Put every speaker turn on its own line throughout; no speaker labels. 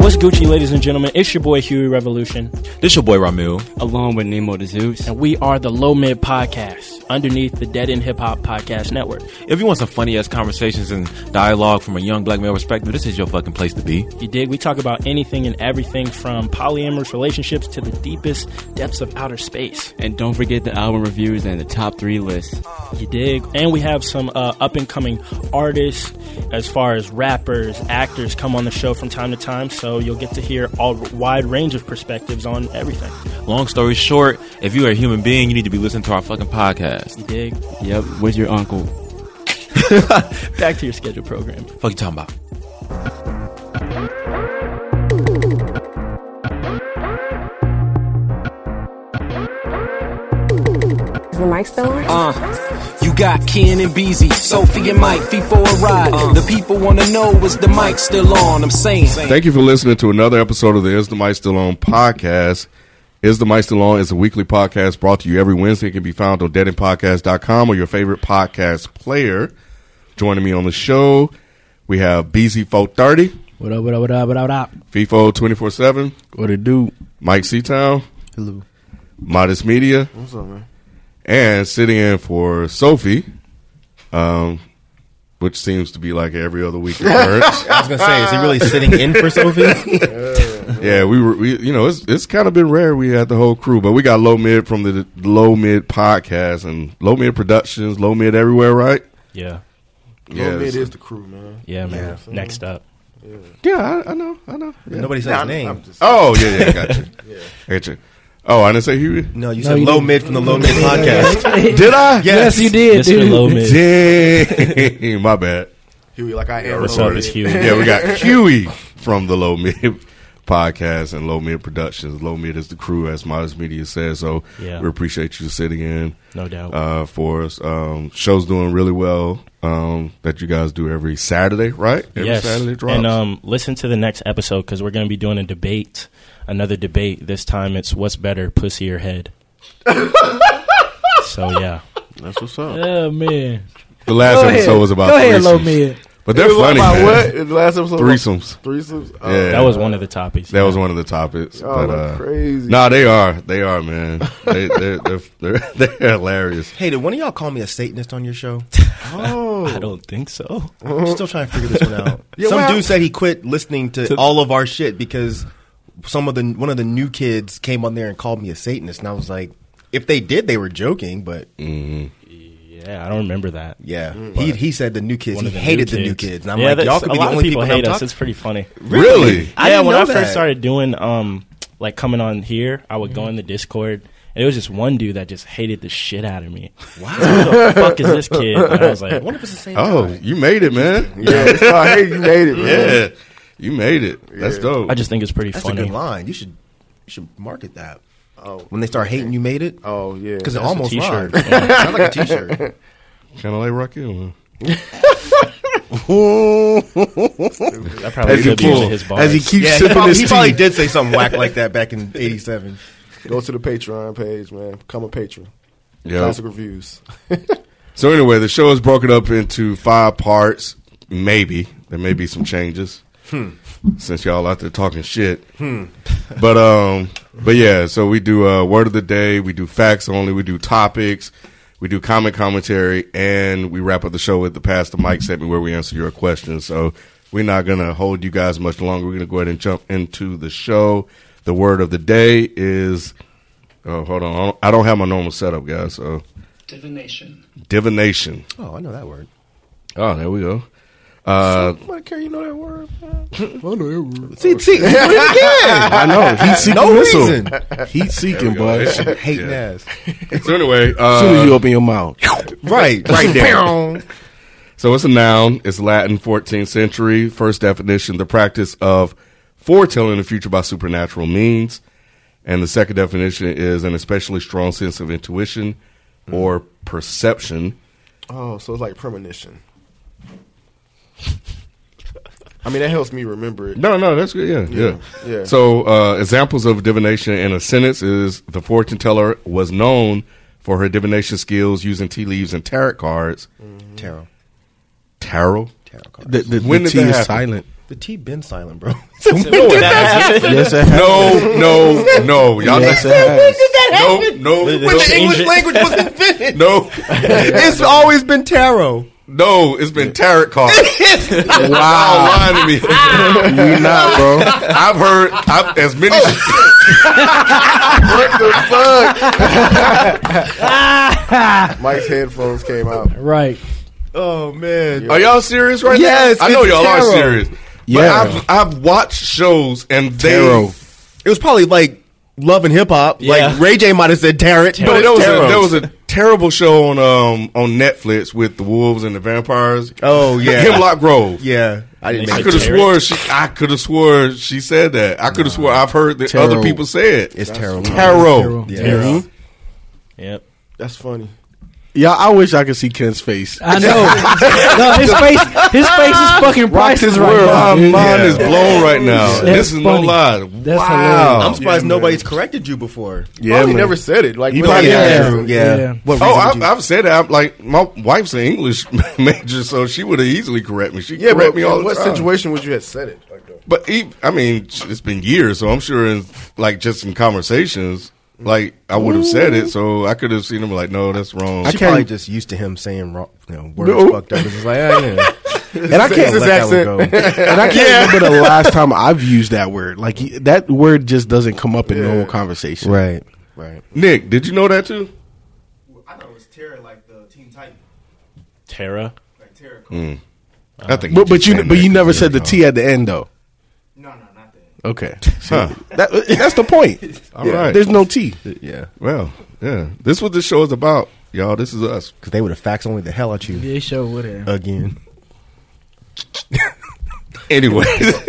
What's Gucci, ladies and gentlemen? It's your boy Huey Revolution.
This your boy Ramil.
Along with Nemo the Zeus.
And we are the Low Mid Podcast, underneath the Dead End Hip Hop Podcast Network.
If you want some funny-ass conversations and dialogue from a young black male perspective, this is your fucking place to be.
You dig? We talk about anything and everything from polyamorous relationships to the deepest depths of outer space.
And don't forget the album reviews and the top 3 lists.
You dig? And we have some up-and-coming artists, as far as rappers, actors come on the show from time to time, so you'll get to hear a wide range of perspectives on everything.
Long story short, if you are a human being, you need to be listening to our fucking podcast.
You dig?
Yep, with your uncle.
Back to your scheduled program.
Fuck you talking about?
Is the mic still on?
You got Ken and Beezy, Sophie and Mike, fee for a ride. The people want to know, is the mic still on? I'm saying.
Thank you for listening to another episode of the Is the Mic Still On podcast. Is the Mic Still On is a weekly podcast brought to you every Wednesday. It can be found on deadendpodcast.com or your favorite podcast player. Joining me on the show, we have BZ430.
What up, what up, what up, what up, what up?
FIFO 24/7.
What it do?
Mike Seatown.
Hello.
Modest Media.
What's up, man?
And sitting in for Sophie, which seems to be like every other week occurrence.
I was gonna say, is he really sitting in for Sophie?
Yeah, we you know, it's kind of been rare. We had the whole crew, but we got Low Mid from the Low Mid podcast and Low Mid Productions, Low Mid everywhere, right?
Yeah.
Low Mid is the crew, man.
Yeah, man.
Yeah.
Next up.
Yeah, I know. Yeah.
Nobody said his name.
Oh, yeah, I got you. I got you. Oh, I didn't say Huey?
No, you said Low Mid from the Low Mid podcast.
Did I?
Yes, you did, Mr. Low Mid.
Dang, my bad.
Huey, like I am.
What's up, it's Huey.
Yeah, we got Huey from the Low Mid podcast and Low Mid Productions. Low Mid is the crew, as Modest Media says. So we appreciate you sitting in.
No doubt.
For us. Show's doing really well. That you guys do every Saturday, right? Every Saturday drops.
And listen to the next episode because we're going to be doing another debate. This time it's what's better, pussy or head. So yeah,
That's what's up.
Oh man,
the last episode was about threesomes.
Low Mid.
But they're funny,
about
man.
What? The last episode?
Threesomes.
Threesomes? Oh,
Yeah.
That was one of the topics.
That was one of the topics.
Oh,
but
crazy.
Nah, they are, man. They're hilarious.
Hey, did one of y'all call me a Satanist on your show?
Oh.
I don't think so.
I'm still trying to figure this one out.
Yeah,
Some
well,
dude said he quit listening to all of our shit because one of the new kids came on there and called me a Satanist, and I was like, if they did, they were joking, but
Yeah, I don't remember that.
yeah, he said the new kids, he hated the new kids, and I'm
yeah,
like, y'all could be
a
the
lot of
only
people
people
hate
that
us.
talk.
It's pretty funny.
Really?
I
Yeah,
didn't
when
know
I
that.
first started doing like coming on here, I would go in the Discord. And it was just one dude that just hated the shit out of me. Wow. Who the fuck is this kid? And I was like,
I wonder if it's the same
Oh,
guy.
you made it, man.
Yeah, it's not, hey, you made it, man.
Yeah, you made it. That's dope.
I just think it's pretty
That's
funny.
a good line. You should market that. Oh, when they start hating, you made it.
Oh, yeah.
Because it
That's a
almost
t-shirt.
rhymed. Sounds like a t-shirt.
Kind of like Rakim,
That probably could be using his bars.
As he keeps
Yeah,
sipping his
he
tea.
probably did say something whack like that back in '87.
Go to the Patreon page, man. Become a patron.
Yeah.
Classic reviews.
So anyway, the show is broken up into 5 parts. Maybe there may be some changes since y'all out there talking shit. But yeah, so we do word of the day, we do facts only, we do topics, we do commentary, and we wrap up the show with the Pass the Mic segment where we answer your questions. So we're not gonna hold you guys much longer. We're gonna go ahead and jump into the show. The word of the day is. Oh, hold on. I don't have my normal setup, guys. So divination.
Oh, I know that word.
Oh, there we go.
Somebody care you know that word, man?
See,
I know. Heat seeking
No
missile.
reason.
Heat seeking,
There we
boy.
go.
Hating ass.
So anyway,
As soon as you open your mouth.
Right there.
so it's a noun. It's Latin, 14th century. First definition: the practice of foretelling the future by supernatural means. And the second definition is an especially strong sense of intuition or perception.
Oh, so it's like premonition. I mean, that helps me remember it.
No, that's good. Yeah.
Yeah.
So examples of divination in a sentence is the fortune teller was known for her divination skills using tea leaves and tarot cards.
Tarot.
Tarot?
Tarot cards.
The
When did
T
that
is
happen?
silent.
The T been silent, bro.
Yes, it has.
No. Y'all
Yes, it has.
No.
When the English language was invented.
No.
It's always been tarot.
No, it's been tarot cards.
Wow.
Lying to me.
You not, bro.
I've as many.
What the fuck? Mike's headphones came out.
Right.
Oh man.
Are y'all serious right
Yes,
now? I know
it's
y'all
tarot.
are serious.
Yeah.
But I've watched shows and they.
Tarot.
It was probably like Love and Hip Hop.
Yeah.
Like Ray J might have said tarot.
But there was a terrible show on Netflix with the wolves and the vampires.
Oh yeah.
Hemlock Grove.
Yeah. I didn't
I
make
could have
Tarot.
swore she said that. I could have swore I've heard that
Tarot.
other people say it.
It's tarot.
Tarot.
Yeah.
Yep.
That's funny. Yeah, I wish I could see Ken's face.
I know. No, his face is fucking priceless right now.
My
dude.
mind is blown right now.
That's
This is
funny.
no lie.
That's
wow.
hilarious.
I'm surprised nobody's corrected you before.
Yeah,
He
man.
never said it. Like,
He
really,
probably
Yeah.
has.
Yeah. What
Oh,
reason would you-
I've said that. I'm like, my wife's an English major, so she would have easily correct me. She
yeah,
correct
but
me all the
what
time.
situation would you have said it? Like that?
But I mean, it's been years, so I'm sure in like just in conversations, like I would have said it, so I could have seen him like, no, that's wrong.
She probably just used to him saying wrong, words
No.
fucked up. It's just like, yeah.
And I can't
Let that one go.
And I can't remember the last time I've used that word. Like that word just doesn't come up in normal conversation.
Right.
Nick, did you know that too?
I thought it was Terra, like the Teen Titan.
Terra.
Like Terra.
I think.
But you never said the T at the end though.
No, not that.
Okay,
Huh.
that's the point.
All right.
There's no T.
Yeah.
Well, yeah. This is what this show is about, y'all. This is us.
Because they would have faxed only the hell out you
They sure would have.
again.
Anyway,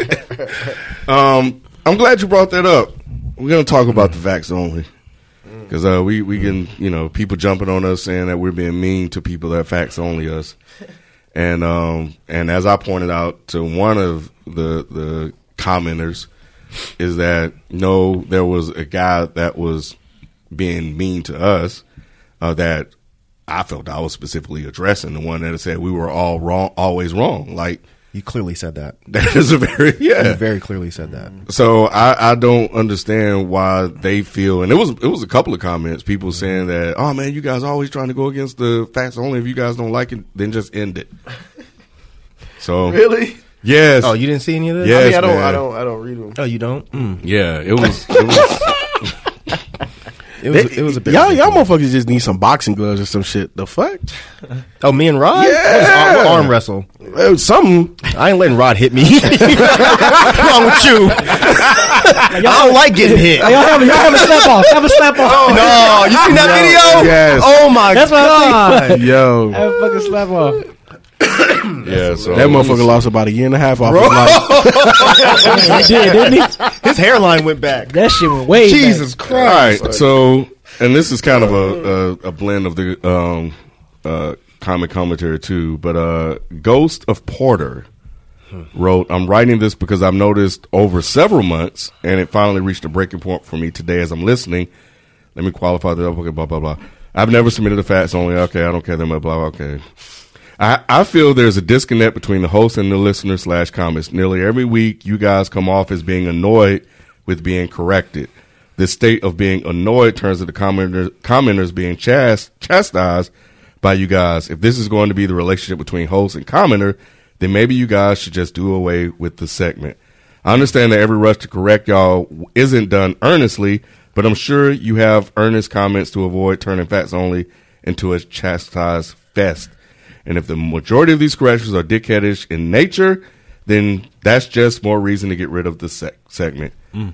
I'm glad you brought that up. We're gonna talk about the facts only because we can people jumping on us saying that we're being mean to people that facts only us, and as I pointed out to one of the commenters is that no, there was a guy that was being mean to us that I felt I was specifically addressing, the one that said we were all wrong, always wrong. Like,
You clearly said that.
that is a very
You very clearly said that.
So I don't understand why they feel, and it was a couple of comments, people saying that, oh man, you guys always trying to go against the facts only. If you guys don't like it, then just end it. So
Really?
yes,
Oh, you didn't see any of this?
Yes,
I mean,
man.
I don't read them.
Oh, you don't?
yeah, it was
It was a bit.
Y'all motherfuckers just need some boxing gloves or some shit. The fuck?
Oh, me and Rod?
Yeah.
We'll arm wrestle.
Something.
I ain't letting Rod hit me. What's wrong with you? I don't like getting hit.
Y'all have a slap off. Have a slap off.
No, you seen that video?
Yes.
Oh my
That's what I'm
god.
Yo.
Have a fucking slap off.
yeah. So
That motherfucker lost about a year and a half off his life.
He did, didn't he?
His hairline went back.
That shit went way
Jesus
back.
All right, so and this is kind of a blend of the comic commentary too, but Ghost of Porter wrote, I'm writing this because I've noticed over several months, and it finally reached a breaking point for me today as I'm listening. Let me qualify that. Okay, blah, blah, blah. I've never submitted a facts only. Okay, I don't care that much. Blah, blah, okay. I feel there's a disconnect between the host and the listener / comments. Nearly every week, you guys come off as being annoyed with being corrected. This state of being annoyed turns into commenters being chastised by you guys. If this is going to be the relationship between host and commenter, then maybe you guys should just do away with the segment. I understand that every rush to correct y'all isn't done earnestly, but I'm sure you have earnest comments to avoid turning facts only into a chastised fest. And if the majority of these corrections are dickheadish in nature, then that's just more reason to get rid of the segment.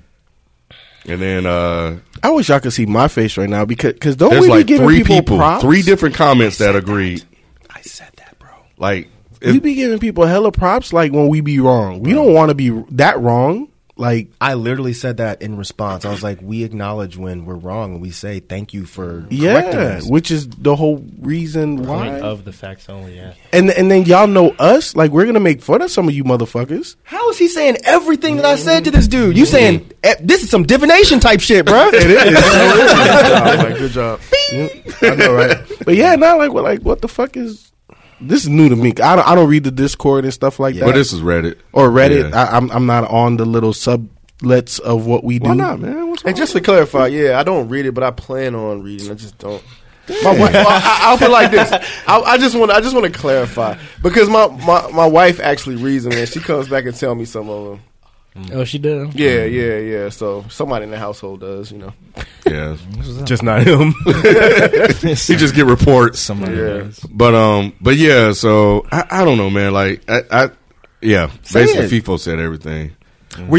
And then
I wish y'all could see my face right now because don't
there's
we be
like
giving
three
people props?
3 different comments that agreed.
I said that, bro.
Like,
We be giving people hella props like when we be wrong. We don't want to be that wrong. Like,
I literally said that in response. I was like, we acknowledge when we're wrong and we say thank you for correcting
yeah,
us.
which is the whole reason why.
Point of the facts only, yeah.
And then y'all know us. Like, we're going to make fun of some of you motherfuckers.
How is he saying everything that I said to this dude? You saying this is some divination type shit, bro?
It is.
Good job.
I know, right? But yeah, not like what the fuck is. this is new to me. I don't read the Discord and stuff like that.
But this is Reddit
or Reddit.
Yeah.
I'm not on the little sublets of what we do.
Why not, man? What's
And just to clarify, I don't read it, but I plan on reading. I just don't. I'll put it like this. I just want to clarify because my wife actually reads them and she comes back and tell me some of them.
Oh, she does.
Yeah. So somebody in the household does,
Yeah,
Just not him.
he just get reports.
Somebody does.
But yeah. So I don't know, man. Like basically FIFO said everything.
Were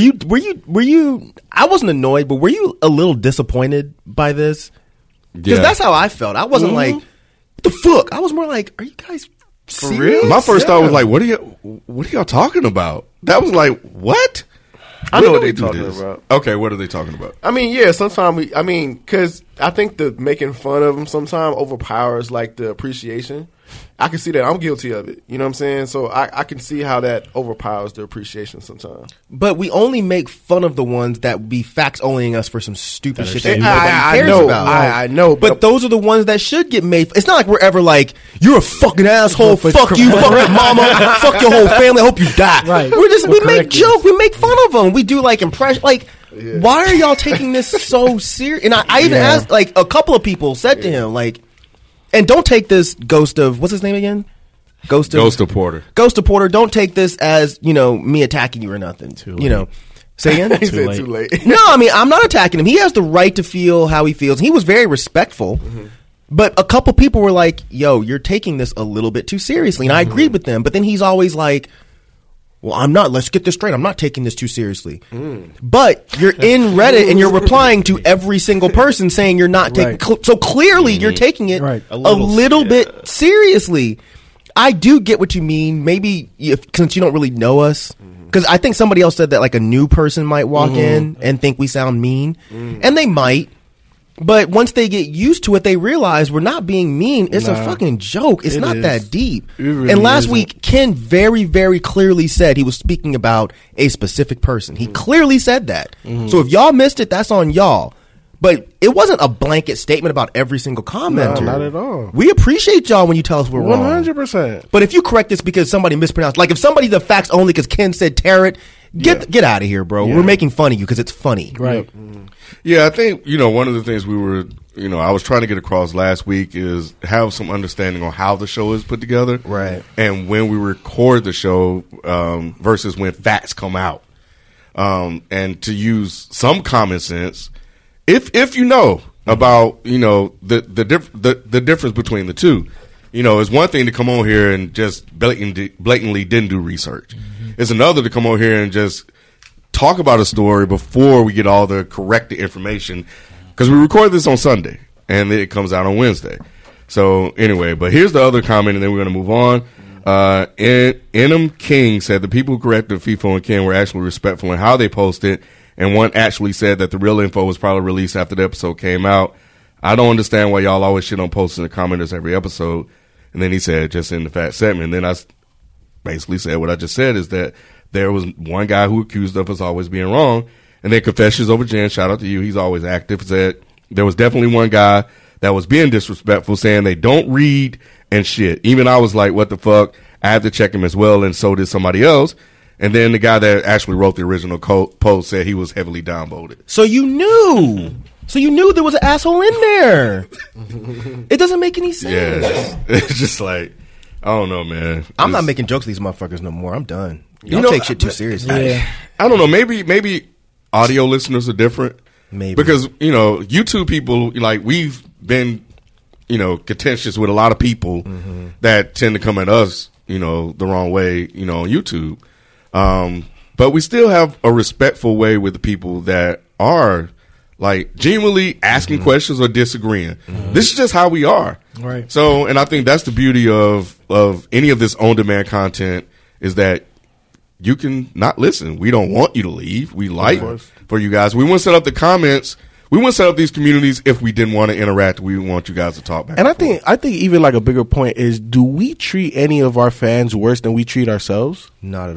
you? I wasn't annoyed, but were you a little disappointed by this? Because that's how I felt. I wasn't like, what the fuck? I was more like, are you guys for real?
My first thought was like, what are y'all talking about? That was like, what?
I know what they're talking about.
Okay, what are they talking about?
I mean, sometimes because I think the making fun of them sometimes overpowers like the appreciation. I can see that. I'm guilty of it. You know what I'm saying? So I can see how that overpowers the appreciation sometimes.
But we only make fun of the ones that be facts onlying us for some stupid shit that
I
nobody cares about.
I know.
But those are the ones that should get made. It's not like we're ever like, you're a fucking asshole. Fuck you. Fuck your mama. Fuck your whole family. I hope you die.
Right.
We make jokes. We make fun of them. We do like impression. Like, why are y'all taking this so serious? And I even asked, like, a couple of people said to him, like, and don't take this Ghost of, what's his name again? Ghost of
Porter.
Ghost of Porter, don't take this as, me attacking you or nothing. Say again?
He said too late.
No, I mean, I'm not attacking him. He has the right to feel how he feels. He was very respectful. Mm-hmm. But a couple people were like, yo, you're taking this a little bit too seriously. And I agreed with them. But then he's always like, well, I'm not. Let's get this straight. I'm not taking this too seriously. But you're in Reddit and you're replying to every single person saying you're not taking. So clearly you're taking it a little bit seriously. I do get what you mean. Maybe since you don't really know us, because I think somebody else said that like a new person might walk in and think we sound mean, and they might. But once they get used to it, they realize we're not being mean. It's a fucking joke. It's not that deep. Really and last week, Ken very, very clearly said he was speaking about a specific person. He clearly said that. So if y'all missed it, that's on y'all. But it wasn't a blanket statement about every single commenter.
No, not at all.
We appreciate y'all when you tell us we're wrong.
100%.
But if you correct this because somebody mispronounced, like if somebody the facts only because Ken said Tarrant, get out of here, bro. We're making fun of you because it's funny.
Right.
Yeah, I think, one of the things we were, I was trying to get across last week is have some understanding on how the show is put together.
Right.
And when we record the show versus when facts come out. And to use some common sense, if you know about, the difference between the two, it's one thing to come on here and just blatantly didn't do research. It's another to come on here and just talk about a story before we get all the corrected information, because we record this on Sunday and it comes out on Wednesday. So anyway, but here's the other comment and then we're going to move on. Enum King said the people who corrected FIFO and Ken were actually respectful in how they posted, and one actually said that the real info was probably released after the episode came out. I don't understand why y'all always shit on posting the commenters every episode. And then he said, just in the fact segment, and then I basically said what I just said is that there was one guy who accused of us always being wrong, and then Confessions Over Jen, shout out to you, he's always active, said there was definitely one guy that was being disrespectful, saying they don't read and shit. Even I was like, what the fuck? I had to check him as well, and so did somebody else. And then the guy that actually wrote the original post said he was heavily downvoted.
So you knew. So you knew there was an asshole in there. It doesn't make any sense.
Yeah, it's just like, I don't know, man.
I'm not making jokes to these motherfuckers no more. I'm done. You don't take shit too seriously.
Yeah. I don't know. Maybe audio listeners are different.
Maybe.
Because, YouTube people, like, we've been, contentious with a lot of people that tend to come at us, the wrong way, on YouTube. But we still have a respectful way with the people that are, like, genuinely asking questions or disagreeing. This is just how we are.
Right.
So, and I think that's the beauty of any of this on-demand content is that you can not listen. We don't want you to leave. We like for you guys. We wouldn't set up the comments. We wouldn't set up these communities if we didn't want to interact. We want you guys to talk back.
And I think even like a bigger point is, do we treat any of our fans worse than we treat ourselves?
Not at all.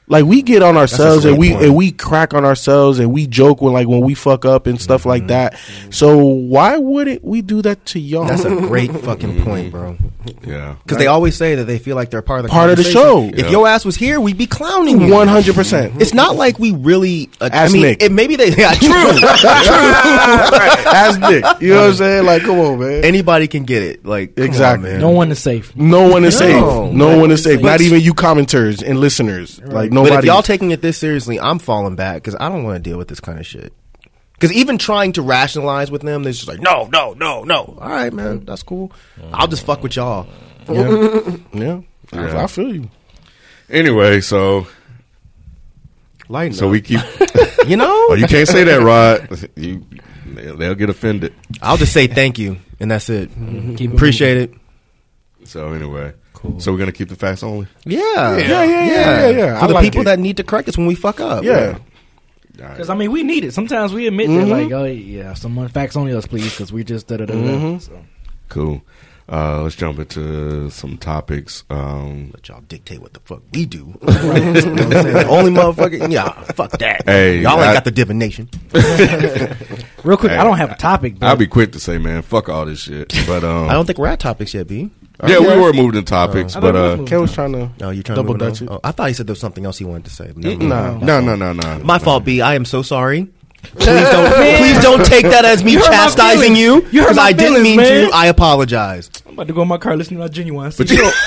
Like we get on ourselves and
great point.
we crack on ourselves and we joke when we fuck up and stuff like that. So why wouldn't we do that to y'all?
That's a great fucking point, bro.
Yeah.
Because they always say that they feel like they're part of the
Part of the
conversation.
show.
If your ass was here, we'd be clowning you.
100%.
It's not like we really. I
Ask
mean,
Nick.
maybe they. Yeah, true.
Ask Nick. You know what I'm saying? Like, come on, man.
Anybody can get it. Like, come
Exactly.
on, man.
No one is safe.
No one is safe. No one is safe.
But-
Not even you commenters and listeners. Like
But if
nobody.
y'all taking it this seriously, I'm falling back because I don't want to deal with this kind of shit. Because even trying to rationalize with them, they're just like, no. All right, man, that's cool. I'll just fuck with y'all.
yeah. I feel you.
Anyway, so
Lighten
so
up.
we keep.
You know?
Oh, you can't say that, Rod. They'll get offended.
I'll just say thank you, and that's it.
Keep it
Appreciate it.
So anyway, so we're gonna keep the facts only.
Yeah.
Yeah.
For
I
the
like
people
it.
that need to correct us when we fuck up.
Yeah.
Because I mean, we need it. Sometimes we admit that, like, oh yeah, some facts only us, please, because we just da. So.
Cool. Let's jump into some topics.
Let y'all dictate what the fuck we do. You know what I'm saying? Only motherfucker. Yeah, fuck that.
Hey,
y'all ain't got the divination.
Real quick,
Hey,
I don't have a topic, but
I'll be quick to say, man, fuck all this shit. But
I don't think we're at topics yet, B.
yeah, we were moving to topics, but
Ken was trying to.
Oh, you trying
Double
to move
Dutch
on?
it.
Oh, I thought he said there was something else he wanted to say.
no.
My fault, B. I am so sorry. Please don't take that as me
You hurt my
chastising
feelings.
you.
You hurt
Because
my
I didn't
feelings,
mean
man.
to. I apologize.
I'm about to go in my car listening to Genuine.
But you don't.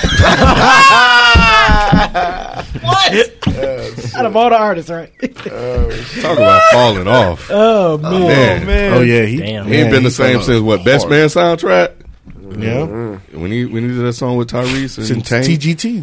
Out of all the artists, right?
Talk about falling off.
Oh man.
Oh yeah, he
Damn.
He ain't been the same since what? Best Man soundtrack.
Yeah,
When he did that song with Tyrese and
since
Tank.
TGT.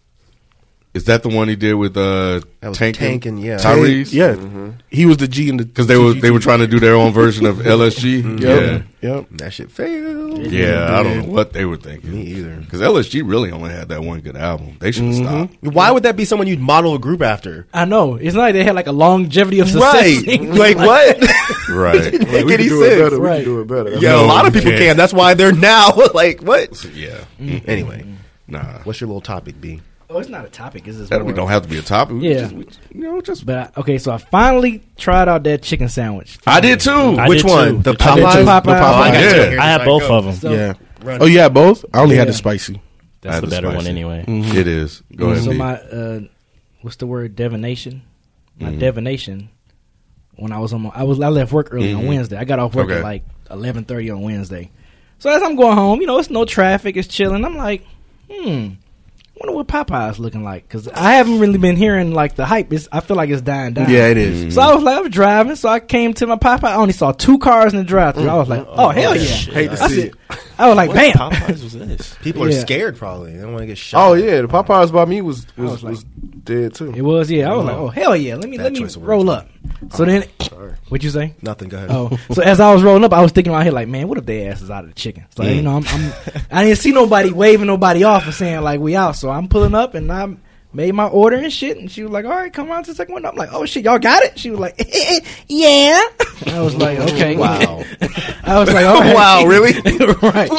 Is that the one he did with
was
Tank
Tank and, yeah.
Tyrese?
Yeah, he was the G in the
Because they were trying to do their own version of LSG.
Yep. Yep.
That shit failed.
Yeah, I don't know what they were thinking.
Me either.
Because LSG really only had that one good album. They should have stopped.
Why would that be someone you'd model a group after?
I know. It's not like they had like a longevity of success.
Right. Like, what?
Right.
We
Make
can
any
do it
sense.
better. We
Right.
can do it better.
Yeah,
No,
a lot of
we
people
can't.
can. That's why they're now. Like, what?
Yeah.
Anyway,
Nah.
what's your little topic, B?
Oh, it's not a topic. It's just
That
more.
don't have to be a topic. We
Yeah.
just
But okay, so I finally tried out that chicken sandwich.
I did too.
I
Which
did
one?
too.
The
I did
Popeyes?
too.
The
Popeyes.
Popeyes.
Yeah.
I had both of them.
So,
Yeah. Oh, you had both? I only had
Yeah.
the spicy.
That's
had
the
the
better one
spicy.
anyway.
It is. Go ahead.
So
B.
my what's the word? Divination. My divination. When I was on, I left work early on Wednesday. I got off work
Okay.
at like 11:30 on Wednesday. So as I'm going home, it's no traffic, it's chilling. I'm like, wonder what Popeye's looking like, because I haven't really been hearing like the hype. I feel like it's dying down.
Yeah, it is.
So I was driving, so I came to my Popeye. I only saw 2 cars in the drive-thru. I was like, oh hell yeah!
Hate to
I
see
said-
it.
I was like, bam.
Popeyes was this?
People are
Yeah.
scared, probably. They don't want to get shot.
Oh yeah, the Popeyes by me was
was like-
dead too.
It was, yeah. I was like, oh hell yeah! Let me
choice of words,
roll
man.
up. So then, what'd you say?
Nothing. Go ahead.
Oh, so as I was rolling up, I was thinking in my head like, man, what if their ass is out of the chicken? So I didn't see nobody waving nobody off or saying like we out. So I'm pulling up and I made my order and shit. And she was like, all right, come on to the second window. I'm like, oh shit, y'all got it? She was like, yeah. I was like, okay,
Wow.
I was like, all right.
Wow, really?
Right.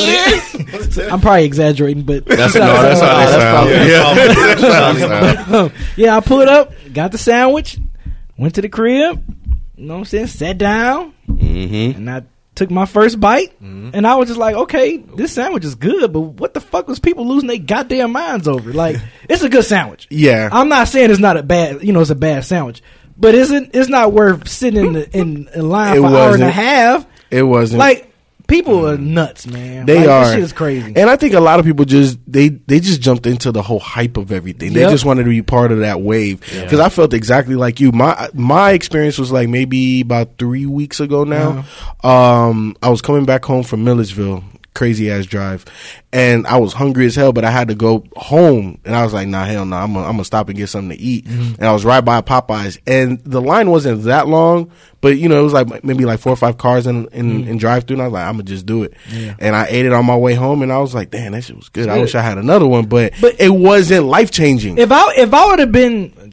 I'm probably exaggerating, but
That's how they sound. Yeah. That's how they sound.
yeah, I pulled up, got the sandwich, went to the crib, you know what I'm saying, sat down, and I took my first bite, and I was just like, okay, this sandwich is good, but what the fuck was people losing their goddamn minds over? Like, it's a good sandwich.
Yeah.
I'm not saying it's not a bad, it's a bad sandwich, but it's not worth sitting in line for an hour and a half.
It wasn't.
Like, people are nuts, man.
They
like,
are.
This shit is crazy.
And I think a lot of people just they just jumped into the whole hype of everything. They
Yep.
just wanted to be part of that wave. Because I felt exactly like you. My experience was like maybe about 3 weeks ago now. I was coming back home from Milledgeville, crazy ass drive, and I was hungry as hell, but I had to go home, and I was like, nah, hell no, I'm gonna stop and get something to eat. And I was right by Popeyes, and the line wasn't that long, but it was like maybe like 4 or 5 cars in drive through, and I was like, I'm gonna just do it. And I ate it on my way home, and I was like, damn, that shit was good. I wish I had another one, but it wasn't life changing.
If I would have been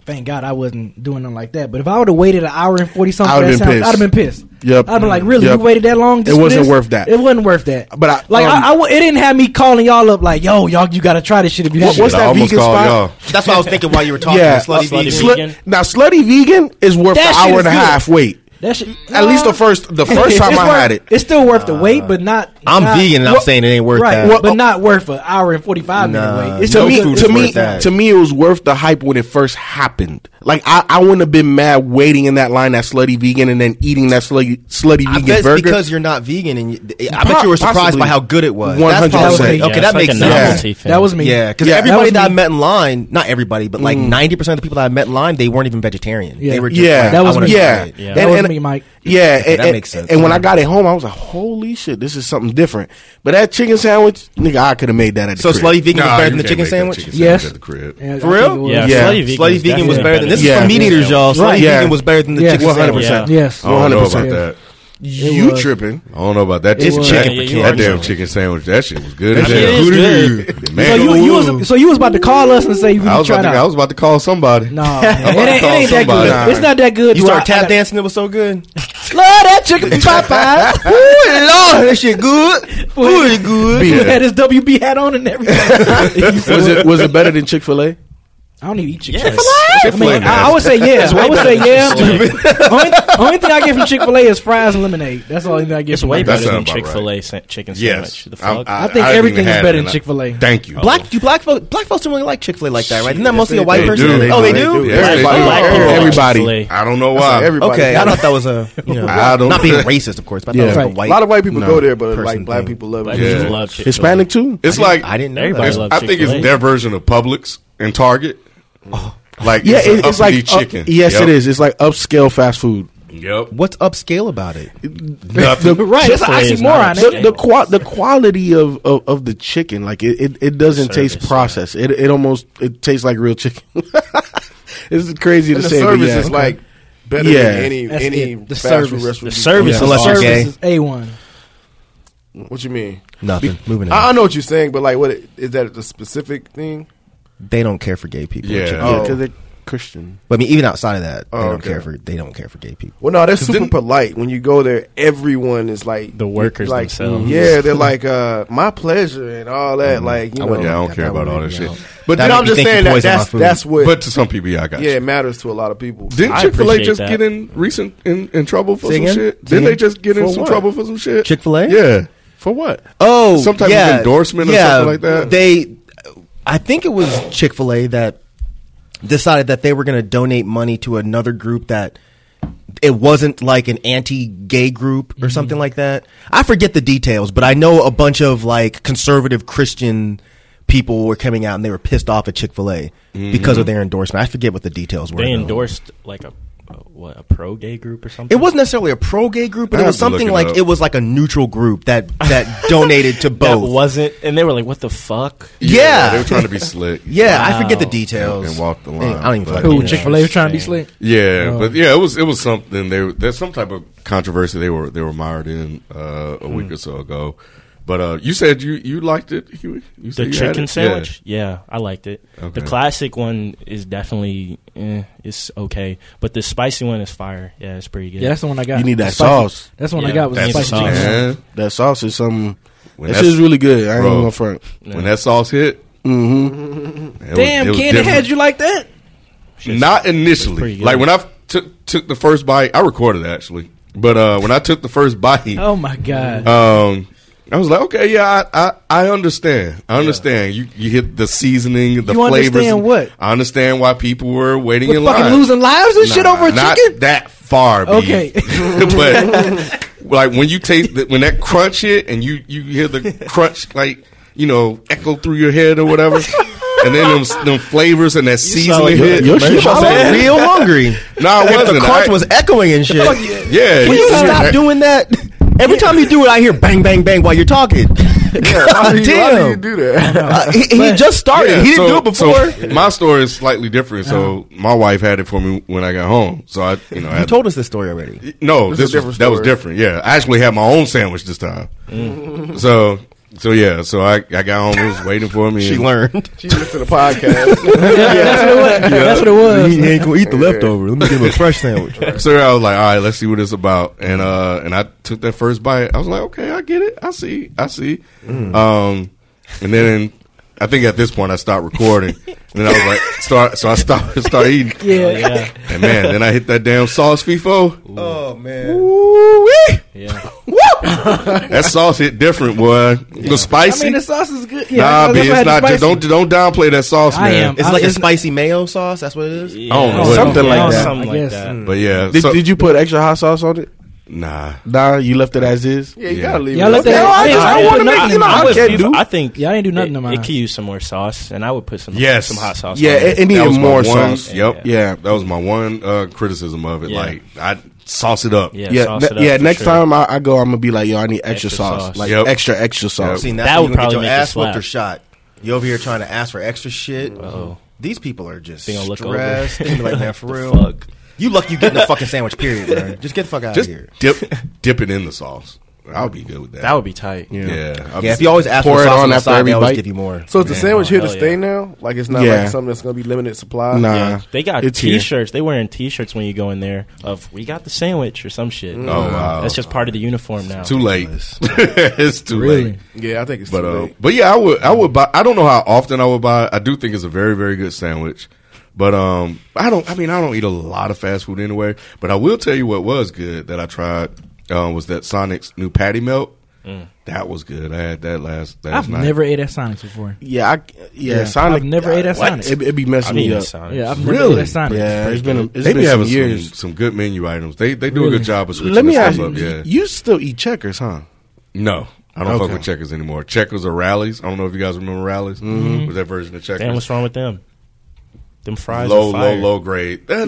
thank God I wasn't doing nothing like that. But if I would have waited an hour and 40 something,
I'd have been pissed.
I'd have been pissed.
Yep.
I'd been like, really?
Yep.
You waited that long? Just
It
for
wasn't
this?
worth that.
It wasn't worth that.
But
it didn't have me calling y'all up like, yo, y'all, you got to try this shit if you have
What's
I
that
almost
vegan
called
spot?
y'all.
That's what I was thinking while you were talking.
Yeah,
Slutty vegan.
Vegan.
Now, Slutty Vegan is worth
That
an
shit
hour
is
and a
good.
half wait.
That shit,
At least the first time
It's
I
worth-
had it.
It's still worth the wait, but not.
I'm
not-
vegan, and I'm
well,
saying it ain't worth
right,
that.
Well,
but not worth an hour and 45
Nah,
minute wait. It's
no
To me,
food
to
is
me,
worth that.
to me, it was worth the hype when it first happened. Like I wouldn't have been mad waiting in that line at Slutty Vegan and then eating that slutty
I
vegan
bet it's
burger.
because you're not vegan, and I bet you were surprised
Possibly.
by how good it was.
100%.
That's probably-
Yeah,
okay,
it's
that
like
makes
a
sense.
novelty thing.
That was me.
Yeah, because
Yeah,
everybody
that was
that I
me.
met in line, not everybody, but like 90% of the people that I met in line, they weren't even vegetarian.
Yeah.
They were just
Yeah,
like,
that was
I wanna
me.
try
Yeah.
it.
Yeah.
That was me, Mike.
Yeah,
that
and,
makes sense.
And when I got it home, I was like, "Holy shit, this is something different." But that chicken sandwich, nigga, I could have made that at the
So
crib.
Slutty Vegan was
Nah,
better
you
than the
can't
chicken
make that
sandwich?
chicken
Yes.
at the crib.
Yeah,
For
I
real?
think it was.
Yeah,
Yeah.
Slutty Vegan was better than this.
Yeah.
Is for meat eaters, y'all. Slutty
Right.
Yeah.
Vegan was better than the
Yeah.
chicken
100%.
sandwich.
Yes.
I don't know
100%.
about that.
You
was.
tripping?
I don't know about that.
It was.
Chicken.
Yeah, you
That
are
damn
tripping.
chicken sandwich. That shit was good.
That
as
shit
hell.
is good.
Man,
So you was about to call us and say you
I was
tried
about to,
out.
I was about to call somebody.
No,
I'm
man.
about to
it ain't
call
that
somebody.
good. It's not that good.
You
Well,
started tap dancing. It was so good.
Love that chicken from Popeye.
Ooh, Lord, that shit good. Ooh, it good.
He had his WB hat on and everything.
Was it better than Chick-fil-A?
I don't even eat Chick-fil-A.
Chick-fil-A?
Chick-fil-A, man.
I would say yeah.
It's way
I would
better
say
than
yeah. only thing I get from Chick-fil-A is fries and lemonade. That's the only thing I get
It's
from
way
McDonald's.
better than
sounds about
Chick-fil-A chicken
Yes.
sandwich. The fuck?
I think
haven't
everything
even
is
had
better
it,
than
and
Chick-fil-A.
Thank you.
Black folks don't really like Chick-fil-A like that, right? Isn't that mostly a white
They
person?
do.
Oh, they
They
do?
do. Yes, they do.
Black people like
Everybody.
Chick-fil-A.
I don't know
That's
why.
like everybody.
Okay, I thought that was a,
I don't-
not being racist, of course, but I thought it was
Yeah.
like a white.
A lot of white people
No.
go there, but
person
like black
thing.
people love
Black
it.
Yeah.
people love Chick-fil-A.
Hispanic too.
It's like
I didn't know
Everybody
that.
loves
I think
Chick-fil-A.
it's their version of Publix and Target. Like
Yeah,
it's,
it's like
chicken.
yes,
Yep.
it is. It's like upscale fast food.
Yep.
What's upscale about it?
Nothing.
Right, it's an
Chick-fil-A is
oxymoron.
not
ain't it?
The quality of the chicken, like it doesn't
Service,
taste processed. It tastes like real chicken. It's crazy
And
to
the
say, but
service
yeah.
is like better
Yeah.
than any
That's
any
it. The
fast
service.
food restaurant.
The
you
service
go
is
Unless you're
Service
gay.
is A1.
to. What you mean?
Nothing. Moving
I
on.
know what you're saying, but like, what is that a specific thing?
They don't care for gay people.
Yeah.
Chick-fil-A.
Oh.
because they're Christian.
But I mean, even outside of that,
Oh,
they don't
okay.
care for gay people.
Well, no, they're super
didn't-
polite. When you go there, everyone is like
The workers
like,
themselves.
Yeah, they're like, my pleasure and all that. Like, you
I
know,
wouldn't
Yeah, I don't
That
care about
would
all
make
that
me
shit.
out.
But
That
you know,
make
I'm
me
just
think you
saying that
poison my
that's
food.
that's what.
but to some people, yeah, I got
yeah,
you.
it matters to a lot of people.
Didn't
I
Chick-fil-A
appreciate
just
that.
get in trouble for
Say
some
again?
shit?
Say
Didn't they
again?
just get in
For
some
what?
trouble for some shit?
Chick-fil-A?
Yeah.
For what?
Oh,
Some type of
yeah.
endorsement or
Yeah,
something like that?
I think it was Chick-fil-A that decided that they were going to donate money to another group that it wasn't like an anti-gay group or something like that. I forget the details, but I know a bunch of like conservative Christian people were coming out and they were pissed off at Chick-fil-A because of their endorsement. I forget what the details were.
They
though.
endorsed like a pro-gay group or something.
It wasn't necessarily a pro-gay group, but
I
it was
have to look
something
it
like
up.
it was like a neutral group that donated to
that
both.
wasn't, and they were like, "What the fuck?"
Yeah.
They were trying to be slick.
Yeah,
Wow.
I forget the details.
And walk the line.
I don't even feel like
But-
Who
looking it up.
Chick-fil-A was trying to be slick?
Yeah, but yeah, it was something. There's some type of controversy they were mired in a week or so ago. But you said you liked it, Huey. You said
The
you had
chicken
it?
sandwich, yeah, I liked it.
Okay.
The classic one is definitely, it's okay, but the spicy one is fire. Yeah, it's pretty good.
Yeah, that's the one I got.
You need that
Spicy.
sauce.
That's the one I
Yeah,
got. Was
that's
spicy
the
chicken.
sauce.
Man,
That sauce is something.
when
That
that's-
shit's really good. I ain't
bro,
even gonna front.
when that sauce hit,
Mm-hmm.
Damn, Ken, it had you like that?
Not
pretty
initially.
good.
Like when I took the first bite, I recorded it actually. But when I took the first bite,
Oh my god!
I was like, okay, yeah, I understand. I understand. You hit the seasoning, the
You
flavors.
understand what?
I understand why people were waiting
With
in
fucking
line.
losing lives and shit over a
Not
chicken.
that far, B.
Okay.
But like when you taste when that crunch hit and you hear the crunch like echo through your head or whatever, and then them flavors and that seasoning hit.
Your shit
I was
was
real hungry.
No, I
If
wasn't.
the crunch was echoing and shit.
Yeah,
Can you stop doing that? Every time you do it, I hear bang, bang, bang while you're talking.
Yeah, why do you
Damn.
do that?
He just started.
Yeah,
he didn't
so-
do it before.
So my story is slightly different. So my wife had it for me when I got home. So I
You
had
told us this story already.
No,
This is a different
that was
story.
different. Yeah, I actually had my own sandwich this time. So So yeah, so I got home. It was waiting for me.
She
and-
learned.
She listened to the podcast.
That's what it was.
He ain't gonna eat the leftover. Let me give him a fresh sandwich.
So I was like, all right, let's see what it's about. And I took that first bite. I was like, okay, I get it. I see. And then I think at this point I stopped recording. And then I was like, I start eating.
Yeah.
And man, then I hit that damn sauce FIFO.
Oh man.
Woo-wee.
Yeah.
That sauce hit different, boy. It was spicy.
I mean, the sauce is good.
Nah,
that's
B,
why I
it's
had the
not. Just,
spicy.
don't downplay that sauce,
I
man.
am.
It's like a
It's-
spicy mayo sauce. That's what it is.
Yeah.
I don't know.
Something like
Yeah,
that.
Something
I
like
guess.
that.
But yeah,
Did you put extra hot sauce on it?
nah.
Nah, you left it as is.
Yeah, you
Yeah.
gotta leave
Yeah, I
it.
left that.
I wanna make- you know,
I'm
I
with
can't
FIFA.
do.
I think
Yeah, I ain't do nothing to mine.
It could use some more sauce, and I would put some
Yes.
some hot sauce.
Yeah,
on
it
That
needed
was my
more
one-
sauce.
Yep.
Yeah.
That was my one criticism of it.
Yeah.
Like, I sauce it up.
Yeah, sauce it up for
Next
sure.
time I go, I'm gonna be like, yo, I need extra,
Extra
sauce.
sauce.
Like
Yep.
extra sauce.
See,
That
that's
would
would
probably
get
make
your
it
ass whooped
slap.
or shot. You over here trying to ask for extra shit.
Uh-oh.
These people are just
They gonna look
stressed.
over.
They gonna be like, man, for
The
real.
fuck?
You lucky you getting a fucking sandwich. Period, bro. Just get the fuck out
Just
of here.
dip it in the sauce. I'll be good with that.
That would be tight.
yeah. I'll
Yeah,
be-
if you always ask
Pour
for
it
sauce
on
on the
after
side,
every
they always
bite.
give you more.
So is the sandwich here to
hell
stay
yeah.
now? Like it's not
Yeah.
like something that's gonna be limited supply.
Nah.
Yeah, they got
It's here.
T-shirts. They wearing T-shirts when you go in there. Of we got the sandwich or some shit.
Oh, wow.
That's just part of the uniform now.
too late. It's too late.
Yeah, I think it's
But
too late.
but yeah, I would buy. I don't know how often I would buy it. I do think it's a very, very good sandwich. But I don't eat a lot of fast food anyway. But I will tell you what was good that I tried was that Sonic's new patty melt. That was good. I had that last
I've
night.
never ate at Sonic's before.
Yeah, Sonic.
I've never ate at
What?
Sonic.
It be messing
I've
me
eaten
up.
Sonic.
Yeah, I've never
Really?
ate at Sonic.
Yeah, it's been
They be
some
having
years.
some good menu items. They do a
Really?
good job of switching
Let me
the
ask
stuff
you:
up. Yeah.
you still eat Checkers, huh?
No, I don't fuck
Okay.
with Checkers anymore. Checkers or Rallies. I don't know if you guys remember Rallies.
Mm-hmm.
Was that version of Checkers?
Damn, what's wrong with them? Them fries
low,
are fire.
low grade.
Yeah.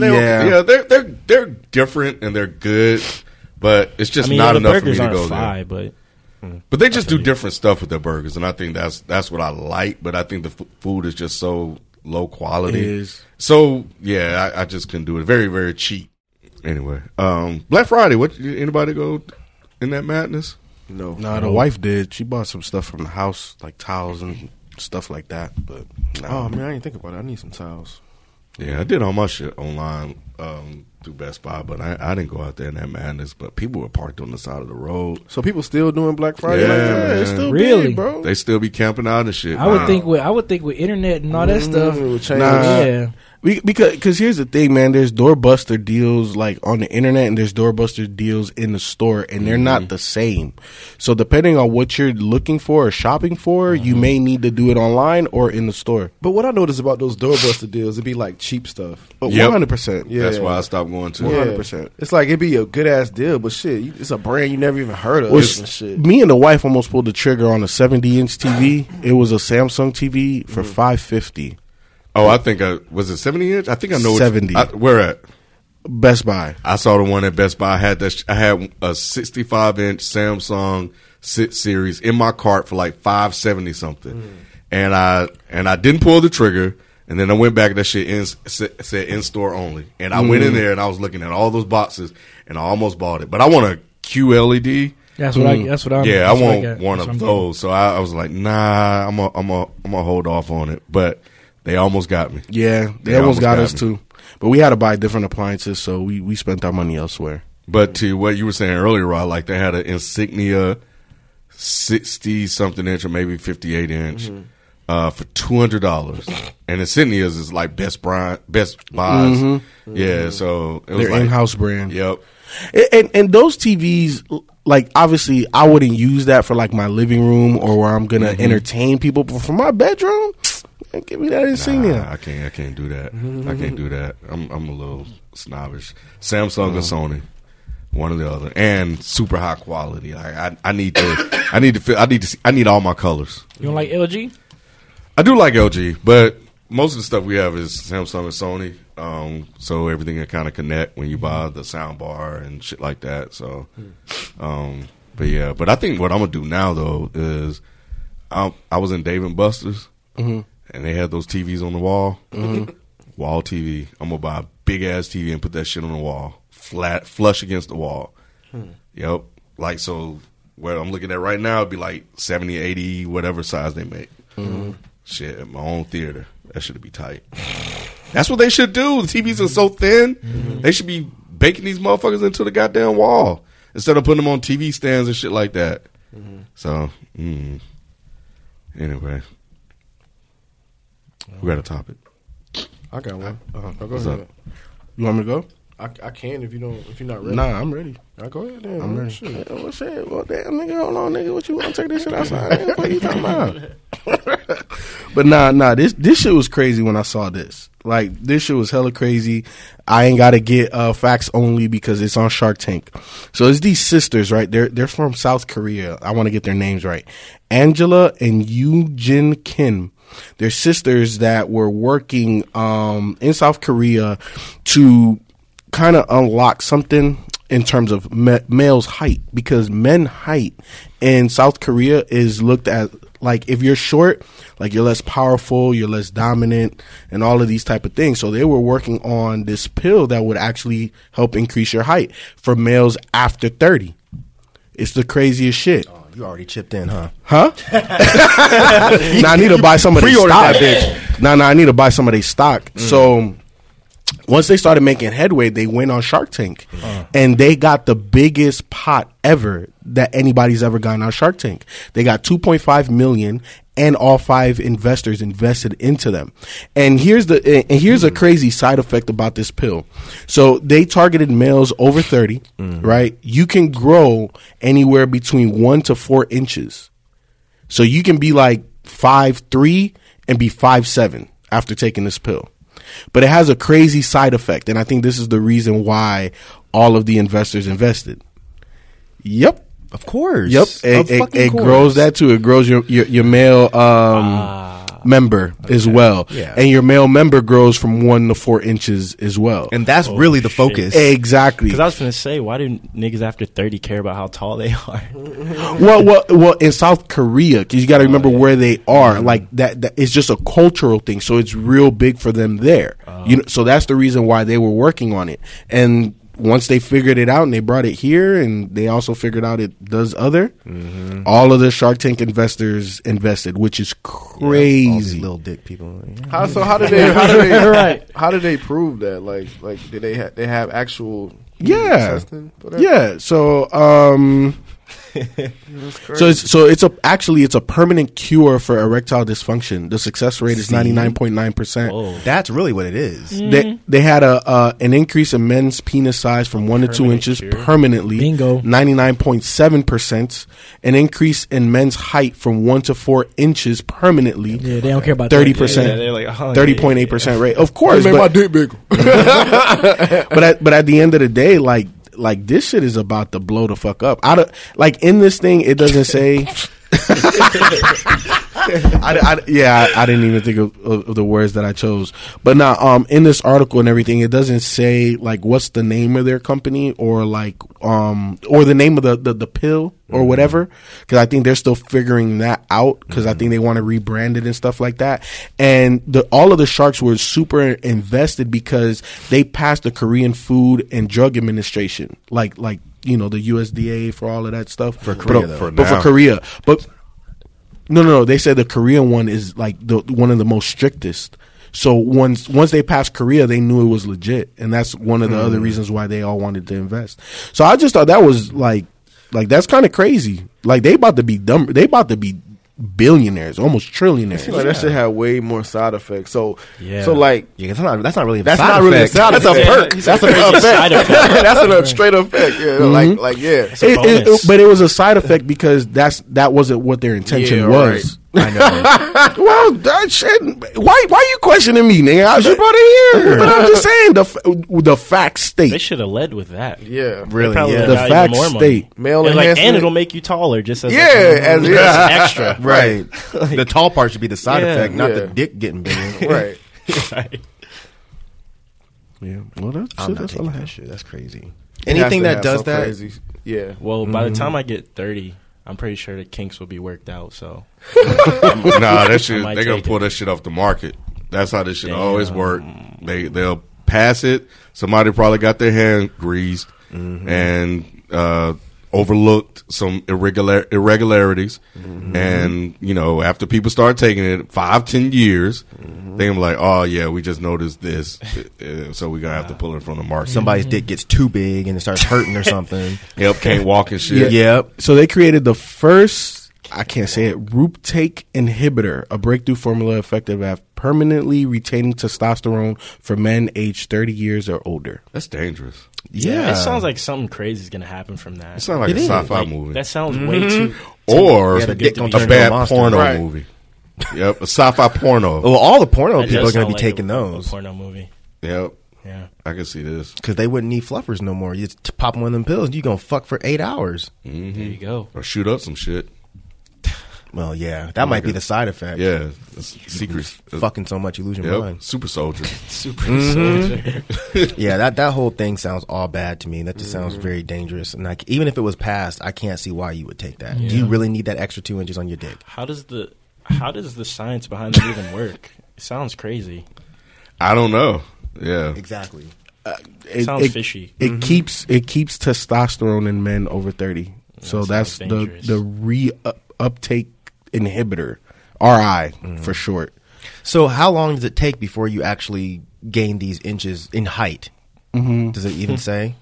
They're different and they're good, but it's just
I mean,
not
the
enough for me
burgers
to
aren't
go
fire,
there.
but
But they just do different stuff with their burgers, and I think that's what I like. But I think the food is just so low quality.
It is.
So yeah, I just couldn't do it. Very, very cheap. Anyway, Black Friday. What? Anybody go in that madness?
No.
No, the wife did. She bought some stuff from the house, like towels and stuff like that. But no.
Oh man, I didn't think about it. I need some towels.
Yeah, I did all my shit online through Best Buy, but I didn't go out there in that madness. But people were parked on the side of the road.
So people still doing Black Friday
Yeah,
like that?
man.
it's still
Really?
big, bro.
They still be camping out and shit.
I would
Wow.
think with internet and all that stuff.
It would change.
Nah.
Yeah.
Because here's the thing, man. There's doorbuster deals like on the internet, and there's doorbuster deals in the store, and they're not the same. So depending on what you're looking for or shopping for, you may need to do it online or in the store.
But what I noticed about those doorbuster deals, it'd be like cheap stuff.
Yep.
100%.
Yeah.
That's why I stopped going to.
Yeah.
100%.
It's like it'd be a good ass deal, but shit, it's a brand you never even heard of.
Well,
and shit.
me and the wife almost pulled the trigger on a 70-inch TV. It was a Samsung TV for $550.
Oh, I think was it 70-inch? I think I know.
70.
Where at?
Best Buy.
I saw the one at Best Buy. I had that. I had a 65-inch Samsung Sit Series in my cart for like $570 something, and I didn't pull the trigger. And then I went back. That shit said in store only. And I went in there and I was looking at all those boxes and I almost bought it. But I want a QLED.
That's what I. That's what I'm.
Yeah, I
that's what
want
got.
one
That's
of
what I'm
those. So I was like, nah, I'm gonna hold off on it. But they almost got me.
Yeah, they almost got us too. But we had to buy different appliances, so we spent our money elsewhere.
But to what you were saying earlier, Rod, like they had an Insignia 60-something inch or maybe 58-inch for $200, and Insignia's is like Best Buys. Yeah, so it was
Their
like,
in-house brand.
Yep.
And those TVs, like obviously, I wouldn't use that for like my living room or where I'm gonna entertain people. But for my bedroom, give me that Insignia.
Nah, I can't do that. I can't do that. I'm a little snobbish. Samsung or Sony, one or the other, and super high quality. Like I need all my colors.
You don't like LG?
I do like LG, but most of the stuff we have is Samsung and Sony. So everything can kind of connect when you buy the sound bar and shit like that. So, but yeah, but I think what I'm gonna do now though is I was in Dave and Buster's and they had those TVs on the wall, wall TV. I'm gonna buy a big ass TV and put that shit on the wall, flat, flush against the wall. Yep, like so. what I'm looking at right now, it'd be like 70, 80, whatever size they make. Shit, my own theater. That should be tight. That's what they should do. The TVs are so thin. They should be baking these motherfuckers into the goddamn wall instead of putting them on TV stands and shit like that. So, anyway, we got a topic.
I got one. Go
What's
ahead.
up?
You want me to go?
I can if you're not ready.
Nah, I'm ready.
Go ahead. Then.
I'm ready.
Shit.
Well, shit. Well, damn, nigga, hold on, nigga. What you want to take this shit outside? Nigga? What you talking about? But nah, this shit was crazy when I saw this. Like, this shit was hella crazy. I ain't got to get facts only because it's on Shark Tank. So it's these sisters, right? They're from South Korea. I want to get their names right. Angela and Yoo Jin Kim. They're sisters that were working in South Korea to kind of unlock something in terms of male's height, because men height in South Korea is looked at like, if you're short, like you're less powerful, you're less dominant, and all of these type of things. So they were working on this pill that would actually help increase your height for males after 30. It's the craziest shit.
Oh, you already chipped in, huh?
Now I need to buy some of their stock. Nah, I need to buy some of their stock. So once they started making headway, they went on Shark Tank, and they got the biggest pot ever that anybody's ever gotten on Shark Tank. They got 2.5 million, and all 5 investors invested into them. And here's a crazy side effect about this pill. So they targeted males over 30, right? You can grow anywhere between 1 to 4 inches. So you can be like 5'3" and be 5'7" after taking this pill. But it has a crazy side effect, and I think this is the reason why all of the investors invested. Yep.
Of course.
Yep. It grows that too. It grows your male member as well.
Yeah.
And your male member grows from 1 to 4 inches as well.
And that's really the focus.
Exactly.
Because I was going to say, why do niggas after 30 care about how tall they are?
Well, in South Korea, because you got to remember where they are. Like that, it's just a cultural thing. So it's real big for them there. So that's the reason why they were working on it. And once they figured it out and they brought it here, and they also figured out it does other, all of the Shark Tank investors invested, which is crazy.
All these little dick people.
How did they prove that? Like did they have actual testing?
Yeah. So it's a permanent cure for erectile dysfunction. The success rate is 99.9%.
That's really what it is.
They had an increase in men's penis size from 1 to 2 inches permanently.
Bingo.
99.7%. An increase in men's height from 1 to 4 inches permanently.
Yeah, they don't care about
30%.
Yeah, they're like,
30.8% rate. Of course,
Made my dick bigger.
but at the end of the day, like this shit is about to blow the fuck up. In this thing, it doesn't say. I didn't even think of the words that I chose. But now, in this article and everything, it doesn't say like what's the name of their company or or the name of the pill or whatever. Because I think they're still figuring that out. Because I think they want to rebrand it and stuff like that. And all of the sharks were super invested because they passed the Korean Food and Drug Administration, like the USDA for all of that stuff
for Korea,
for Korea. But no. They said the Korean one is like one of the most strictest. So once they passed Korea, they knew it was legit, and that's one of the other reasons why they all wanted to invest. So I just thought that was like that's kind of crazy. Like they about to be dumb. They about to be billionaires, almost trillionaires.
Like that shit had way more side effects. So
that's not really a side
really
effect.
a side effect.
That's a perk.
That's an effect. That's a straight effect. Yeah,
but it was a side effect because that wasn't what their intention was.
I know.
Well, that shit. Why you questioning me, nigga? I should put it here. But I'm just saying the facts state.
They should have led with that.
Yeah,
really.
Yeah.
The facts state.
Male
and it'll make you taller just as
as
extra.
Right. The tall part should be the side effect, not the dick getting bigger.
Right.
Right.
Yeah. Well,
I'm not taking that shit. That's crazy. Anything that does that.
Crazy. Yeah.
Well, by the time I get 30, I'm pretty sure the kinks will be worked out. So,
that shit.
might
They're gonna
take
pull that shit off the market. That's how this shit always work. They'll pass it. Somebody probably got their hand greased, and overlooked some irregularities, and after people start taking it 5-10 years, they're like, oh yeah, we just noticed this, so we're gonna have to pull it from the market.
Somebody's dick gets too big and it starts hurting or something.
Yep, can't walk and shit.
Yep.
So they created the first, I can't say it, ruptake inhibitor, a breakthrough formula effective at permanently retaining testosterone for men aged 30 years or older.
That's dangerous.
Yeah, it sounds like something crazy is going to happen from that.
It sounds like a sci-fi movie.
That sounds way too.
Or
Yeah, the dick gonna
a
turn into
bad
a monster.
porno
Right.
movie. Yep, a sci-fi porno.
Well, all the porno
That
people
does
are going to
sound
be
like
taking
a
those
porno movie.
Yep,
Yeah.
I can see this.
because they wouldn't need fluffers no more. You just pop one of them pills, you going to fuck for 8 hours.
There you go.
Or shoot up some shit.
Well, yeah, that might be the side effect.
Yeah, it's secret.
Fucking so much you lose your mind.
Super soldier.
Super soldier.
Yeah, that whole thing sounds all bad to me. That just sounds very dangerous. And like, even if it was passed, I can't see why you would take that. Do you really need that extra 2 inches on your dick?
How does the science behind that even work? It sounds crazy.
I don't know. Yeah,
Exactly.
It sounds fishy.
It keeps testosterone in men over 30. So
that
that's
sounds
the
dangerous.
uptake inhibitor, RI for short.
So how long does it take before you actually gain these inches in height? Does it even say?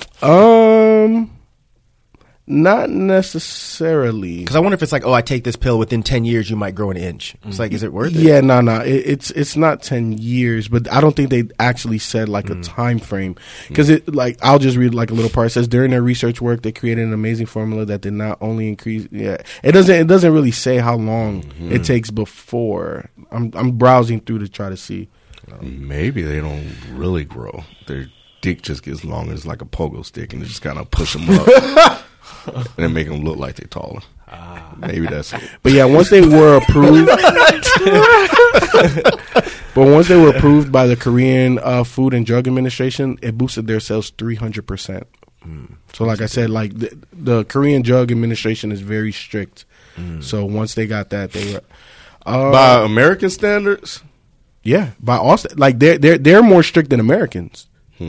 Not necessarily.
Because I wonder if it's like, oh, I take this pill, within 10 years you might grow an inch. It's like, is it worth it?
Yeah, no. It's not 10 years, but I don't think they actually said like a time frame. Because I'll just read like a little part. It says during their research work, they created an amazing formula that did not only increase. Yeah, it doesn't really say how long it takes before. I'm browsing through to try to see.
maybe they don't really grow. Their dick just gets long as like a pogo stick, and it just kind of push them up. And then make them look like they're taller. Maybe that's it.
But yeah, once they were approved, by the Korean Food and Drug Administration, it boosted their sales 300%. So, like I said, like the Korean Drug Administration is very strict. So once they got that, they were
by American standards.
Yeah, by all like they're more strict than Americans.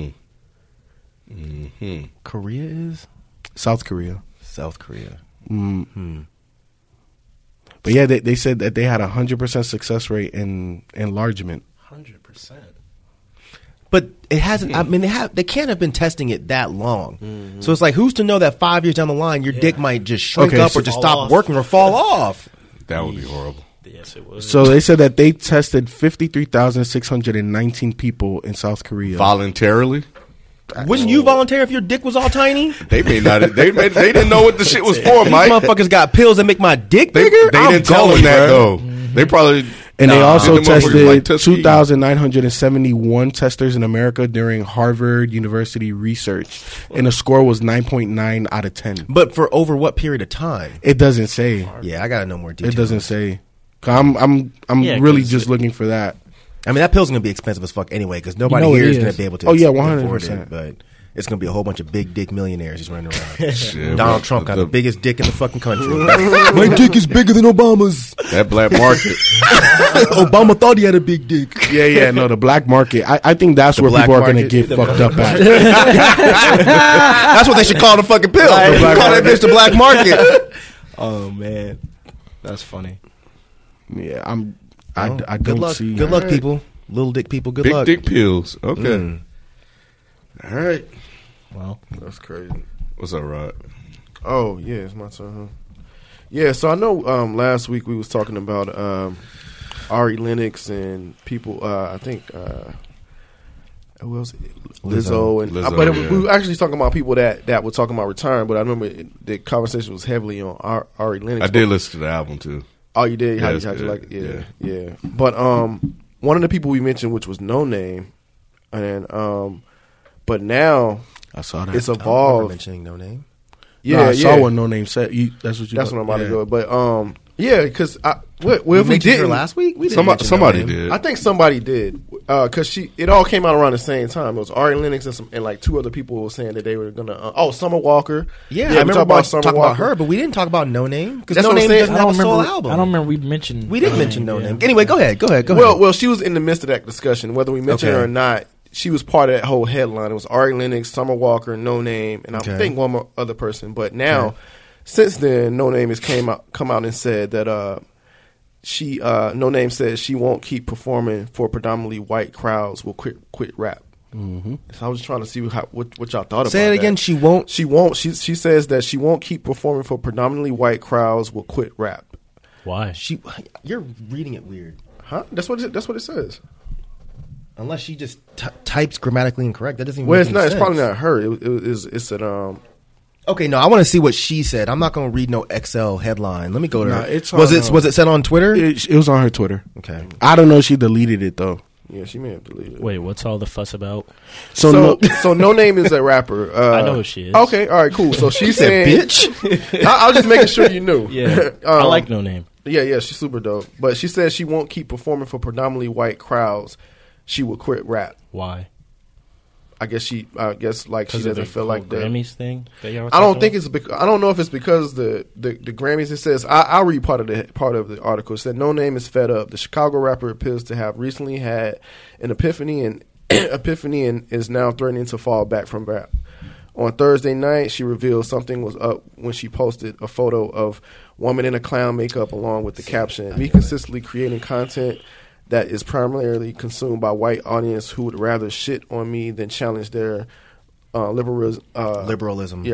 Korea is
South Korea.
South Korea.
But yeah, they said that they had 100% success rate in enlargement.
100%.
But it hasn't. I mean, they can't have been testing it that long. So it's like, who's to know that 5 years down the line your dick might just shrink up or just stop working or fall off?
That would be horrible.
Yes, it would.
So they said that they tested 53,619 people in South Korea
Voluntarily.
Wouldn't you volunteer if your dick was all tiny?
They may not. They didn't know what the shit was for,
These
Mike.
motherfuckers got pills that make my dick
They
bigger.
didn't tell them that though. They probably.
And they also
them motherfuckers
tested
like Tuskegee.
2,971 testers in America during Harvard University research, and the score was 9.9 out of 10.
But for over what period of time?
It doesn't say.
Yeah, I gotta know more details.
It doesn't say. I'm
Yeah,
really
'cause
just looking for that.
I mean, that pill's gonna be expensive as fuck anyway, because nobody
You know
here
it
is gonna
is.
be able to.
Oh, yeah,
afford
100%.
it, but it's gonna be a whole bunch of big dick millionaires just running around.
Shit,
Donald
bro.
Trump got the biggest dick in the fucking country.
My dick is bigger than Obama's.
That black market.
Obama thought he had a big dick.
Yeah, no, the black market. I think that's where
black
people are going to
market?
get fucked up at.
That's what they should call the fucking pill.
Right.
Call that bitch the black market.
Oh man, that's funny.
Yeah, I
Good
don't
luck.
see.
Good luck, people. Little dick people. Good
Big
luck.
dick pills. Okay. All right.
Well,
That's crazy.
What's up, Rod?
Oh yeah, it's my turn. Huh? Yeah, so I know last week we was talking about Ari Lennox and people. I think who else? Lizzo and
Lizzo,
but
yeah.
we were actually talking about people that were talking about retiring. But I remember the conversation was heavily on Ari Lennox.
I did listen to the album too.
Oh, you did?
Yeah,
How'd
it's
you
good.
like it? Yeah. But one of the people we mentioned, which was No Name, and but now
I saw that.
it's
I don't remember
evolved.
mentioning no name.
Yeah, I saw what No Name said. That's what you.
That's what I'm about to
yeah.
go. But yeah, because well, if we
mentioned her
didn't
last week, we didn't mention
Somebody
no name.
did.
I think somebody did because it all came out around the same time. It was Ari Lennox and like two other people were saying that they were gonna. Summer Walker.
Yeah,
we
I remember
talked
talking about
Walker.
her, but we didn't talk about No Name because
That's
No
what I'm
Name
saying.
doesn't have a solo album.
I don't remember we mentioned.
We didn't mention No
yeah.
Name. Anyway, go ahead.
Well, she was in the midst of that discussion. Whether we mentioned
Okay.
her or not, she was part of that whole headline. It was Ari Lennox, Summer Walker, No Name, and I think one more other person. But now, since then, No Name has come out and said that she No Name says she won't keep performing for predominantly white crowds. Will quit rap. Mm-hmm. So I was just trying to see what y'all thought about.
Say it again.
That.
She won't.
She won't. She says that she won't keep performing for predominantly white crowds. Will quit rap.
Why?
You're reading it weird.
Huh? That's what it says.
Unless she just types grammatically incorrect. That doesn't even
Well,
make
it's not.
sense.
It's probably not her. It said.
Okay, no, I want to see what she said. I'm not going to read no XL headline. Let me go to her.
It's
was it said on Twitter?
It was on her Twitter.
Okay.
I don't know if she deleted it though.
Yeah, she may have deleted it.
Wait, what's all the fuss about?
So No Name is a rapper.
I know who she is.
Okay, all right, cool. So she's saying,
bitch.
I was just making sure you knew.
Yeah, I like No Name.
Yeah, she's super dope. But she says she won't keep performing for predominantly white crowds. She will quit rap.
Why?
I guess like she doesn't feel like the
Grammys thing.
I don't think it's. I don't know if it's because the Grammys. It says I'll read part of the article. It said No Name is fed up. The Chicago rapper appears to have recently had an epiphany and is now threatening to fall back from rap. On Thursday night, she revealed something was up when she posted a photo of woman in a clown makeup along with the caption, "Me consistently creating content that is primarily consumed by white audience who would rather shit on me than challenge their liberalism.
Yeah,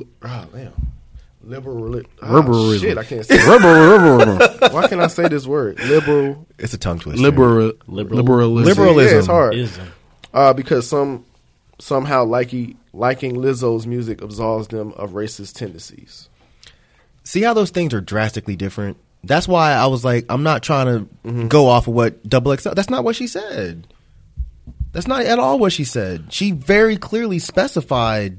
liberalism. Shit, I can't say it. Why can't I say this word? Liberal.
It's a tongue twister.
Liberalism. Yeah, it's hard. Because somehow liking Lizzo's music absolves them of racist tendencies.
See how those things are drastically different? That's why I was like, I'm not trying to go off of what XXL. That's not what she said. That's not at all what she said. She very clearly specified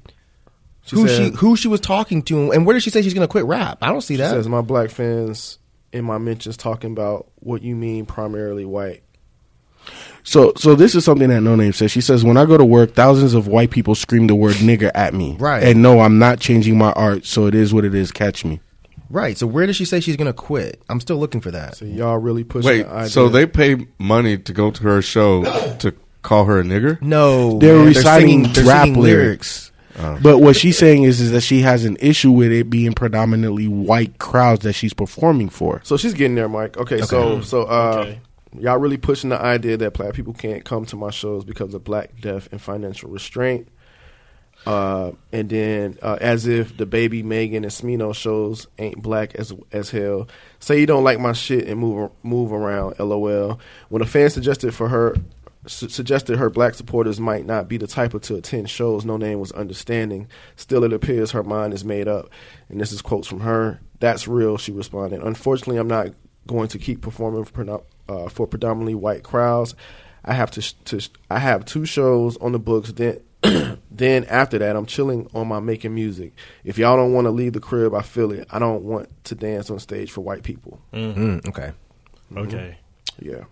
who she was talking to, and where did she say she's going to quit rap? I don't see that.
She says, my black fans in my mentions talking about what you mean primarily white.
So this is something that No Name says. She says, when I go to work, thousands of white people scream the word nigger at me.
Right.
And no, I'm not changing my art, so it is what it is. Catch me.
Right. So where does she say she's going to quit? I'm still looking for that.
So y'all really pushing the idea.
So they pay money to go to her show to call her a nigger?
No.
They're reciting
they're
rap
singing
lyrics. But what she's saying is that she has an issue with it being predominantly white crowds that she's performing for.
So she's getting there, Mike. Okay. So y'all really pushing the idea that black people can't come to my shows because of black death and financial restraint. And then as if the Baby Megan and Smino shows ain't black as hell. Say you don't like my shit and move around. LOL. When a fan suggested her black supporters might not be the type to attend shows, No Name was understanding. Still, it appears her mind is made up. And this is quotes from her. That's real, she responded. Unfortunately, I'm not going to keep performing for predominantly white crowds. I have I have 2 shows on the books. Then after that, I'm chilling on my making music. If y'all don't want to leave the crib, I feel it. I don't want to dance on stage for white people.
Okay.
Okay.
Yeah.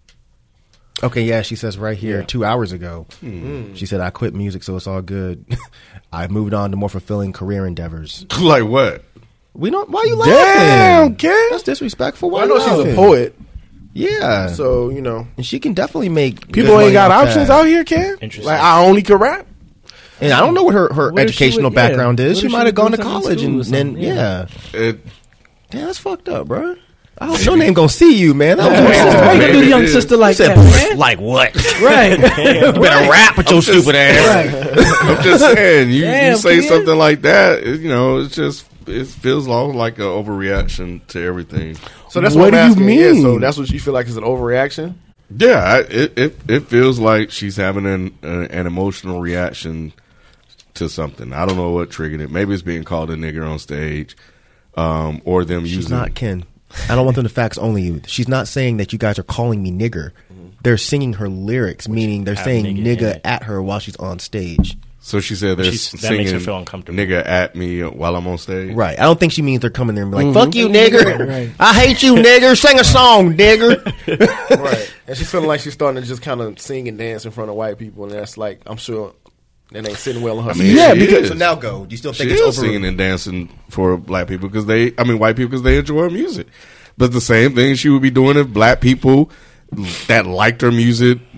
Okay, yeah, she says right here, 2 hours ago, she said, I quit music, so it's all good. I've moved on to more fulfilling career endeavors.
Like what?
We don't. Why are you laughing?
Damn, kid.
That's disrespectful. Why
I know
laughing?
she's a poet.
Yeah.
So, you know.
And she can definitely make
People ain't got options out here, kid.
Interesting.
Like, I only could rap.
And I don't know what her
What if
educational
she would- yeah.
background is.
What
She
if she
might have
would
gone
go
to
to
college
school or
and then,
something?
yeah.
It,
Damn, that's fucked up, bro. I hope No Name gonna see you, man. That was
Why you gonna do the young
Maybe it
sister like
said,
that, man?
like what?
Right.
You better rap with your stupid ass.
I'm just saying, you
Damn,
say
kid.
something like that, it feels like an overreaction to everything.
So that's
What
what, I'm
do you
asking. Yeah,
mean?
so that's what you feel like is an overreaction?
Yeah, it feels like she's having an emotional reaction to something. I don't know what triggered it. Maybe it's being called a nigger on stage, or them
She's
using.
not Ken. I don't want them to facts only you. She's not saying that you guys are calling me nigger. They're singing her lyrics, meaning they're
have
saying
nigga in
nigga
it.
at her while she's on stage.
So she said they're
That
singing
makes her feel uncomfortable.
nigga at me while I'm on stage.
Right. I don't think she means they're coming there and be like, fuck you, nigger.
Right.
I hate you, nigger. Sing a song, nigger.
Right. And she's feeling like she's starting to just kind of sing and dance in front of white people. And that's like, I'm sure that ain't sitting well on her.
I mean,
Yeah,
she
because-
is.
So now go. Do you still think
She
it's
is
over?
singing and dancing for black people white people because they enjoy her music. But the same thing she would be doing if black people that liked her music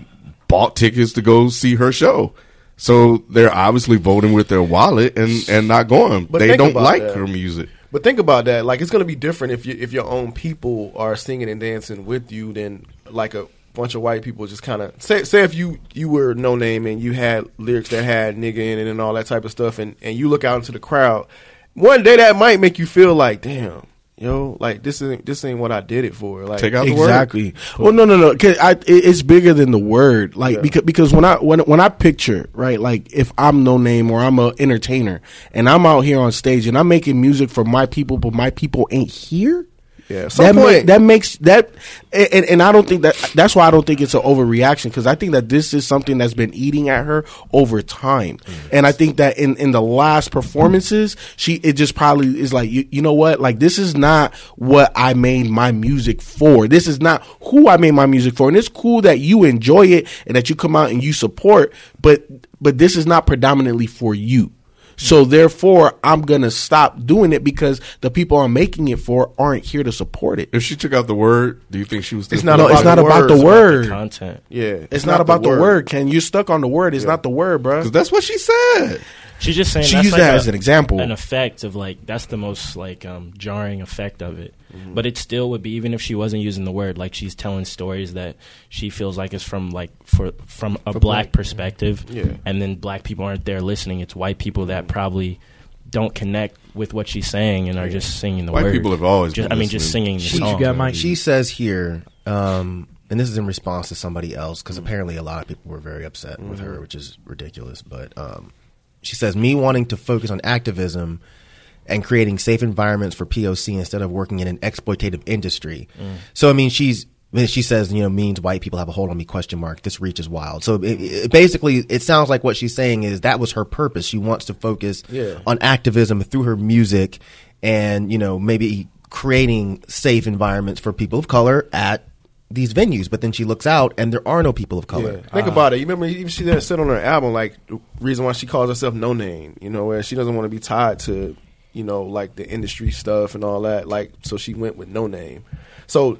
bought tickets to go see her show. So they're obviously voting with their wallet and not going.
But
they
think
don't
about
like
that.
her music.
But think about that. Like, it's going to be different if your own people are singing and dancing with you than like a bunch of white people just kind of say if you were No Name and you had lyrics that had nigga in it and all that type of stuff, and you look out into the crowd. One day that might make you feel like, damn, yo, like this ain't what I did it for. Like,
Take out the
Exactly.
word.
Well, no. 'Cause it's bigger than the word. Like because when I picture, right, like if I'm No Name or I'm a entertainer and I'm out here on stage and I'm making music for my people, but my people ain't here.
Yeah, at some point.
That makes that, and I don't think that's why I don't think it's an overreaction, because I think that this is something that's been eating at her over time, and I think that in the last performances, it just probably is like, you know what, like this is not what I made my music for. This is not who I made my music for, and it's cool that you enjoy it and that you come out and you support, but this is not predominantly for you. So therefore, I'm gonna stop doing it because the people I'm making it for aren't here to support it.
If she took out the word, do you think she was?
It's not
No,
about
it's not
the
about
words,
the word.
The content.
Yeah,
It's not about the word, Ken. You're stuck on the word. It's not the word, bro.
Because that's what she said.
She's just saying
She
that's
used
like
that as an example.
an effect of like that's the most like jarring effect of it.
Mm-hmm.
But it still would be, even if she wasn't using the word, like she's telling stories that she feels like is from like from a black perspective, and then black people aren't there listening. It's white people that probably don't connect with what she's saying and are just singing the
White
word.
people have always been
just
listening.
singing the song.
She says here, and this is in response to somebody else, because apparently a lot of people were very upset with her, which is ridiculous. But she says, me wanting to focus on activism and creating safe environments for POC instead of working in an exploitative industry. So, I mean, she says, means white people have a hold on me, ? This reach is wild. So basically, it sounds like what she's saying is that was her purpose. She wants to focus on activism through her music and, maybe creating safe environments for people of color at these venues. But then she looks out and there are no people of color.
Yeah. Think about it. You remember even she didn't said on her album, like, the reason why she calls herself No Name, where she doesn't want to be tied to, like the industry stuff and all that. Like, so she went with No Name. So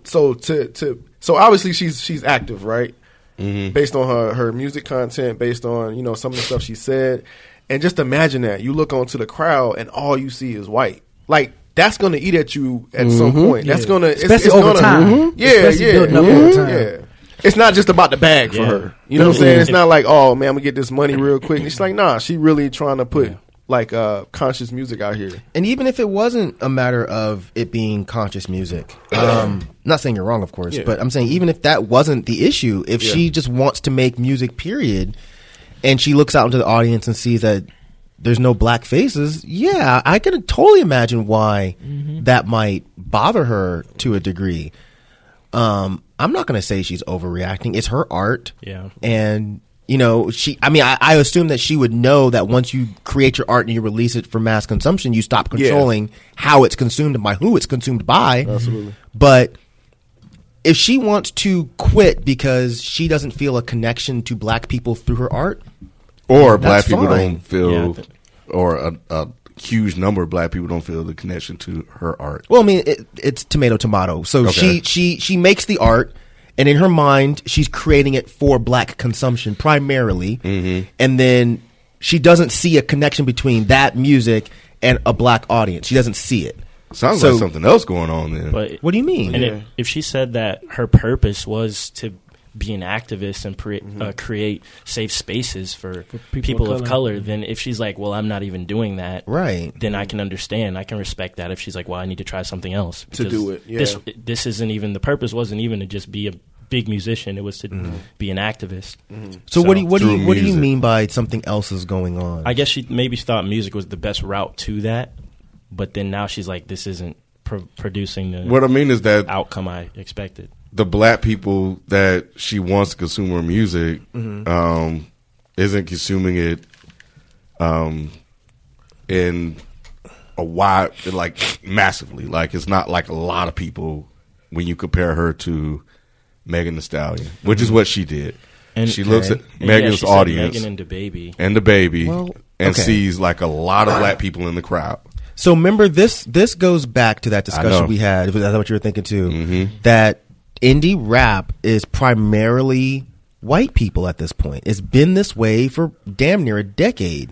obviously she's active, right? Mm-hmm. Based on her music content, based on some of the stuff she said, and just imagine that you look onto the crowd and all you see is white. Like, that's going to eat at you at some point. That's going to,
especially over time. Building up over time.
Yeah. It's not just about the bag for her. You know what I'm saying? It's not like, oh man, I'm gonna get this money real quick. It's like, nah, she really trying to put like conscious music out here.
And even if it wasn't a matter of it being conscious music, not saying you're wrong, of course, but I'm saying even if that wasn't the issue, if she just wants to make music, period, and she looks out into the audience and sees that there's no black faces, I can totally imagine why that might bother her to a degree. I'm not going to say she's overreacting. It's her art.
Yeah.
And, I assume that she would know that once you create your art and you release it for mass consumption, you stop controlling how it's consumed and by who it's consumed by.
Absolutely.
But if she wants to quit because she doesn't feel a connection to black people through her art,
or black
that's
people
fine.
don't feel, or a huge number of black people don't feel the connection to her art.
Well, I mean, it's tomato. So she makes the art, and in her mind, she's creating it for black consumption primarily, and then she doesn't see a connection between that music and a black audience. She doesn't see it.
Sounds like something else going on then.
But
what do you mean?
And if she said that her purpose was to be an activist and create safe spaces for people of color, then if she's like, well, I'm not even doing that,
right?
Then I can understand. I can respect that if she's like, well, I need to try something else
to do it. Yeah.
This isn't even, the purpose wasn't even to just be a big musician. It was to be an activist.
So what do you mean by something else is going on?
I guess she maybe thought music was the best route to that, but then now she's like, this isn't producing the
what I mean is that
outcome I expected.
The black people that she wants to consume her music isn't consuming it in a wide, like massively. Like, it's not like a lot of people when you compare her to Megan Thee Stallion, which is what she did. And she looks at Megan's audience
Megan and
the baby and sees like a lot of black people in the crowd.
So remember, this goes back to that discussion we had. Is that what you were thinking too? That indie rap is primarily white people at this point. It's been this way for damn near a decade.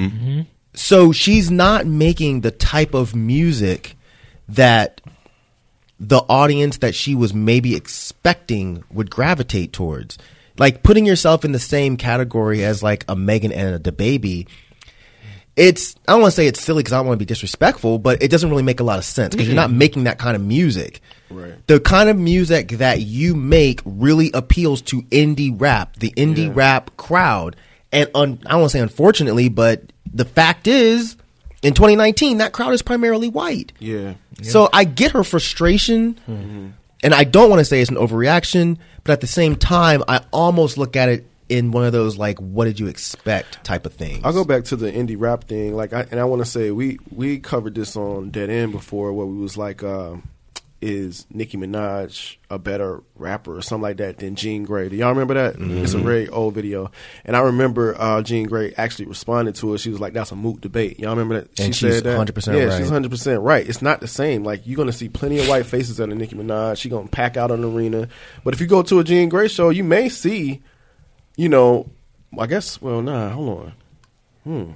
So she's not making the type of music that the audience that she was maybe expecting would gravitate towards. Like putting yourself in the same category as like a Megan and a DaBaby. I don't want to say it's silly because I don't want to be disrespectful, but it doesn't really make a lot of sense because you're not making that kind of music.
Right.
The kind of music that you make really appeals to indie rap, the indie rap crowd. And I don't want to say unfortunately, but the fact is, in 2019, that crowd is primarily white.
Yeah.
So I get her frustration, and I don't want to say it's an overreaction, but at the same time, I almost look at it in one of those like, what did you expect type of things.
I'll go back to the indie rap thing. Like, I want to say we covered this on Dead End before, where we was like, is Nicki Minaj a better rapper or something like that than Jean Grae? Do y'all remember that? It's a very old video, and I remember Jean Grae actually responded to it. She was like, "That's a moot debate." Y'all remember that?
And
she
she's
said that.
100%
yeah,
right.
she's 100% right. It's not the same. Like, you're gonna see plenty of white faces at a Nicki Minaj. She gonna pack out an arena, but if you go to a Jean Grae show, you may see, I guess. Well, hold on.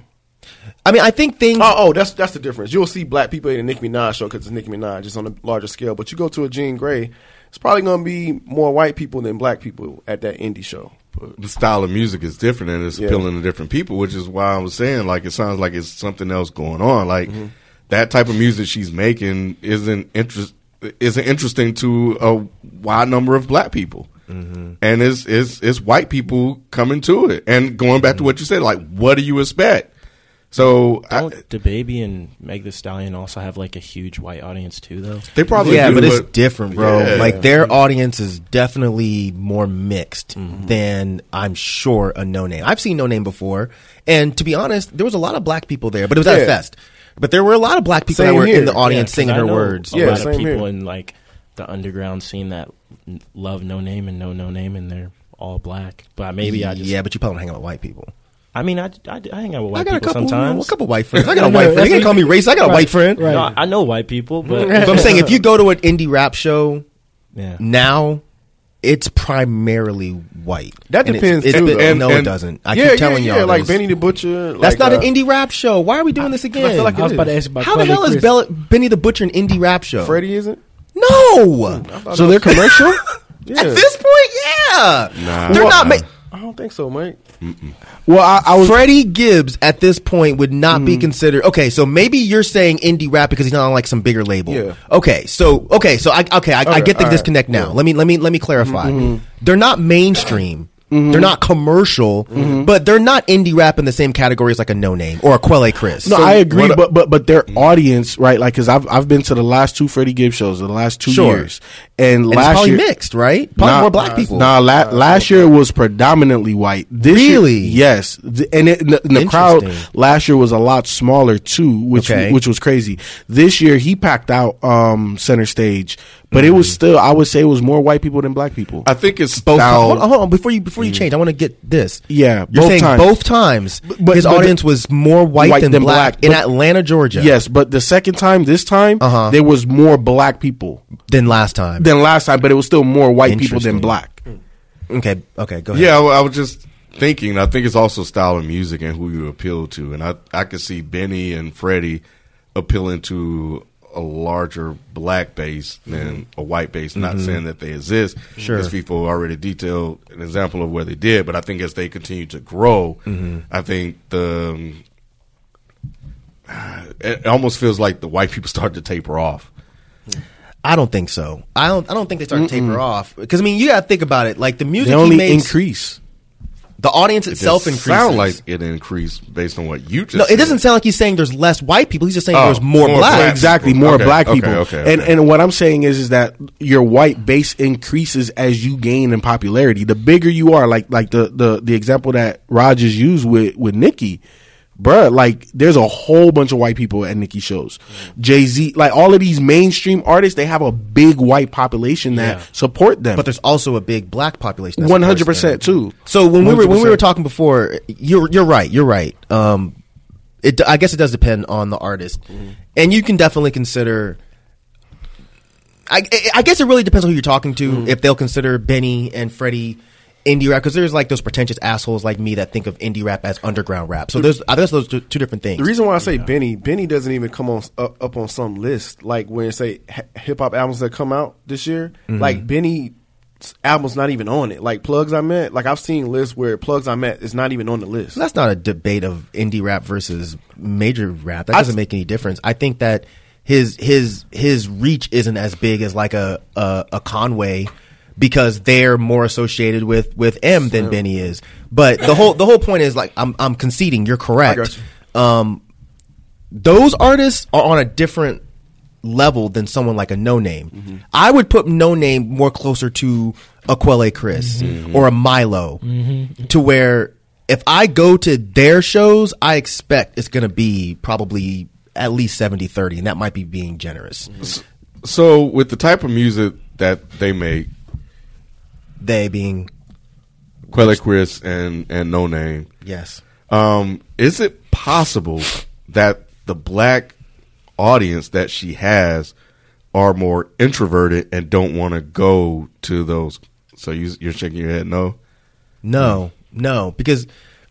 I mean, I think things.
Oh, that's the difference. You'll see black people at a Nicki Minaj show because it's Nicki Minaj, just on a larger scale. But you go to a Jean Grae, it's probably going to be more white people than black people at that indie show.
The style of music is different and it's appealing to different people, which is why I was saying, like, it sounds like it's something else going on. Like, that type of music she's making isn't interesting to a wide number of black people. And it's white people coming to it. And going back to what you said, like, what do you expect? So
don't DaBaby and Meg Thee Stallion also have like a huge white audience too, though?
They probably do,
but it's different, bro.
Yeah.
Like, their audience is definitely more mixed than, I'm sure, a No Name. I've seen No Name before, and to be honest, there was a lot of black people there, but it was at a fest. But there were a lot of black people that were in the audience singing her words.
A lot of people in like the underground scene that love No Name and No Name, and they're all black. But maybe I just
but you probably don't hang out with white people.
I mean, I hang out with white people sometimes.
A couple white friends. I got a white friend. You can't call me racist. I got a white friend.
Right. No, I know white people, but
I'm saying, if you go to an indie rap show now, it's primarily white.
That depends.
It doesn't. I keep telling y'all.
Like Benny the Butcher.
That's not an indie rap show. Why are we doing this again?
I feel like I was about to ask about
how the hell is Benny the Butcher an indie rap show?
Freddie isn't?
No.
So they're commercial?
Yeah.
At this point, yeah.
Nah.
They're not.
I don't think so, Mike.
Well, I was
Freddie Gibbs at this point would not be considered. Okay, so maybe you're saying indie rap because he's not on like some bigger label.
Yeah.
Okay, so I get the disconnect now. Let me clarify. They're not mainstream. They're not commercial, but they're not indie rap in the same category as like a No Name or a Quelle Chris.
No, I agree, but their audience, right? Like, because I've been to the last two Freddie Gibbs shows in the last 2 years, and
it's
last
probably
year
mixed, right? Probably more black people.
Last year it was predominantly white. This
Really?
year, yes, and the crowd last year was a lot smaller too, which was crazy. This year he packed out center stage. But it was still, I would say, it was more white people than black people.
I think it's
both. Hold on, before you change, I want to get this.
Yeah,
you're saying both times. But his audience was more white than black in Atlanta, Georgia.
Yes, but the second time, this time, there was more black people
than last time.
But it was still more white people than black.
Okay, go ahead.
Yeah, I was just thinking. I think it's also style of music and who you appeal to, and I could see Benny and Freddie appealing to a larger black base than a white base. Not saying that they exist.
Sure.
As people already detailed an example of where they did, but I think as they continue to grow, I think it almost feels like the white people start to taper off.
I don't think so. I don't think they start to taper off, because I mean, you got to think about it. Like, the music
they only
he makes,
increase.
The audience itself increases.
Sound like it increased based on what you just
No,
said.
it doesn't sound like he's saying there's less white people. He's just saying there's more black.
Exactly, more black people.
Okay.
And what I'm saying is that your white base increases as you gain in popularity. The bigger you are, like the example that Rogers used with Nicki, bruh, like, there's a whole bunch of white people at Nicki shows. Jay-Z, like, all of these mainstream artists, they have a big white population that support them.
But there's also a big black population.
100% too.
So when we were talking before, you're right. I guess it does depend on the artist, and you can definitely consider. I guess it really depends on who you're talking to. If they'll consider Benny and Freddie indie rap, because there's like those pretentious assholes like me that think of indie rap as underground rap. So I guess those two different things.
The reason why I say Benny doesn't even come on up on some list. Like when say hip hop albums that come out this year, like Benny's album's not even on it. Like Plugs I Met, like I've seen lists where Plugs I Met is not even on the list.
That's not a debate of indie rap versus major rap. That doesn't make any difference. I think that his reach isn't as big as like a Conway, because they're more associated with M than Benny is. But the whole point is, like, I'm conceding, you're correct. Those artists are on a different level than someone like a No Name. I would put No Name more closer to a Quelle Chris or a Milo, to where if I go to their shows, I expect it's going to be probably at least 70-30, and that might be being generous.
So with the type of music that they make,
they being
Quelle Chris and No Name,
yes,
is it possible that the black audience that she has are more introverted and don't want to go to those? So you're shaking your head no, because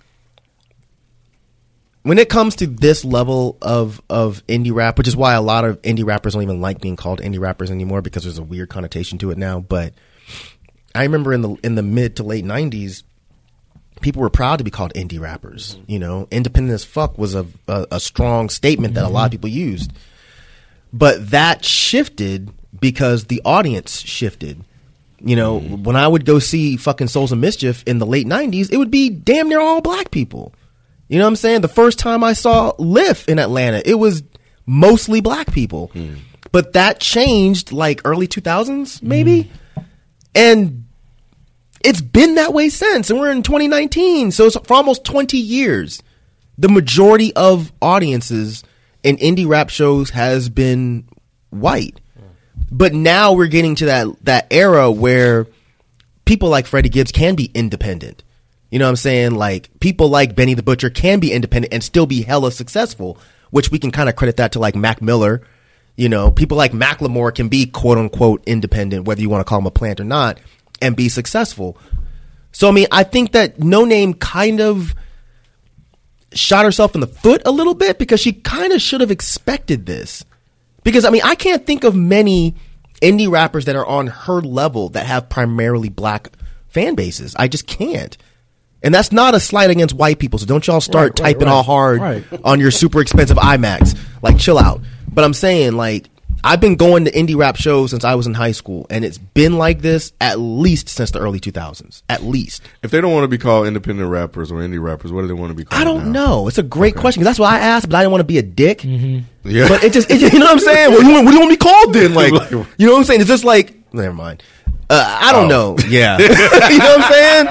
when it comes to this level of indie rap, which is why a lot of indie rappers don't even like being called indie rappers anymore, because there's a weird connotation to it now. But I remember in the mid to late 90s, people were proud to be called indie rappers. You know, independent as fuck was a strong statement that a lot of people used. But that shifted because the audience shifted. You know, when I would go see fucking Souls of Mischief in the late 90s, it would be damn near all black people. You know what I'm saying? The first time I saw Liff in Atlanta, it was mostly black people. But that changed like early 2000s, maybe. And it's been that way since. And we're in 2019. So it's for almost 20 years. The majority of audiences in indie rap shows has been white. But now we're getting to that era where people like Freddie Gibbs can be independent. You know what I'm saying? Like, people like Benny the Butcher can be independent and still be hella successful, which we can kind of credit that to like Mac Miller. You know, people like Macklemore can be quote unquote independent, whether you want to call him a plant or not, and be successful. So, I mean, I think that No Name kind of shot herself in the foot a little bit, because she kind of should have expected this. Because, I mean, I can't think of many indie rappers that are on her level that have primarily black fan bases. I just can't. And that's not a slight against white people, so don't y'all start typing all hard on your super expensive iMacs. Like, chill out. But I'm saying, like, I've been going to indie rap shows since I was in high school, and it's been like this at least since the early 2000s. At least. If they don't want to be called independent rappers or indie rappers, what do they want to be called?
I don't know. It's a great question, because that's why I asked, but I didn't want to be a dick.
Yeah.
But it just, you know what I'm saying? Well, what do you want to be called then? Like, you know what I'm saying? It's just like, never mind. I don't know. Yeah. You know what I'm saying?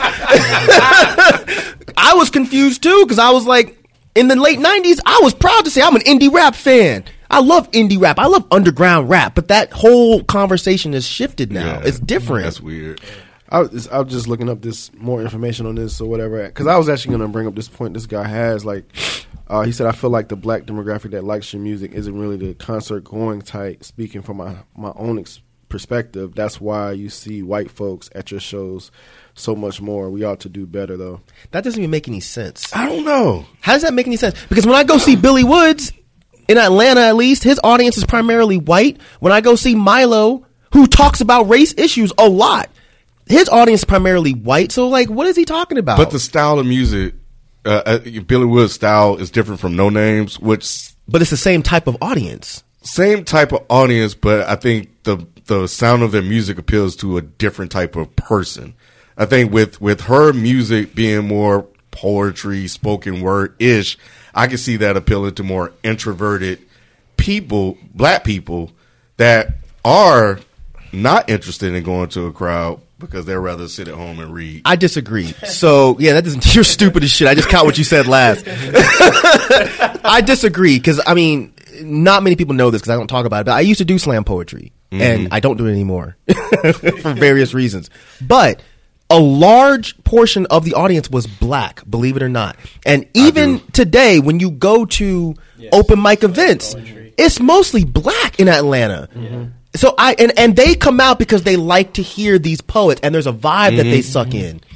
I was confused too, because I was like, in the late 90s, I was proud to say I'm an indie rap fan. I love indie rap. I love underground rap. But that whole conversation has shifted now. It's different.
That's weird.
I was just looking up this more information on this or whatever, because I was actually going to bring up this point this guy has. Like, he said, I feel like the black demographic that likes your music isn't really the concert going type. Speaking from my own perspective, that's why you see white folks at your shows so much more. We ought to do better, though.
That doesn't even make any sense.
I don't know.
How does that make any sense? Because when I go see Billy Woods, in Atlanta at least, his audience is primarily white. When I go see Milo, who talks about race issues a lot, his audience is primarily white. So, like, what is he talking about?
But the style of music, Billy Woods' style is different from No Name's,
but it's the same type of audience.
Same type of audience, but I think the sound of their music appeals to a different type of person. I think with her music being more poetry, spoken word ish, I can see that appealing to more introverted people, black people that are not interested in going to a crowd because they'd rather sit at home and read.
I disagree. So, yeah, that doesn't. You're stupid as shit. I just count what you said last. I disagree, because, I mean, not many people know this because I don't talk about it, but I used to do slam poetry, and I don't do it anymore for various reasons. But a large portion of the audience was black, believe it or not. And even today, when you go to open mic events, it's mostly black in Atlanta. So and they come out because they like to hear these poets, and there's a vibe that they suck in.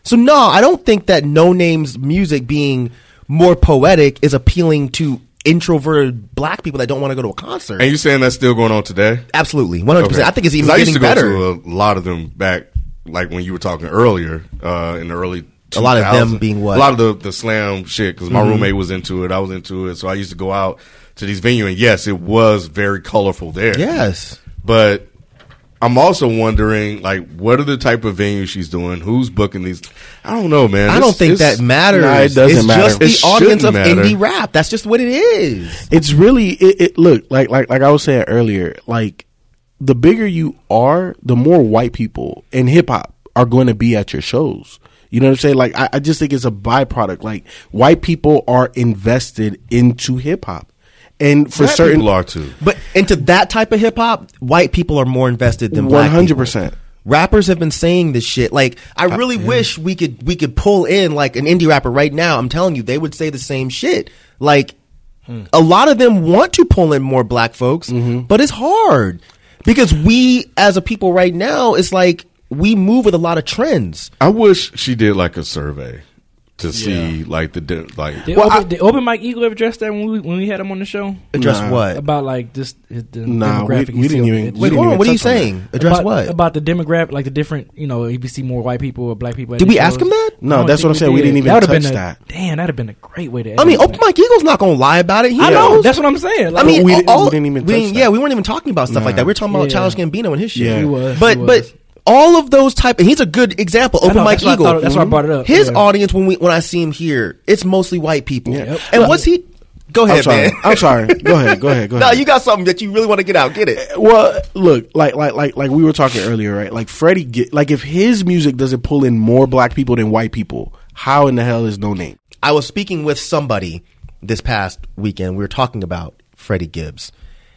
So no, I don't think that No Name's music being more poetic is appealing to introverted black people that don't want to go to a concert.
And you saying that's still going on today?
Absolutely, 100%.
Okay.
I think it's even
'Cause
getting better.
I used to go to a lot of them back, like when you were talking earlier in the early 2000s.
A lot of them being what?
A lot of the slam shit, because my roommate was into it. I was into it. So I used to go out to these venues, and yes, it was very colorful there.
Yes.
But I'm also wondering, like, what are the type of venues she's doing? Who's booking these? I don't know, man.
I don't think that matters.
Nah, it doesn't
it's
matter.
just the
It
audience of
shouldn't matter.
indie rap. That's just what it is.
It's really it look like I was saying earlier, like the bigger you are, the more white people in hip hop are going to be at your shows. You know what I'm saying? Like I just think it's a byproduct. Like white people are invested into hip hop. And for
Black
certain
people are too.
But into that type of hip hop, white people are more invested than black people.
100%.
Rappers have been saying this shit. Like, I really wish we could pull in like an indie rapper right now. I'm telling you, they would say the same shit. Like, a lot of them want to pull in more black folks, but it's hard because we, as a people right now, it's like we move with a lot of trends.
I wish she did like a survey to see like like.
Did Open Mike Eagle ever address that when we had him on the show?
Address what?
About like just the
Nah,
demographic.
we didn't even.
Wait, hold on. What are you saying? Address
about,
what?
About the demographic, like the different, if you see more white people or black people. At
Did
these
we ask
shows.
him that?
No,
I don't
that's
think
what I'm saying. We
did.
didn't even
That would've
touch
been
that.
Damn, that'd have been a great way to.
I mean, Open Mike Eagle's not gonna lie about it.
I know. That's what I'm saying. Like,
I mean,
we didn't even touch that.
Yeah, we weren't even talking about stuff like that. We were talking about
Yeah.
Childish Gambino and his shit.
Yeah.
He was,
But
he was.
all of those type, and he's a good example.
I
Open
know,
Mike
that's why I
Eagle.
thought- that's why I brought it up.
His
Yeah.
audience when I see him here, it's mostly white people.
Yeah.
And what's he? Go ahead, man.
I'm sorry. Go ahead.
No, you got something that you really want to get out. Get it.
Well, look, like we were talking earlier, right? Like Freddie, like if his music doesn't pull in more black people than white people, how in the hell is No Name?
I was speaking with somebody this past weekend. We were talking about Freddie Gibbs,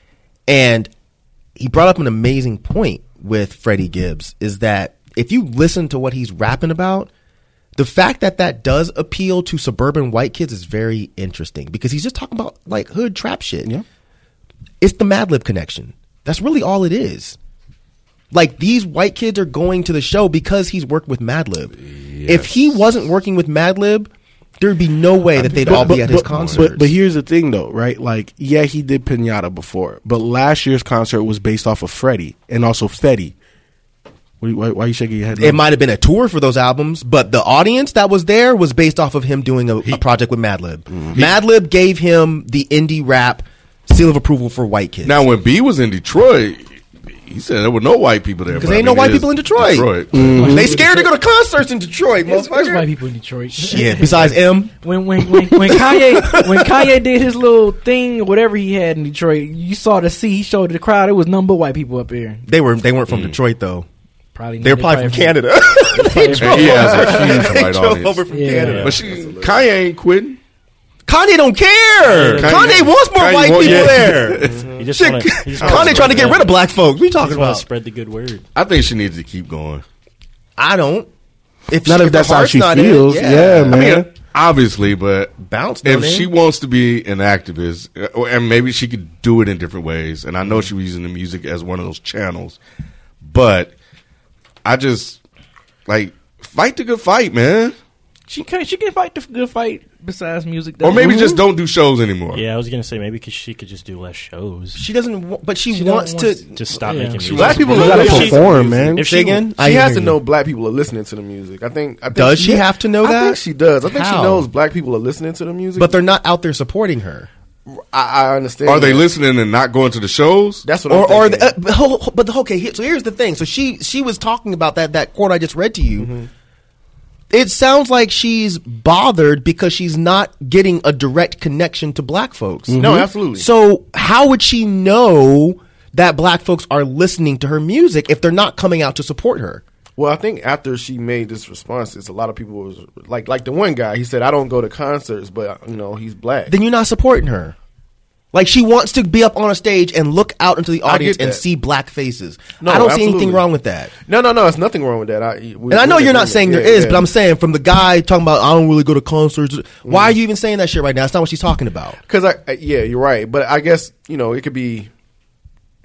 and he brought up an amazing point with Freddie Gibbs. Is that if you listen to what he's rapping about, the fact that does appeal to suburban white kids is very interesting because he's just talking about like hood trap shit.
Yeah.
It's the Madlib connection. That's really all it is. Like these white kids are going to the show because he's worked with Madlib.
Yes.
If he wasn't working with Madlib, there'd be no way that they'd all be at his concert.
But here's the thing, though, right? Like, yeah, he did Pinata before, but last year's concert was based off of Freddie and also Fetty. Why are you shaking your head?
It might have been a tour for those albums, but the audience that was there was based off of him doing a project with Madlib. Madlib gave him the indie rap seal of approval for white kids.
Now, when B was in Detroit, he said there were no white people there.
Because
but
there ain't
I
no
mean,
white
it is
people in Detroit. They scared to go to concerts in Detroit,
There's
motherfucker.
white people in Detroit.
Shit, besides M.
When Kanye did his little thing or whatever he had in Detroit, you saw he showed the crowd. It was none but white people up here.
They weren't from Detroit though.
Probably
They were probably from Canada.
He has a huge
They
white
drove
audience.
over from Canada.
But Kanye ain't quitting.
Kanye don't care. Kanye wants more white people there.
He just
Shit,
wanna- he just
Kanye
wanna
trying to get
spread
rid of black folks. What are you
He
talking
just want
about?
to spread the good word.
I think she needs to keep going.
I don't. If
Not if that's
her
how
heart's
she
not in it,
feels. Yeah, man.
I mean, obviously, but
Bounce,
if
no
she
name.
wants to be an activist, and maybe she could do it in different ways, and I know she was using the music as one of those channels, but I just like fight the good fight, man.
She can fight the good fight besides music.
Or maybe just don't do shows anymore.
Yeah, I was gonna say maybe because she could just do less shows.
She doesn't, but she
don't
wants to.
Just stop
Yeah.
making music.
Black people
You gotta
listen to
perform,
music.
man.
If
Say
she
again?
She has to know black people are listening to the music. I think
Does she have to know
I
that?
think she does. I think
How?
she knows black people are listening to the music.
But they're not out there supporting her.
I understand.
Are they
that.
listening and not going to the shows?
That's what I'm
Or
thinking.
so here's the thing. So she was talking about that quote I just read to you.
Mm-hmm.
It sounds like she's bothered because she's not getting a direct connection to black folks.
No, absolutely.
So how would she know that black folks are listening to her music if they're not coming out to support her?
Well, I think after she made this response, a lot of people was like the one guy. He said, "I don't go to concerts, but he's black."
Then you're not supporting her. Like she wants to be up on a stage and look out into the
I
audience
get
and
that.
see black faces.
No,
I don't see
absolutely.
anything wrong with that.
No, there's nothing wrong with that.
And I know you're not saying there is, but I'm saying from the guy talking about I don't really go to concerts. Why are you even saying that shit right now? That's not what she's talking about.
because yeah, you're right. But I guess it could be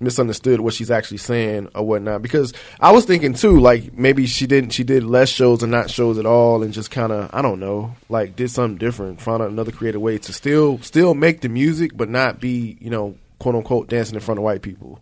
misunderstood what she's actually saying or whatnot. Because I was thinking too, like maybe she did less shows or not shows at all, and just kind of, I don't know, like did something different, found out another creative way to still make the music, but not be, you know, quote unquote dancing in front of white people.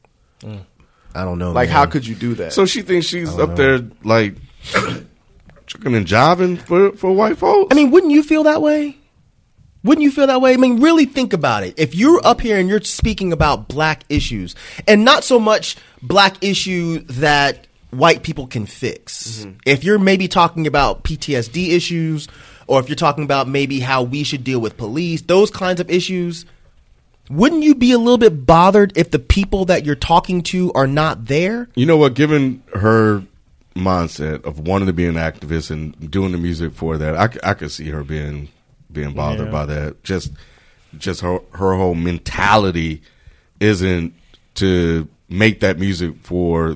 I don't know.
Like,
man.
how could you do that?
So she thinks she's up there like tricking and jiving for white folks.
I mean, wouldn't you feel that way? Wouldn't you feel that way? I mean, really think about it. If you're up here and you're speaking about black issues, and not so much black issue that white people can fix. If you're maybe talking about PTSD issues, or if you're talking about maybe how we should deal with police, those kinds of issues, wouldn't you be a little bit bothered if the people that you're talking to are not there?
You know what? Given her mindset of wanting to be an activist and doing the music for that, I could see her being bothered by that. Just her whole mentality isn't to make that music for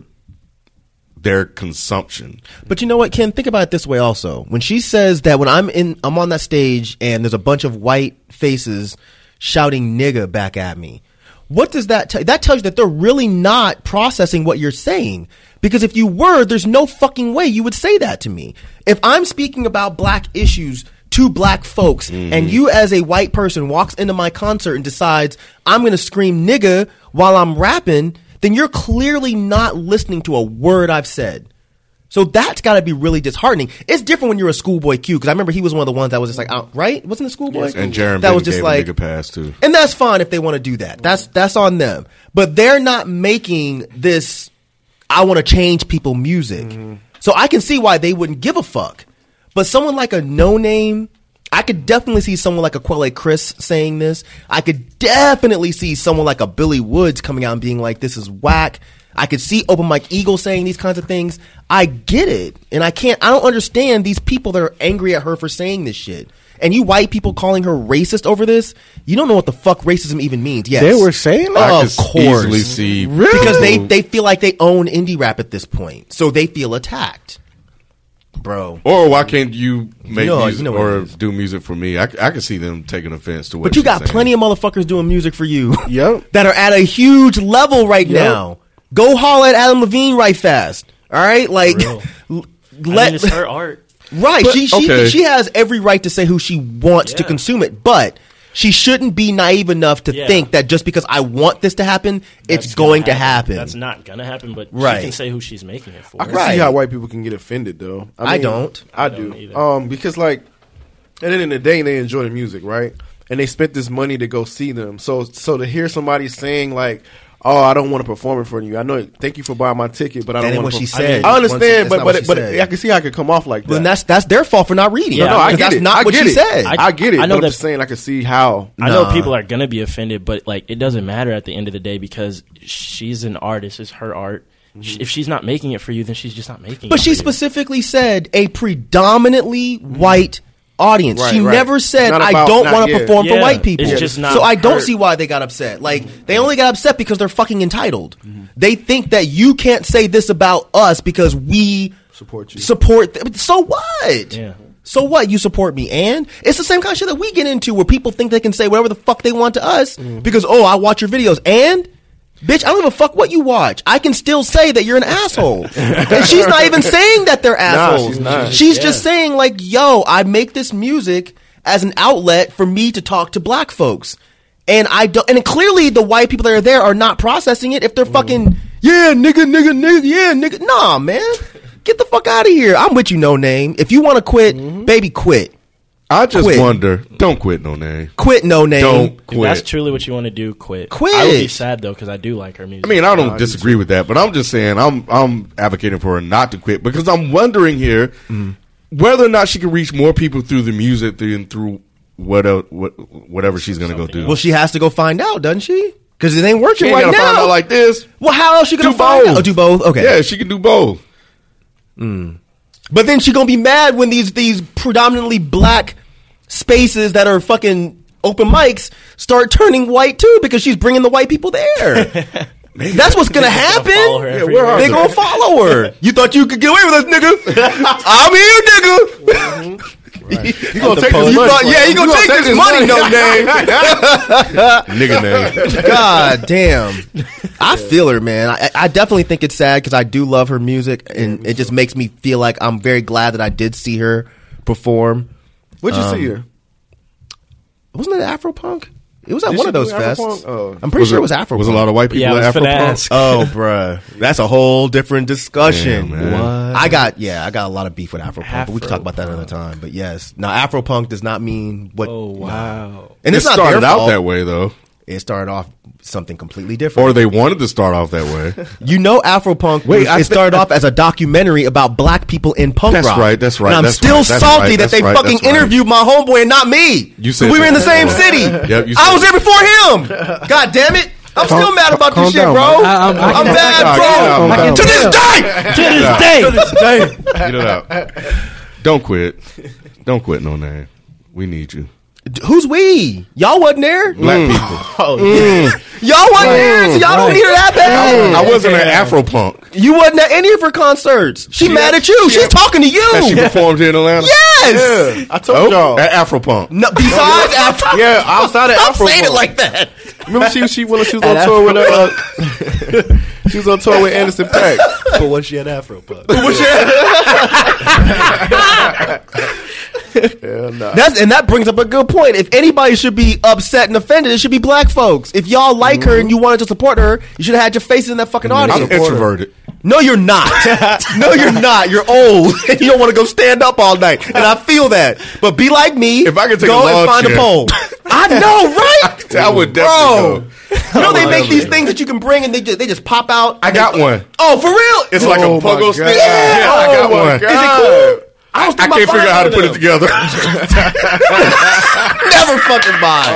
their consumption.
But you know what, Ken? Think about it this way also. When she says that when I'm on that stage and there's a bunch of white faces shouting nigga back at me, what does that tell you? That tells you that they're really not processing what you're saying. Because if you were, there's no fucking way you would say that to me. If I'm speaking about black issues to black folks, and you as a white person walks into my concert and decides I'm going to scream nigga while I'm rapping, then you're clearly not listening to a word I've said. So that's got to be really disheartening. It's different when you're a Schoolboy Q, because I remember he was one of the ones that was just like, right? Wasn't it Schoolboy?
Yes, and Jeremy
that was just
gave
like
a nigga pass too.
And that's fine if they want to do that. That's on them. But they're not making this I want to change people music. So I can see why they wouldn't give a fuck. But someone like a No Name, I could definitely see someone like a Quelle Chris saying this. I could definitely see someone like a Billy Woods coming out and being like, this is whack. I could see Open Mike Eagle saying these kinds of things. I get it. And I don't understand these people that are angry at her for saying this shit. And you white people calling her racist over this, you don't know what the fuck racism even means. Yes.
They were saying that?
Of course.
Easily see.
Really?
Because they feel like they own indie rap at this point. So they feel attacked. Bro.
Or why can't you make music
what
or
it is.
do music for me? I can see them taking offense to what
But you
she's
got
saying.
plenty of motherfuckers doing music for you.
Yep.
That are at a huge level right now. Go holler at Adam Levine right fast. All right? Like,
I mean, it's her art.
Right.
But,
She has every right to say who she wants to consume it. But she shouldn't be naive enough to think that just because I want this to happen, it's going to happen.
That's not going to happen, but
Right.
she can say who she's making it for.
I can see how white people can get offended, though.
I don't.
I
don't
do.
either.
Because, like, at the end of the day, they enjoy the music, right? And they spent this money to go see them. So to hear somebody saying, like, oh, I don't want to perform in front of you. I know. Thank you for buying my ticket, but I
That
don't
ain't
want
what
to.
she said.
I understand,
That's not what she
but
said.
I can see how it could come off like that.
Well, then that's their fault for not reading.
Yeah,
no, I get
that's
it.
not
I
what
get
she
it.
said.
I get it.
I know
but I'm
that-
just saying I can see how.
I know people are going to be offended, but like it doesn't matter at the end of the day because she's an artist. It's her art. If she's not making it for you, then she's just not making it.
But she
for you.
specifically said a predominantly white audience.
Right,
she
right.
never said,
Not
I
about-
don't
not
want to
yet.
perform for
Yeah,
white people.
it's just not
so I don't
her.
see why they got upset. Like, they only got upset because they're fucking entitled. They think that you can't say this about us because we
Support you.
So what?
Yeah.
So what? You support me, and it's the same kind of shit that we get into where people think they can say whatever the fuck they want to us because I watch your videos, and bitch, I don't give a fuck what you watch. I can still say that you're an asshole. And she's not even saying that they're assholes.
she's not.
She's just saying like, yo, I make this music as an outlet for me to talk to black folks. And I don't, and clearly the white people that are there are not processing it if they're fucking, yeah, nigga, yeah, nigga. Nah, man. Get the fuck out of here. I'm with you, No Name. If you want to quit, baby, quit.
I just
Quit.
wonder. Don't quit, No Name.
Quit, No Name.
Don't
If
quit.
that's truly what you want to do, quit.
Quit.
I would be sad though because I do like her music.
I mean, I don't disagree with that, but I'm just saying I'm advocating for her not to quit because I'm wondering here whether or not she can reach more people through the music than through whatever she's going to go do.
Well, she has to go find out, doesn't she? Because it ain't
She
working
ain't
right
got to
now.
find out like this.
Well, how else she gonna
Do
find
both.
out? Oh, do both? Okay.
Yeah, she can do both.
But then she gonna be mad when these predominantly black spaces that are fucking open mics start turning white too because she's bringing the white people there. That's what's gonna happen.
follow her everywhere.
They gonna follow her. You thought you could get away with us, nigga? I'm here, nigga.
You gonna take this money?
You gonna take this money? No name,
nigga name.
God damn. I feel her, man. I definitely think it's sad because I do love her music, and it just makes me feel like I'm very glad that I did see her perform.
Where'd you see her?
Wasn't it Afropunk? It was at one of those fests.
Oh.
I'm pretty sure it was Afropunk.
Was a lot of white people at Afropunk?
Oh, bruh. That's a whole different discussion.
Damn,
I got a lot of beef with Afropunk, but we can talk about that another time. But yes, now Afropunk does not mean what.
Oh, wow.
And it's
it
not
started
their
out
fault.
that way, though.
It started off something completely different.
Or they wanted to start off that way.
You know, Afropunk. It started off as a documentary about black people in punk rock.
That's right.
And I'm still salty that they fucking interviewed my homeboy and not me.
You said
we were in the same city.
Yep,
I was there before him. God damn it. I'm still mad about this shit, bro. I'm mad, bro. To this day.
Get it out. Don't quit. Don't quit, no name. We need you.
Who's we? Y'all wasn't there.
Black people.
Y'all wasn't there, so y'all don't need her that bad.
I wasn't at Afropunk.
You wasn't at any of her concerts. She mad at you. She's talking to you.
Has she performed here in Atlanta?
Yes.
Yeah, I told y'all.
At Afropunk.
No, besides Afropunk.
Yeah, outside of
Stop
Afropunk.
saying it like that.
Remember when she was on tour with she was on tour with Anderson .Paak.
But was she at Afropunk?
Hell nah.
And that brings up a good point. If anybody should be upset and offended, it should be black folks. If y'all like her and you wanted to support her, you should have had your faces in that fucking audience.
I'm introverted.
No, you're not. No, you're not. You're old and you don't want to go stand up all night. And I feel that. But be like me.
If I could take
go
a
and
lawn
find
chair.
a pole. I know, right?
I would definitely go.
You know they make these things that you can bring and they just pop out.
I got one.
Oh, for real?
It's like a pogo stick.
Yeah.
I got one.
Is it cool?
I can't figure out how to put it together.
Never fucking buy.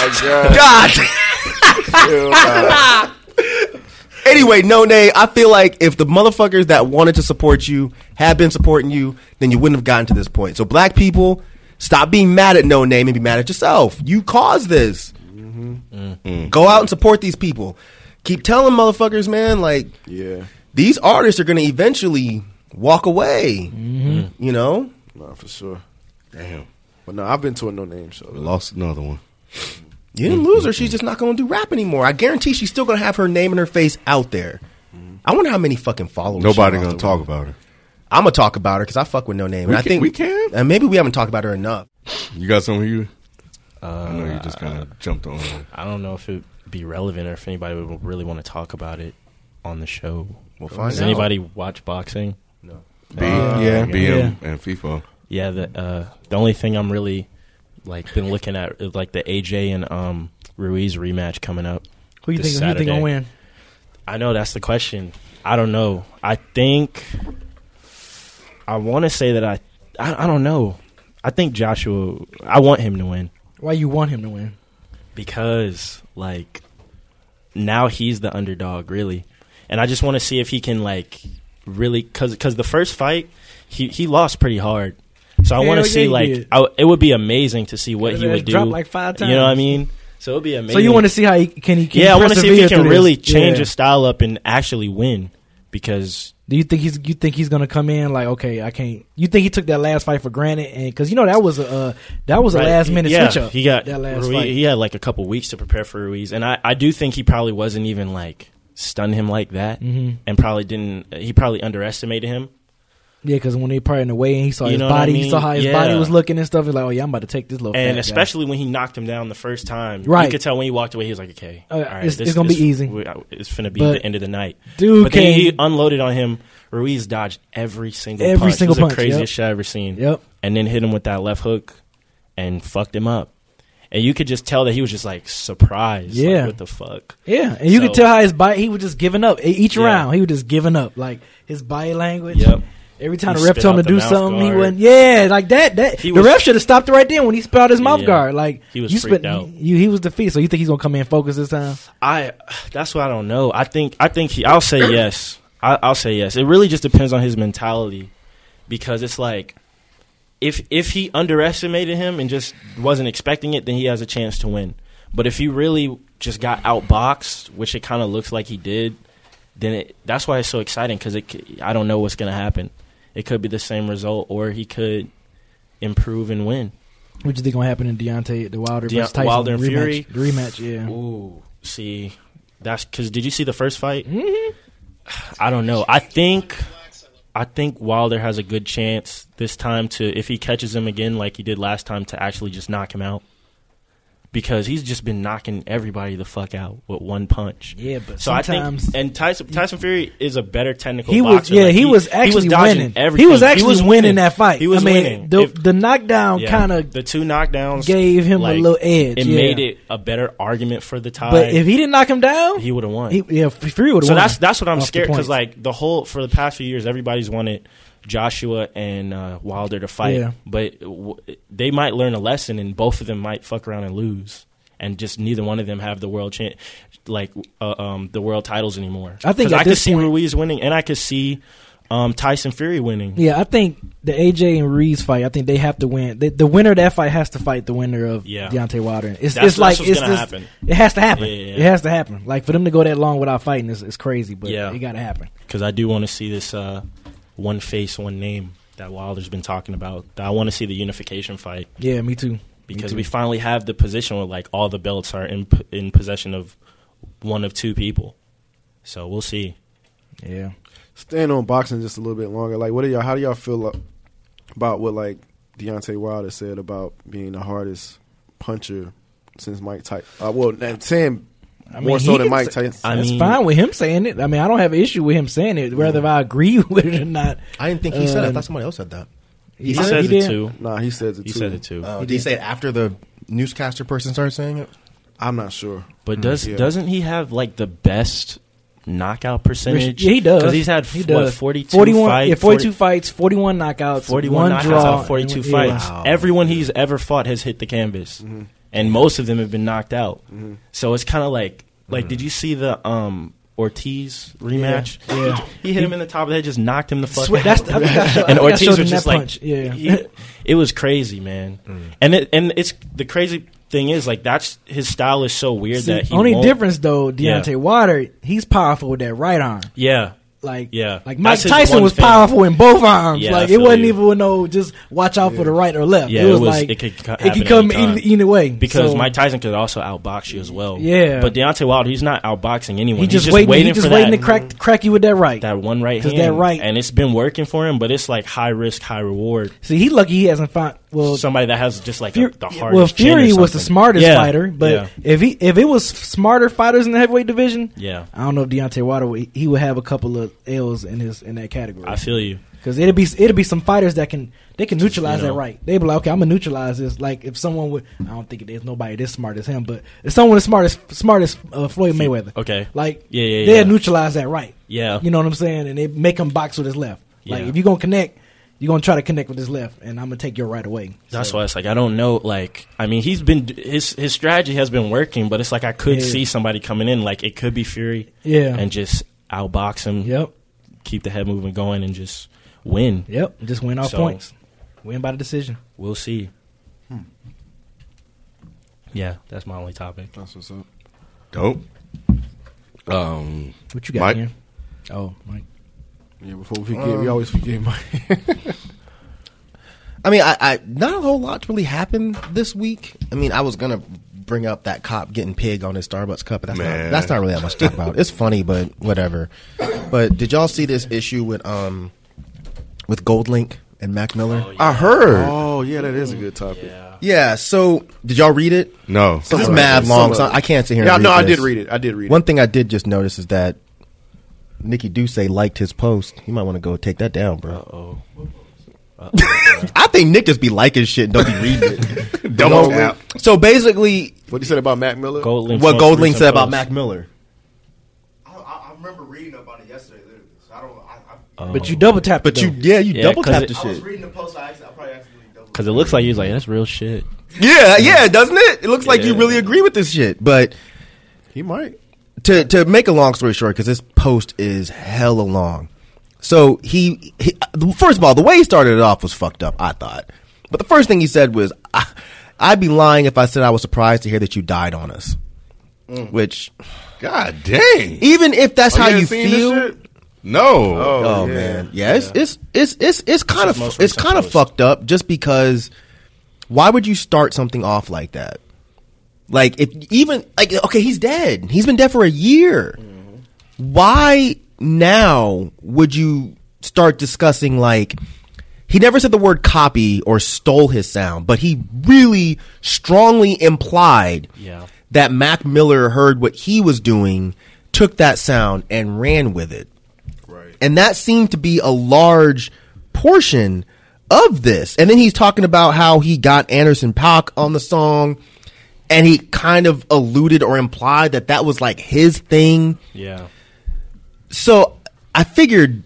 Oh my god.
God. Anyway, No Nay, I feel like if the motherfuckers that wanted to support you had been supporting you, then you wouldn't have gotten to this point. So black people, stop being mad at No Name and be mad at yourself. You caused this. Go out and support these people. Keep telling motherfuckers, man, like, these artists are going to eventually walk away. You know?
No, for sure.
Damn.
But no, I've been to a No Name show.
Lost another one.
You didn't lose her. She's just not going to do rap anymore. I guarantee she's still going to have her name and her face out there. I wonder how many fucking followers.
Nobody going to talk about her.
I'm going to talk about her because I fuck with No Name. And I think
we can.
And maybe we haven't talked about her enough.
You got something you? I know you just kind of jumped on her.
I don't know if it would be relevant or if anybody would really want to talk about it on the show.
We'll find
Does
out.
anybody watch boxing?
No.
BM and FIFA.
Yeah, the only thing I'm really like been looking at is like the AJ and Ruiz rematch coming up.
Who you think gonna win?
I know that's the question. I don't know. I think I want to say that I don't know. I think Joshua. I want him to win.
Why you want him to win?
Because like now he's the underdog, really, and I just want to see if he can like really because the first fight he lost pretty hard. So I want to see like it would be amazing to see what he would do.
Drop like 5 times.
You know what I mean? So it would be amazing.
So you want to see how he can
yeah, I want to see if he can really change
his
his style up and actually win. Because
do you think he's gonna come in like, okay, I can't? You think he took that last fight for granted? And because you know that was a last minute switch up.
He got
that last
Ruiz,
fight.
he had like a couple weeks to prepare for Ruiz, and I do think he probably wasn't even like stun him like that, and he probably underestimated him.
Yeah, because when they parted in the way and he saw his body,
I mean?
he saw how his body was looking and stuff. He's like, oh yeah, I'm about to take this little.
And
fat
especially
guy.
when he knocked him down the first time,
right?
You could tell when he walked away, he was like, okay, all right,
it's gonna be easy.
It's finna be the end of the night.
Dude,
but then he unloaded on him. Ruiz dodged every single punch. It was the craziest shit I ever seen.
Yep.
And then hit him with that left hook and fucked him up. And you could just tell that he was just like surprised.
Yeah.
Like, what the fuck?
Yeah. And you could tell how his body, he was just giving up. Each round, he was just giving up. Like his body language.
Yep.
Every time
He
the ref
spit
told him
out
to
the
do
mouth
something, he
guard.
went, yeah, like that. The ref should have stopped it right then when he spit out his mouth
Yeah.
guard. Like
He was
you
freaked
spit,
out.
he was defeated. So you think he's gonna come in and focus this time?
That's what I don't know. I think I'll say yes. I'll say yes. It really just depends on his mentality, because it's like if he underestimated him and just wasn't expecting it, then he has a chance to win. But if he really just got outboxed, which it kind of looks like he did, then that's why it's so exciting, because I don't know what's going to happen. It could be the same result, or he could improve and win.
What do you think gonna happen in Deontay, the Wilder versus Tyson
Wilder and
rematch?
Fury?
The rematch, yeah.
Ooh, see, that's because did you see the first fight?
Mm-hmm.
I don't know. I think Wilder has a good chance this time to, if he catches him again like he did last time, to actually just knock him out. Because he's just been knocking everybody the fuck out with one punch.
Yeah, but
so
sometimes...
I think, and Tyson Fury is a better technical
he
boxer.
Was, yeah, he was actually winning.
Everything.
He was actually winning that fight.
He was winning.
The knockdown kind of
the two knockdowns
gave him a little edge.
It made it a better argument for the tie.
But if he didn't knock him down,
he would have won.
Fury would have won.
So that's what I'm scared, because like for the past few years, everybody's wanted Joshua and Wilder to fight, but they might learn a lesson, and both of them might fuck around and lose. And just neither one of them have the world the world titles anymore. I think I could see Ruiz winning, and I could see Tyson Fury winning.
Yeah, I think the AJ and Ruiz fight, I think they have to win. The winner of that fight has to fight the winner of Deontay Wilder. It's going to happen. It has to happen. Yeah. It has to happen. Like, for them to go that long without fighting is crazy, but it got to happen.
Because I do want to see this one face, one name that Wilder's been talking about. I want to see the unification fight.
Yeah, me too.
Because we finally have the position where like all the belts are in possession of one of two people. So we'll see.
Yeah.
Staying on boxing just a little bit longer. Like, how do y'all feel about what like Deontay Wilder said about being the hardest puncher since Mike Tyson? And saying more so than Mike Tyson.
It's fine with him saying it. I mean, I don't have an issue with him saying it, whether I agree with it or not.
I didn't think he said it. I thought somebody else said that.
He says it too.
Nah, he says it too.
He said it too.
Did he say it after the newscaster person started saying it?
I'm not sure.
But doesn't he have like the best knockout percentage?
Yeah, he does.
Because he's had
42
41 fights,
42 fights, 41 knockouts,
41 knockouts
draw,
out of 42 fights. Wow. Everyone he's ever fought has hit the canvas, and most of them have been knocked out. So it's kind of like did you see the Ortiz rematch?
Yeah.
He hit him in the top of the head, just knocked him the fuck out. And Ortiz was just like, it was crazy, man. And it's the crazy thing is like that's his style is so weird that he
only
won't.
Difference though, Deontay Wilder, he's powerful with that right arm.
Yeah.
Like Mike
That's
Tyson was powerful in both arms.
Yeah,
like it wasn't even with just watch out for the right or left.
Yeah,
it was like
it could
come either way.
Because Mike Tyson could also outbox you as well.
Yeah,
but Deontay Wilder, he's not outboxing anyone.
He's just waiting to crack you with that right.
That one right hand.
That right,
and it's been working for him. But it's like high risk, high reward.
See, he lucky he hasn't found
somebody that has just like the hardest.
Well, Fury was the smartest fighter, but if it was smarter fighters in the heavyweight division, I don't know if Deontay Wilder he would have a couple of L's in that category.
I feel you,
because it'd be some fighters that can neutralize that right. They'd be like, okay, I'm gonna neutralize this. Like if someone would, I don't think there's nobody this smart as him, but if someone as smart as Floyd Mayweather,
okay,
like they'd neutralize that right.
Yeah,
you know what I'm saying, and they make him box with his left. Like if you're gonna connect, you're gonna try to connect with his left, and I'm gonna take your right away.
That's why it's like I don't know. Like I mean, his strategy has been working, but it's like I could see somebody coming in. Like it could be Fury, and just outbox him.
Yep.
Keep the head movement going and just win.
Yep, just win off points. Win by the decision.
We'll see. Yeah, that's my only topic.
That's what's up.
Dope.
What you got
Mike?
here? Oh, Mike.
Yeah, before we forget, we always forget Mike.
I mean, I not a whole lot really happened this week. I mean, I was gonna bring up that cop getting pig on his Starbucks cup, but that's not really that much to talk about. It's funny, but whatever. But did y'all see this issue with GoldLink and Mac Miller?
Oh, yeah. I heard.
Oh yeah, that is a good topic.
Yeah. So did y'all read it?
No.
This is mad long, so I can't sit here.
Yeah,
and
no,
read
I
this.
did read it.
One thing I did just notice is that Nikki Duce liked his post. You might want to go take that down, bro. I think Nick just be liking shit and don't be reading it.
Double tap.
So basically,
what he said about Mac Miller?
What GoldLink said about Mac Miller?
I remember reading about it yesterday, literally. So I don't.
But you double tapped.
But you double tapped the shit.
I was reading the post. I probably accidentally double.
Because it looks like he's like that's real shit.
Yeah, doesn't it? It looks like you really agree with this shit, but
he might.
To make a long story short, because this post is hella long. So he first of all, the way he started it off was fucked up, I thought. But the first thing he said was, I'd be lying if I said I was surprised to hear that you died on us. Which,
God dang.
even if that's how you feel,
No.
Oh man, yeah. It's kind of fucked up. Just because, why would you start something off like that? Like, if even like, okay, he's dead. He's been dead for a year. Why now would you start discussing, like, he never said the word copy or stole his sound, but he really strongly implied that Mac Miller heard what he was doing, took that sound and ran with it. And that seemed to be a large portion of this. And then he's talking about how he got Anderson .Paak on the song, and he kind of alluded or implied that that was like his thing.
Yeah.
So I figured.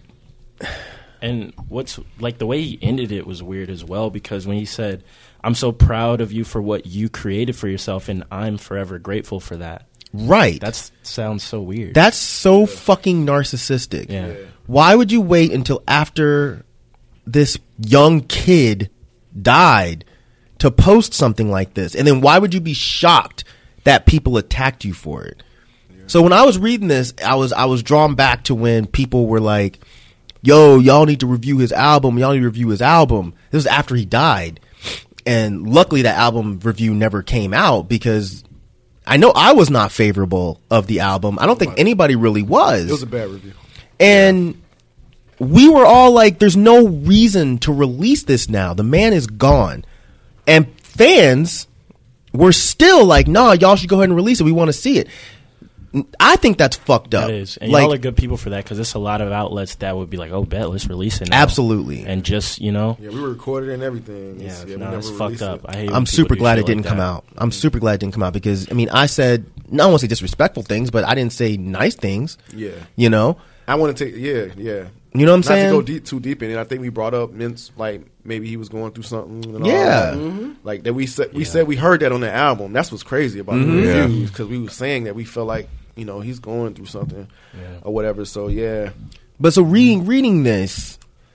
And what's like the way he ended it was weird as well, because when he said, "I'm so proud of you for what you created for yourself, and I'm forever grateful for that."
Right.
That sounds so weird.
That's so fucking narcissistic.
Yeah.
Why would you wait until after this young kid died to post something like this? And then why would you be shocked that people attacked you for it? So when I was reading this, I was drawn back to when people were like, yo, y'all need to review his album. Y'all need to review his album. This was after he died. And luckily that album review never came out, because I know I was not favorable of the album. I don't think anybody really was.
It was a bad review.
And we were all like, there's no reason to release this now. The man is gone. And fans were still like, nah, y'all should go ahead and release it. We want to see it. I think that's fucked up.
That is. And
like,
y'all are good people for that, because it's a lot of outlets that would be like, oh, bet, let's release it now.
Absolutely.
And just, you know.
Yeah, we recorded and everything.
Yeah,
we
no,
never
it's fucked up. I hate
I'm super glad it didn't come out. I'm super glad it didn't come out, because, I mean, I said, I don't want to say disrespectful things, but I didn't say nice things.
Yeah.
You know?
I want to take, yeah.
You know what I'm saying?
Not to go too deep in it. I think we brought up Mintz, like maybe he was going through something. And all
Yeah.
that. Like that we said we heard that on the album. That's what's crazy about the reviews, because we were saying that we felt like, you know, he's going through something or whatever. So yeah.
But so reading this,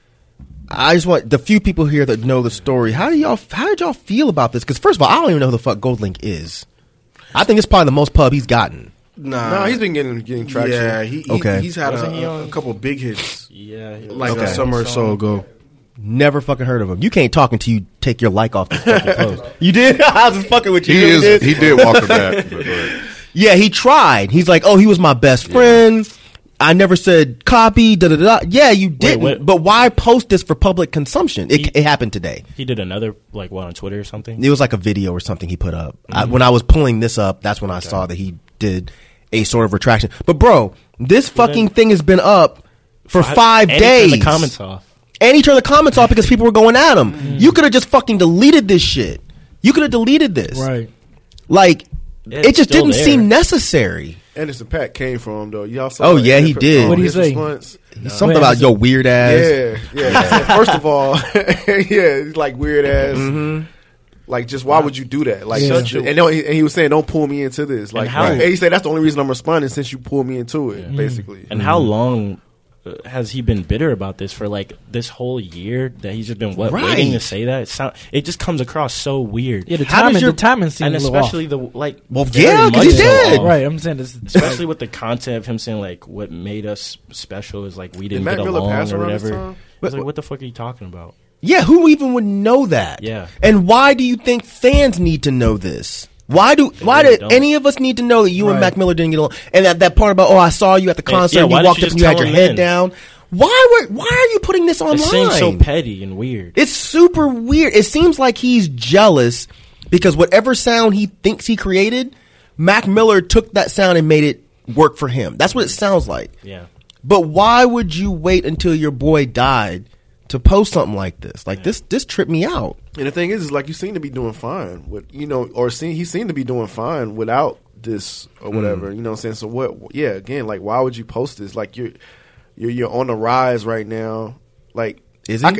I just want the few people here that know the story. How did y'all feel about this? Because first of all, I don't even know who the fuck GoldLink is. I think it's probably the most pub he's gotten.
No, he's been getting traction.
Yeah, he's had a couple big hits.
Yeah,
like a summer or so ago.
Never fucking heard of him. You can't talk until you take your like off this fucking post. You did? I was just fucking with you.
He did walk it back.
Yeah, he tried. He's like, oh, he was my best friend. I never said copy, da-da-da. Yeah, you didn't.
Wait.
But why post this for public consumption? It happened today.
He did another, like, what, on Twitter or something?
It was like a video or something he put up. When I was pulling this up, that's when I saw that he did a sort of retraction. But, bro, this fucking thing has been up for 5 days.
And he turned the comments off.
And he turned the comments off because people were going at him. You could have just fucking deleted this shit. You could have deleted this.
Right.
Like,
Yeah,
it just didn't
there.
seem necessary.
Anderson .Paak came from him though. Y'all saw
Oh, yeah, he did.
What did he say?
Something about your weird ass.
Yeah. First of all, yeah, he's like weird ass. Like, just why would you do that? Like, and he was saying, "Don't pull me into this." Like, and he said, "That's the only reason I'm responding, since you pulled me into it." Basically.
And how long has he been bitter about this for? Like this whole year that he's just been waiting to say that? It just comes across so weird.
Yeah, the timing seems
and
a little
especially
off.
because he did.
Right, I'm saying this,
especially with the content of him saying like what made us special is like we didn't get along or whatever. It's like, what the fuck are you talking about?
Yeah, who even would know that?
Yeah.
And why do you think fans need to know this? Why do any of us need to know that you and Mac Miller didn't get along? And that part about, I saw you at the concert and you walked up and you had your head down. Why are you putting this online?
It seems so petty and weird.
It's super weird. It seems like he's jealous because whatever sound he thinks he created, Mac Miller took that sound and made it work for him. That's what it sounds like.
Yeah.
But why would you wait until your boy died to post something like this? Like this tripped me out.
And the thing is like you seem to be doing fine with, he seemed to be doing fine without this or whatever. You know what I'm saying? So what? Yeah, again, like why would you post this? Like you're on the rise right now. Like
is he?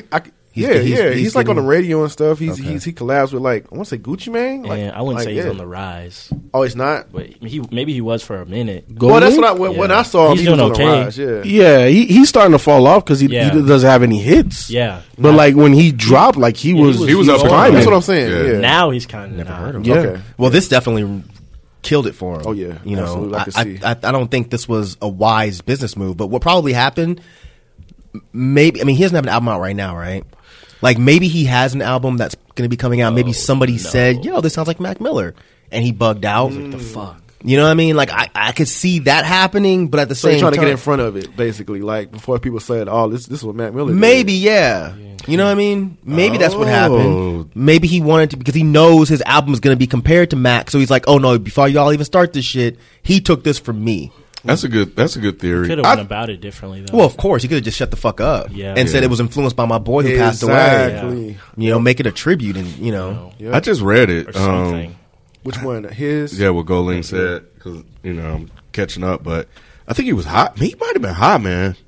He's like on the radio and stuff. He collabs with like, I want to say Gucci Mane. Like,
I wouldn't say he's on the rise.
Oh, he's not.
But maybe he was for a minute.
Well, that's when I saw him. He was on the rise.
Yeah, he's starting to fall off because he doesn't have any hits.
Yeah,
but like when he dropped, like he was
up
climbing.
That's what I'm saying. Yeah.
Now he's kind of
never heard of him.
Okay.
Well, this definitely killed it for him.
Oh, yeah.
You know,
Absolutely. I can see.
I don't think this was a wise business move, but what probably happened, maybe, I mean, he doesn't have an album out right now, right? Like, maybe he has an album that's going to be coming out. Maybe somebody said, yo, this sounds like Mac Miller. And he bugged out.
What the fuck?
You know what I mean? Like, I could see that happening, but at the
So
same
you're
time,
trying to get in front of it, basically, like before people said, "Oh, this is what Mac Miller did."
maybe, yeah. You know what I mean? Maybe that's what happened. Maybe he wanted to, because he knows his album is going to be compared to Mac, so he's like, oh no, before y'all even start this shit, he took this from me.
That's a good theory.
Could have went about it differently, though.
Well, of course, he could have just shut the fuck up and said it was influenced by my boy who passed away.
Exactly.
You know, make it a tribute, and you know.
I just read it.
Or something.
Which one? His?
Yeah, what Goling said, because I'm catching up, but I think he was hot. He might have been hot, man.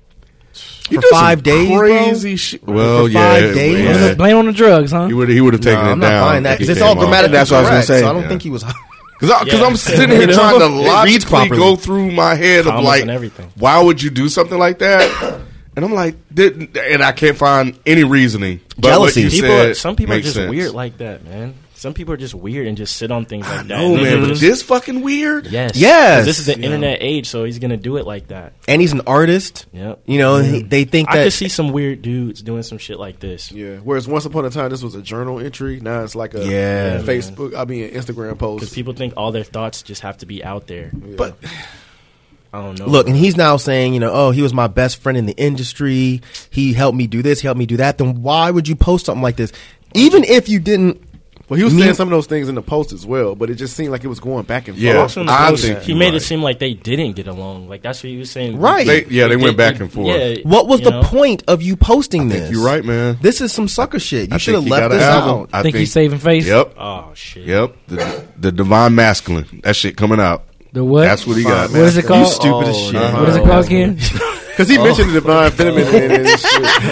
For 5 days,
crazy shit. Well,
For
yeah,
5 days?
yeah.
Blame on the drugs, huh?
He would have taken it
I'm
down.
not buying that
if he
because it's
came
all
off.
grammatically
That's what I was gonna
correct,
say.
so I don't
Yeah.
think he was.
Because I'm sitting here
You know?
trying to
It reads
logically
properly.
go through my head of
Commas
like,
and everything.
why would you do something like that? And I'm like, and I can't find any reasoning. But
Jealousy.
What you
People,
said
some people are
makes
just
sense.
weird like that, man. Some people are just weird and just sit on things like that.
Oh
And
man,
they're
but
just-
this fucking weird.
yes,
Yes.
'Cause this is the internet age, so he's gonna do it like that.
And he's an artist.
Yep.
You know, they think
I
that.
could see some weird dudes doing some shit like this.
Yeah. Whereas once upon a time, this was a journal entry. Now it's like a
Yeah,
Facebook. I mean, Instagram post.
Because people think all their thoughts just have to be out there.
But
I don't know.
Look, and he's now saying, you know, oh, he was my best friend in the industry. He helped me do this, he helped me do that. Then why would you post something like this? Even if you didn't.
Well, he was saying some of those things in the post as well, but it just seemed like it was going back and forth.
Yeah.
Also in the
I
post,
think
he
you're
made
right.
it seem like they didn't get along. Like that's what he was saying.
Right.
They went back and forth.
Yeah,
What was
you
the
know?
point of you posting
I
this?
think you're right, man.
This is some sucker shit. You
I
should have
think he
left
got an
this
album.
out.
I
Think he's saving face?
Yep.
Oh shit.
Yep. The divine masculine. That shit coming out.
The what?
That's what he got.
What is it called?
You stupid as shit.
What is it called again?
Because he mentioned the divine feminine and shit.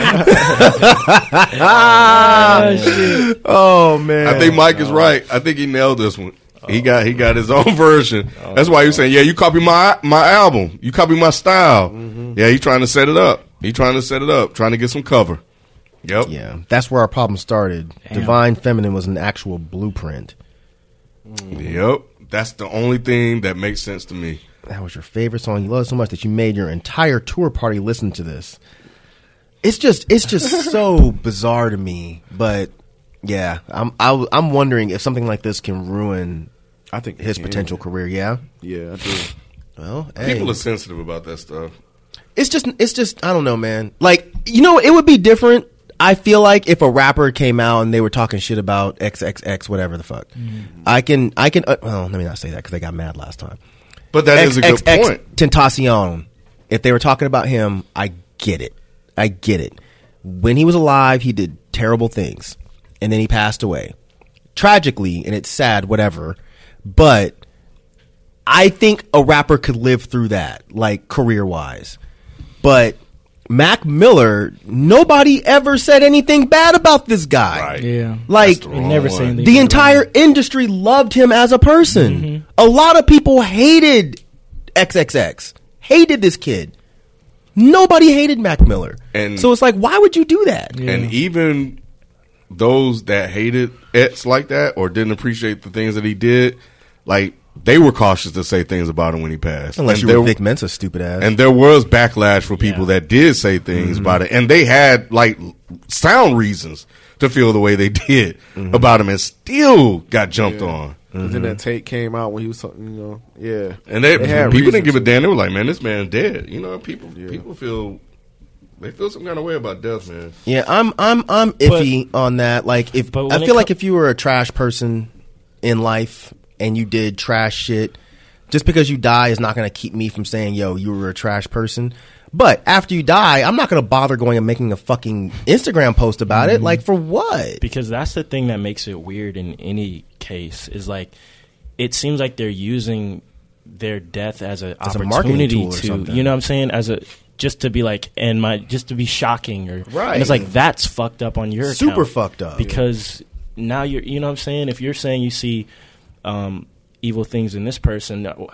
Oh man.
I think Mike is right. I think he nailed this one. He got his own version. That's why he was saying, "Yeah, you copy my album. You copy my style." Yeah, he trying to set it up. Trying to get some cover. Yep.
Yeah, that's where our problem started.
Damn.
Divine Feminine was an actual blueprint.
Yep. That's the only thing that makes sense to me.
That was your favorite song. You love it so much that you made your entire tour party listen to this. It's just so bizarre to me. But yeah, I'm wondering if something like this can ruin
I think
his potential career. Yeah.
Yeah, I do.
Well, hey.
People are sensitive about that stuff.
It's just I don't know, man. Like, you know, it would be different. I feel like if a rapper came out and they were talking shit about XXX, whatever the fuck, I can. Well, let me not say that because they got mad last time.
But that is a good point.
Tentacion. If they were talking about him, I get it. When he was alive, he did terrible things, and then he passed away tragically, and it's sad, whatever. But I think a rapper could live through that, like career wise. But Mac Miller, nobody ever said anything bad about this guy.
Right.
Yeah.
Like,
We never say anything.
the
bad
entire
about him.
industry loved him as a person. A lot of people hated XXX, hated this kid. Nobody hated Mac Miller.
And-
so it's like, why would you do that?
Yeah.
And even those that hated X like that or didn't appreciate the things that he did, like they were cautious to say things about him when he passed.
Unless
And
you were
there-
Vic Mensa, stupid ass.
And there was backlash for people that did say things about it, and they had like sound reasons to feel the way they did about him, and still got jumped on.
And then that tape came out when he was, yeah.
And they
had
people didn't give a
reasons.
damn. They were like, "Man, this man's dead." You know, people feel some kind of way about death, man.
Yeah, I'm iffy on that. Like, if
but when
I
it
feel like if you were a trash person in life and you did trash shit, just because you die is not going to keep me from saying, "Yo, you were a trash person." But after you die, I'm not going to bother going and making a fucking Instagram post about it. Like, for what?
Because that's the thing that makes it weird in any case is like it seems like they're using their death as an
As a marketing
opportunity
tool or
to,
something.
you know what I'm saying, as a just to be like just to be shocking or
Right.
And it's like that's fucked up on your
Super
account
fucked up.
because now you know what I'm saying, if you're saying you see evil things in this person,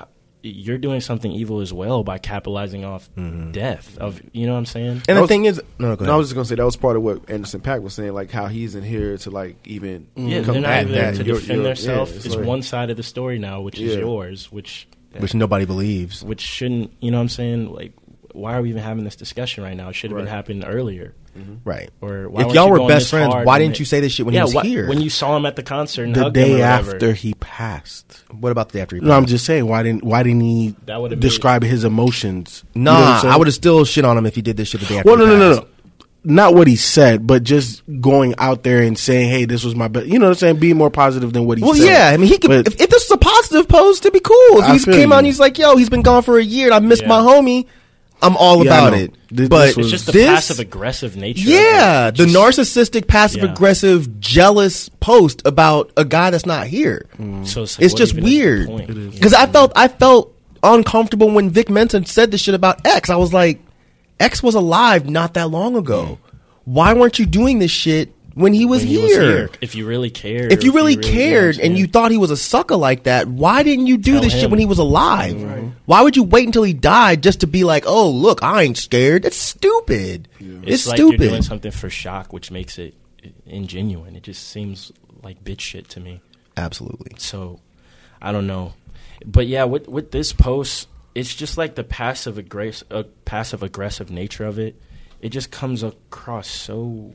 you're doing something evil as well by capitalizing off death of, you know what I'm saying?
And the thing is, no, go ahead.
I was just gonna say that was part of what Anderson .Paak was saying, like how he's in here to like even
they're not
combat
even there
that
to defend themselves. It's
like,
one side of the story now, which is yours, which
nobody believes,
which shouldn't. You know what I'm saying? Like, why are we even having this discussion right now? It should have been happening earlier.
Right.
Or why
if
weren't
y'all
you
were
going
best
this
friends,
hard
why
when
didn't you say this shit when he was here?
When you saw him at the concert and
The
hugged him
day
or whatever.
after he passed.
What about the day after he passed?
No, I'm just saying, why didn't he
That would've
describe his emotions?
Nah,
You know what I'm saying?
I would have still shit on him if he did this shit the day after
Well,
he
no.
passed.
Not what he said, but just going out there and saying, "Hey, this was my best." You know what I'm saying? Be more positive than what he said.
Well, yeah. I mean, he could.
But-
If this was a positive post, it'd be cool. If
I
he
feel
came out
you.
and he's like, "Yo, he's been gone for a year, and I missed my homie," I'm all
Yeah, I
about
know.
it.
This
But
was-
It's just the
this,
passive aggressive nature.
yeah,
of it.
the narcissistic, passive aggressive, jealous post about a guy that's not here.
So it's, like,
It's
what
just
even is the
weird
point?
because I felt uncomfortable when Vic Mensa said this shit about X. I was like, X was alive not that long ago. Why weren't you doing this shit when he was
When
here?
If you really cared.
If you really
you know
cared
what I'm
and you thought he was a sucker like that, why didn't you do
Tell
this shit
him.
when he was alive? Why would you wait until he died just to be like, oh, look, I ain't scared? That's stupid. It's
like
stupid.
you're doing something for shock, which makes it ingenuine. It just seems like bitch shit to me.
Absolutely.
So, I don't know. But yeah, with this post, it's just like the passive aggressive nature of it. It just comes across so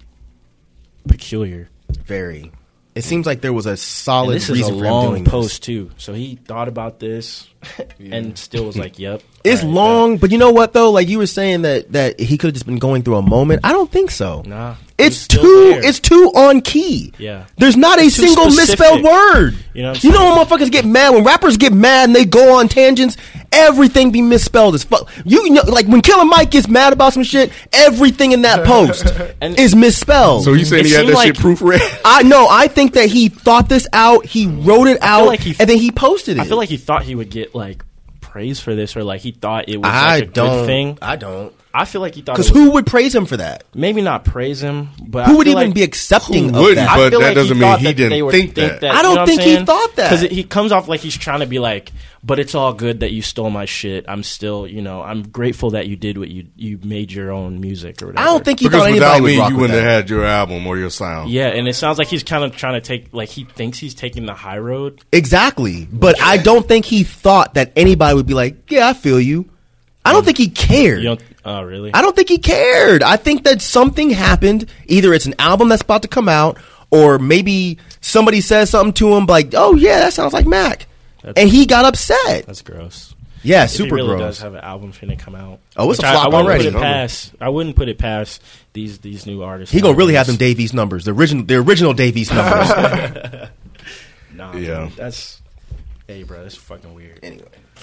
peculiar.
Very. It seems like there was a solid
And this is
reason
a
for him
long
doing
post too. So he thought about this and still was like, "Yep."
It's
all right,
long, but you know what though? Like you were saying that he could have just been going through a moment. I don't think so.
Nah,
It's
still
too
there.
it's too on key.
Yeah.
There's not
It's
a
too
single
specific.
misspelled word.
You know what I'm
You know
saying?
when motherfuckers get mad, when rappers get mad and they go on tangents, everything be misspelled as fuck. You know, like when Killer Mike gets mad about some shit, everything in that post is misspelled.
So you saying he had that shit proofread?
I know. I think that he thought this out, he wrote it out,
like he-
and then he posted it.
I feel like he thought he would get like praise for this, or like he thought it was like a good thing.
I don't.
I feel like he thought
Because
it was,
who would praise him for that?
maybe not praise him, but
Who
I
would
feel
even
like,
be accepting
Who
of
wouldn't,
that?
I
but
feel
that
like
doesn't mean
thought
he
that
didn't
they would
think that.
I don't think he thought that.
because he comes off like he's trying to be like, but it's all good that you stole my shit. I'm still, I'm grateful that you did what you made your own music or whatever.
I don't think he
Because
thought
without
anybody would
me,
rock
you
with
wouldn't
that.
have had your album or your sound.
Yeah, and it sounds like he's kind of trying to take, like he thinks he's taking the high road.
Exactly. But I don't think he thought that anybody would be like, yeah, I feel you. I don't think he cared.
You don't? Oh, really?
I don't think he cared. I think that something happened. Either it's an album that's about to come out, or maybe somebody says something to him like, oh, yeah, that sounds like Mac. And he got upset.
That's gross.
Yeah,
If
super
he really
gross.
does have an album finna come out.
Oh, it's
Which
a flop
I wouldn't
already.
Put it past, I wouldn't put it past these new artists.
He gonna really have them Davies numbers, the original Davies numbers.
Nah,
Yeah.
man, that's hey, bro, that's fucking weird.
Anyway,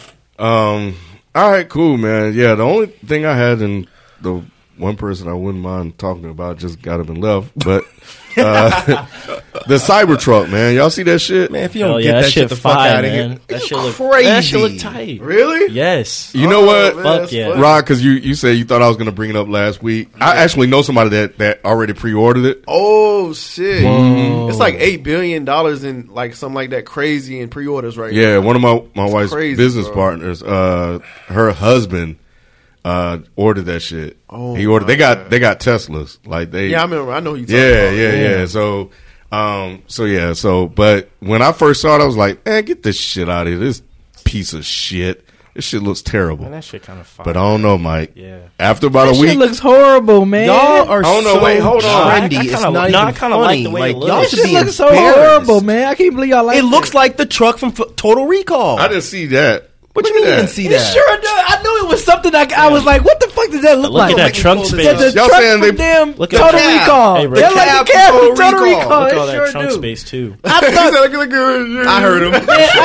All right, cool, man. Yeah, the only thing I had, and the one person I wouldn't mind talking about just got up and left, but the Cybertruck, man. Y'all see that shit?
man, if you
Hell
don't
yeah,
get that shit the fuck
fire,
out of here,
man. That
it's
shit look
crazy.
That shit look tight.
Really?
Yes.
You know what?
man,
Fuck
that's
yeah.
funny.
Rod, because you said you thought I was going to bring it up last week. I actually know somebody that already pre-ordered it.
Oh shit! It's like $8 billion in like something like that crazy in pre-orders right now.
Yeah, one of my wife's
crazy,
business
bro.
partners, her husband ordered that shit.
Oh,
he ordered. They
my
got Teslas. Like they.
Yeah, I remember. I know who you talking
Yeah,
about.
yeah. So, but when I first saw it, I was like, man, get this shit out of here. This piece of shit. This shit looks terrible.
Man, that shit kind of fire.
But I don't know, Mike.
Yeah.
After about
That
a week,
shit looks horrible, man.
Y'all are
I don't know,
so
wait, hold on.
trendy.
I
It's
kinda-
not
no, I
even
kinda
funny.
like the way it looks.
y'all
That
should
shit
be
looks so
embarrassed.
horrible, man. I can't believe y'all like
It looks like the truck from Total Recall.
I didn't see that.
What you
Look
mean
at
you didn't
that.
see
It
that?
sure does. I knew it was something I was like, what the fuck does that look
Look
like?
at that trunk space.
Yeah, the
Y'all
truck
saying
from
they-
damn
Look at
Total
the cab.
Recall.
Hey, bro.
They're
The
like
cab
the cab
from
from
Total
Total
Recall.
Recall.
Look at
It
all that
sure
trunk
do.
space too.
I heard him.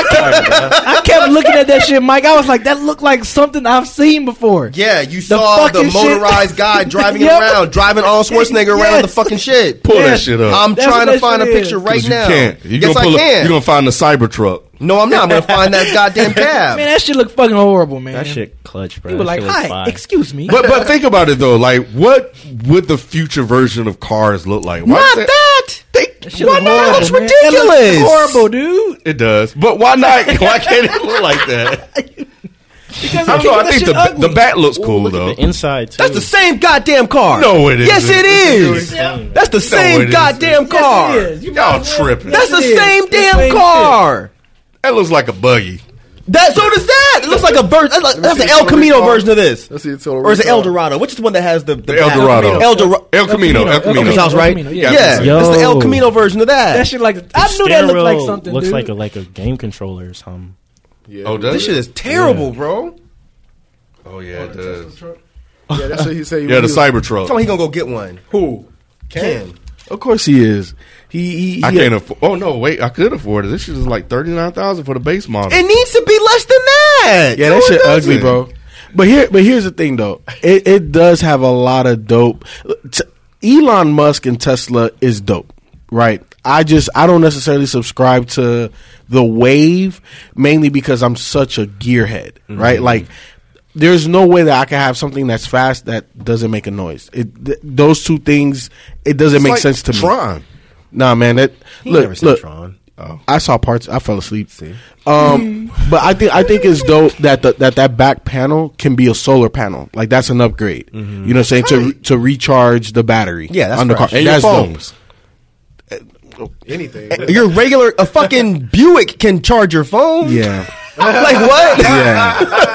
I kept looking at that shit, Mike. I was like, that looked like something I've seen before.
Yeah, you saw the
fucking shit.
motorized guy driving
Yep.
around, driving Arnold Schwarzenegger around
Yes.
the fucking shit.
Pull that
Yes.
shit up.
I'm
That's
trying
what
to find a
that shit
picture
is.
right
you
now.
can't.
Yes, I
You're
can.
gonna find the Cybertruck.
No, I'm not. I'm going to find that goddamn cab.
Man, that shit look fucking horrible, man.
That shit clutch, bro.
You were
That
like,
shit look
hi,
fire.
excuse me.
But think about it though. Like, what would the future version of cars look like? Why
Not
is
that.
That shit
Why
look
not? It
horrible,
looks
man. That looks
ridiculous.
horrible, dude.
It does. But why not? Why can't it look like that?
Because
I don't know. I think the back looks cool though.
The inside too.
That's the same goddamn car.
No, it isn't.
Yes, it is. That's the same goddamn car.
Y'all tripping.
That's the same damn car.
That looks like a buggy.
So does that. It looks like a version. That's the El Camino version of this.
Let's see a total
Or is it
recall.
El Dorado? Which is the one that has the
El Dorado.
El
Camino.
Sounds right.
Yeah.
That's the El Camino version of that.
That shit like I knew that looked like something.
Looks
dude.
like a game controller or something.
Yeah.
Oh, does
This
it?
shit is terrible, bro.
Oh yeah, it does.
Yeah, that's what he said.
Yeah, the Cybertruck.
Tell me he gonna go get one.
Who?
Ken.
Of course he is. He
I can't afford. Oh no, wait, I could afford it. This shit is like $39,000 for the base model.
It needs to be less than that.
Yeah, that shit ugly, bro. But here's the thing though. It does have a lot of dope. Elon Musk and Tesla is dope, right? I don't necessarily subscribe to the wave, mainly because I'm such a gearhead, right? Like, there's no way that I can have something that's fast that doesn't make a noise. Those two things, it doesn't make sense to me.
Tron.
Nah, man. Look.
Tron.
Oh. I saw parts. I fell asleep. But I think it's dope that back panel can be a solar panel. Like, that's an upgrade. You know what I'm saying? To recharge the battery.
Yeah, that's
on the car.
And
That's
your
dope.
phones.
Anything.
A fucking Buick can charge your phone.
Yeah.
Like what?
Yeah.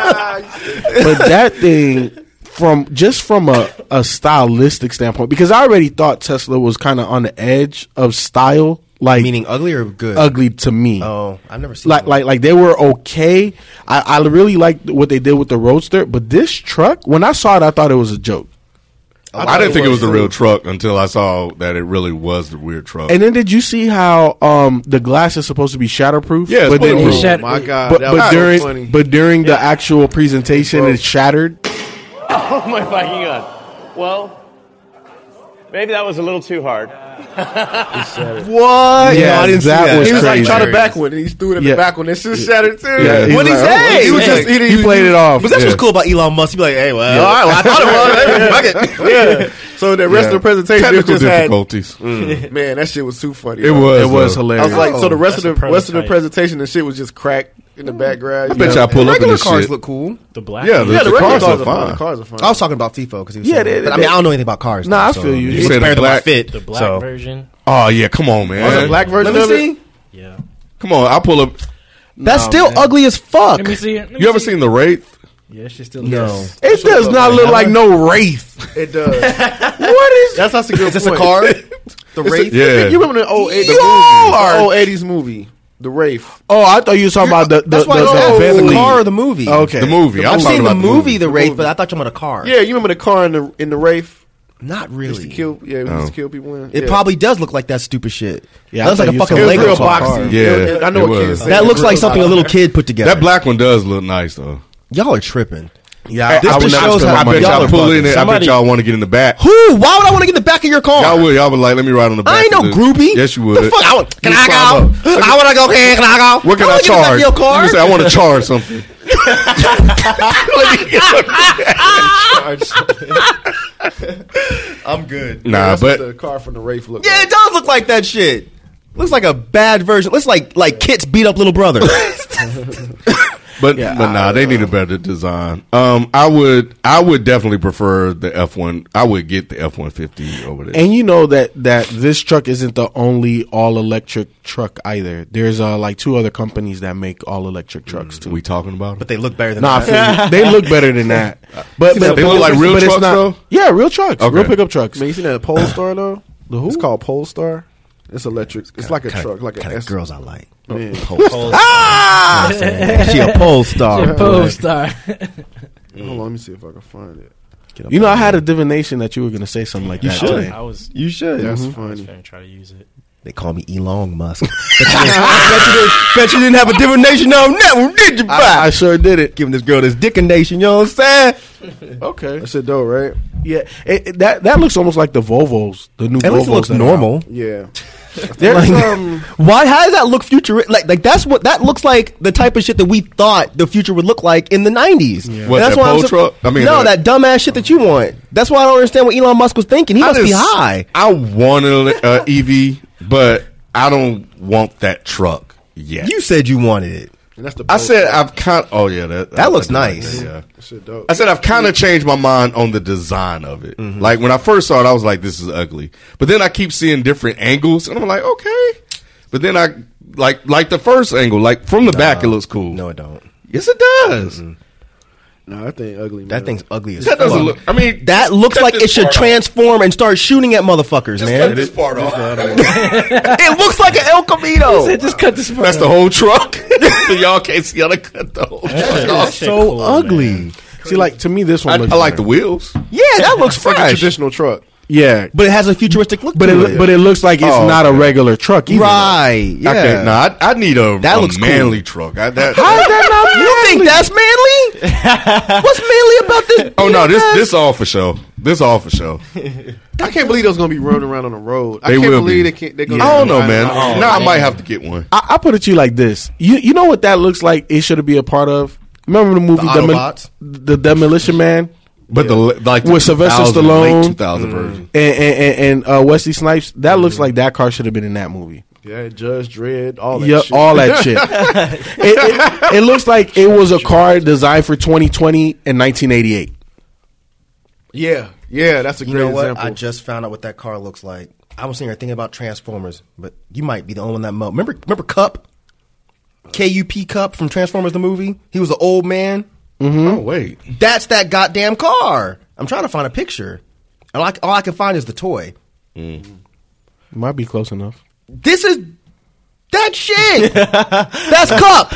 But that thing, from a stylistic standpoint, because I already thought Tesla was kind of on the edge of style, like
Meaning ugly or good?
ugly to me.
Oh, I've never seen
Like they were okay. I really liked what they did with the Roadster, but this truck, when I saw it, I thought it was a joke.
I didn't think it was the real truck until I saw that it really was the weird truck.
And then did you see how the glass is supposed to be shatterproof?
Yeah, it's
but then
bulletproof.
it
My God, that was
but
so funny.
during the actual presentation, it shattered.
Oh my fucking God. Well, maybe that was a little too hard.
What?
Yeah,
No, I didn't see that.
was
He was like
crazy.
trying to back one, and he threw it in the back one. This shit shattered too.
Yeah,
What'd he
was like,
say?
He was just
He played it off.
But that's what's cool about Elon Musk. He'd be like, hey, well, all right, well, I thought it was. Hey, fuck it.
Yeah. So the rest of the presentation it
Technical
just
difficulties.
man, that shit was too funny.
It
bro.
was
hilarious.
I was like, so the rest
That's
of
a
the
prototype.
presentation, the shit was just cracked in the background.
I bet y'all pull up in
Regular
this
cars
shit.
look cool.
The black.
Yeah,
one.
the
regular
cars are
The
fine.
cars are fine.
I was talking about FIFO because he was
Yeah,
saying that.
they-
But I mean, I don't know anything about cars.
Nah,
though,
I
so
feel you.
it
You
looks
said
better
the
than my
black-
Fit.
The black
so.
version.
Oh yeah, come on, man.
Was it black version
Let me
of it?
see.
Yeah.
Come on, I'll pull up.
That's still ugly as fuck.
Let me see it.
You ever seen the Wraith?
Yeah, she's still
No.
It does not look like no Wraith.
It does.
What is?
That's a good
Is this a
point.
car? The
It's a-
Wraith?
Yeah.
You remember the old 80s movie?
Yard.
The old 80s movie, The Wraith.
Oh, I thought you were talking about the
That's why I
the
asked, the
Bentley.
car or the movie?
Okay,
The movie. I'm
I've
talking
seen the
about
movie, The Wraith, but I thought you were talking about a car.
Yeah, you remember the car in the Wraith?
Not
He used to
really.
kill. Yeah, he used to kill people in.
It
yeah.
probably does look like that stupid shit.
Yeah,
That looks
I
like a
thought
fucking
you
It was
said
Lego
real
car.
boxy.
Yeah,
I know
it
what
was.
kids say.
That looks like
Real
something a
boxy.
little kid put together.
That black one does look nice though.
Y'all are tripping.
Yeah,
This
I would
just
not
shows
spend
how
I
my
bet
money.
y'all
y'all
are
pull in
bugging.
it. I bet
Somebody-
y'all want to get in the back.
Who? Why would I want to get in the back of your car?
Y'all would. Y'all would like, let me ride on the back.
I ain't no
of this.
groupie.
Yes, you would.
The fuck? Can
You
I
climb
go?
up.
I want to go. Can I go?
What can I
wanna get in the back of
charge?
your car?
You say I want to charge something.
I'm good.
Nah,
That's
but
what the car from the Wraith looked
Yeah,
like.
it does look like that shit. Looks like a bad version. Looks like Kit's beat up little brother.
But nah, they need a better design. I would definitely prefer the F1. I would get the F-150 over there.
And you know that this truck isn't the only all electric truck either. There's like two other companies that make all electric trucks too.
We talking about?
But they look better than
Nah, I
that.
feel you. They look better than that. But
They look like real
but it's
trucks, though?
Yeah, real trucks,
Okay.
real pickup trucks.
Man, you seen that Polestar though?
The who?
It's called Polestar. It's electric. It's like a truck, like
kind
an
of
S.
girls I like.
Man.
Ah! She a pole star.
Pole star.
Hold on, let me see if I can find it.
You know, I had a divination that you were going to say something like
You
that.
should.
today.
I was.
You should.
That's
I was
funny.
gonna try to use it.
They call me Elon Musk. bet you didn't have a divination on that one, did you,
I sure did it.
Giving this girl this dickination, you know what I'm saying?
Okay.
That shit dope, right?
Yeah, that looks almost like the Volvos, the new
At
Volvos.
least it looks
that are
normal.
Yeah.
There's
Why? How does that look futuristic? Like that's what that looks like. The type of shit that we thought the future would look like in the '90s.
What,
And
that
why
pole
I'm
truck? I mean,
no, that dumbass shit that you want. That's why I don't understand what Elon Musk was thinking. He must be high.
I want an EV, but I don't want that truck yet.
You said you wanted it.
And that's the.
I said I've kind. Oh yeah,
that looks nice.
Yeah,
shit dope.
I said I've kind of changed my mind on the design of it.
Mm-hmm.
Like when I first saw it, I was like, "This is ugly," but then I keep seeing different angles, and I'm like, "Okay." But then I like the first angle, like from the back, it looks cool.
No, it don't.
Yes, it does.
Mm-mm.
No, that thing ugly. Man.
That thing's ugly as
That
fuck.
doesn't look. I mean,
that looks like it should transform and start shooting at motherfuckers, man.
Cut this part off.
It looks like an El Camino.
Just cut this part.
That's the whole truck. Y'all can't see how to cut the whole truck off.
So ugly.
See, like to me, this one.
I
looks
like
better.
the wheels.
Yeah, that looks
It's like a
fresh.
traditional truck.
Yeah,
But it has a futuristic look
but
to
it
it.
but it looks like it's
Oh,
not
okay.
a regular truck either.
Right. Yeah.
Okay, no, I need a
looks
manly truck.
How is that not
You think that's manly? What's manly about this?
Oh no, this all for show. This all for show.
I can't believe those gonna be running around on the road. I
They
can't
will
believe
be.
they can't. They're gonna
I don't
be
know,
riding
man.
around.
Now I might have to get one.
I put it to you like this. You know what that looks like? It should be a part of. Remember the movie
The Autobots?
the Demolition Man
But like
with Sylvester
2000, late
Stallone,
2000 version.
and Wesley Snipes. That looks like that car should have been in that movie.
Yeah, Judge Dredd, all that.
Yeah,
shit.
all that shit. It looks like it was a car designed for 2020 and 1988.
Yeah, that's a
You
great
know what?
example.
I just found out what that car looks like. I was sitting here thinking about Transformers, but you might be the only one that know. Remember Cup? K-U-P Cup from Transformers the movie? He was an old man.
Oh wait,
That's that goddamn car. I'm trying to find a picture. All I can find is the toy.
Might be close enough.
This is that shit. That's Cup.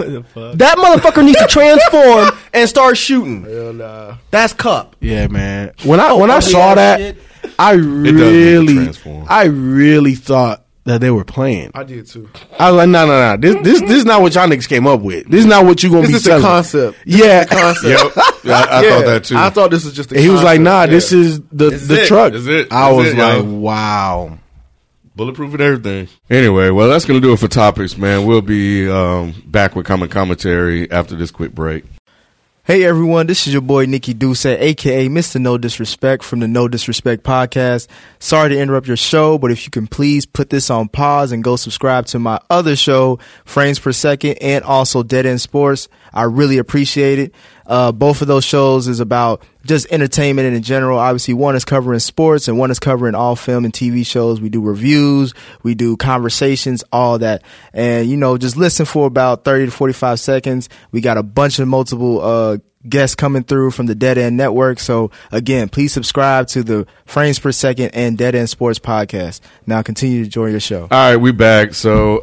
That motherfucker needs to transform and start shooting.
Hell nah.
That's Cup.
Yeah, man. When I
ugly
saw
ass
that,
shit.
I
need to transform.
really thought that they were playing.
I did too.
I was like, no. This is not what y'all niggas came up with. This is not what you gonna
This
be
is the
selling.
concept.
Yeah.
Concept.
yep. Yeah, I thought that too.
I thought this was just.
And he was like, nah, this is the
it.
truck.
This is it.
I
This
was
is it,
like,
yo.
wow.
Bulletproof and everything. Anyway, well, that's going to do it for topics, man. We'll be back with common commentary after this quick break.
Hey everyone, this is your boy Nikki Duce, aka Mr. No Disrespect from the No Disrespect podcast. Sorry to interrupt your show, but if you can please put this on pause and go subscribe to my other show, Frames Per Second, and also Dead End Sports. I really appreciate it. Both of those shows is about just entertainment and in general. Obviously, one is covering sports and one is covering all film and TV shows. We do reviews, we do conversations, all that. And, just listen for about 30 to 45 seconds. We got a bunch of multiple guests coming through from the Dead End Network. So, again, please subscribe to the Frames Per Second and Dead End Sports podcast. Now, continue to enjoy your show.
All right, we back. So,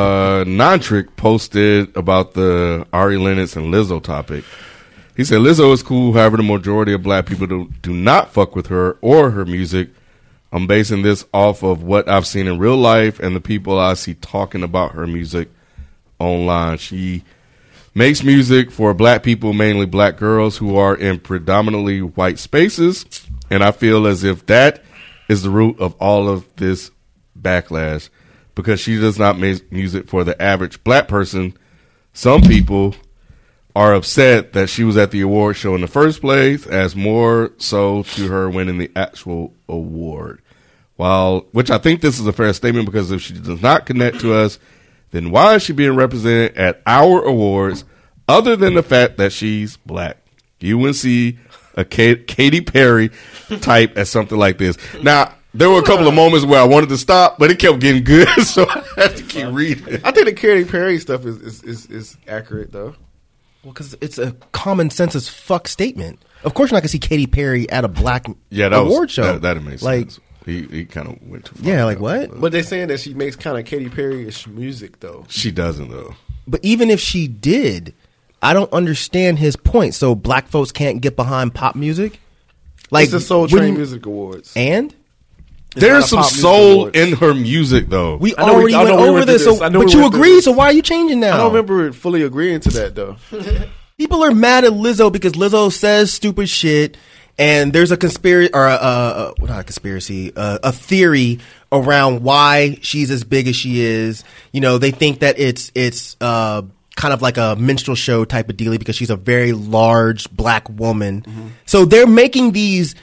Nontrick posted about the Ari Lennox and Lizzo topic. He said, Lizzo is cool, however, the majority of black people do not fuck with her or her music. I'm basing this off of what I've seen in real life and the people I see talking about her music online. She makes music for black people, mainly black girls who are in predominantly white spaces. And I feel as if that is the root of all of this backlash, because she does not make music for the average black person. Some people are upset that she was at the award show in the first place, as more so to her winning the actual award. Which I think this is a fair statement, because if she does not connect to us, then why is she being represented at our awards other than the fact that she's black? You wouldn't see a Katy Perry type at something like this. Now, there were a couple of moments where I wanted to stop, but it kept getting good, so I had to keep reading.
I think the Katy Perry stuff is accurate though.
Well, because it's a common sense as fuck statement. Of course, you're not gonna see Katy Perry at a black award show.
That makes sense. He kind of went too far.
Yeah, like what?
But they're saying that she makes kind of Katy Perry-ish music though.
She doesn't though.
But even if she did, I don't understand his point. So black folks can't get behind pop music. Like
It's the Soul Train Music Awards.
And
there's some soul in her music, though.
We already went over this, but you agree, so why are you changing now?
I don't remember fully agreeing to that, though.
People are mad at Lizzo because Lizzo says stupid shit, and there's a conspiracy, or not a conspiracy, a theory around why she's as big as she is. They think that it's kind of like a minstrel show type of deal because she's a very large black woman. Mm-hmm. So they're making these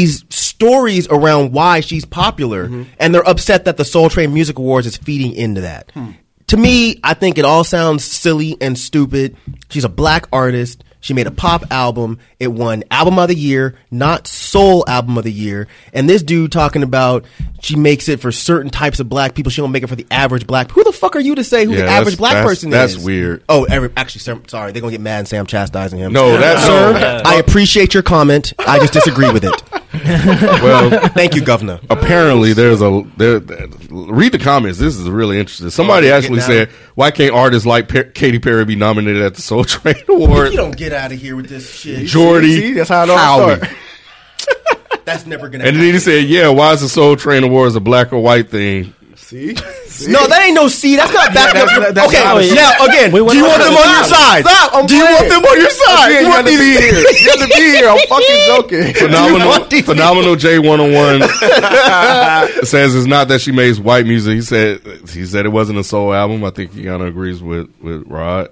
stories around why she's popular, and they're upset that the Soul Train Music Awards is feeding into that. to me, I think it all sounds silly and stupid. She's a black artist. She made a pop album. It won Album of the Year, not Soul Album of the Year. And this dude talking about she makes it for certain types of black people. She don't make it for the average black. Who the fuck are you to say who the average black person is?
That's weird.
Oh, actually, sorry. They're going to get mad and say I'm chastising him.
No, that's...
Sir, I appreciate your comment. I just disagree with it.
Well,
thank you, Governor.
Apparently, read the comments. This is really interesting. Somebody actually said, "Why can't artists like Katy Perry be nominated at the Soul Train Award?"
You don't get out of here with this shit.
Jordy,
that's how it all started.
That's never gonna.
And then he said, "Yeah, why is the Soul Train Awards a black or white thing?"
See?
No, that ain't no C. That's not back up.
that's
Okay,
not
now again, do you want them on your side?
Stop,
do you want them on your side?
You have to be here. You have to be here. I'm fucking joking.
Phenomenal J101 says it's not that she makes white music. He said it wasn't a soul album. I think he kind of agrees with Rod.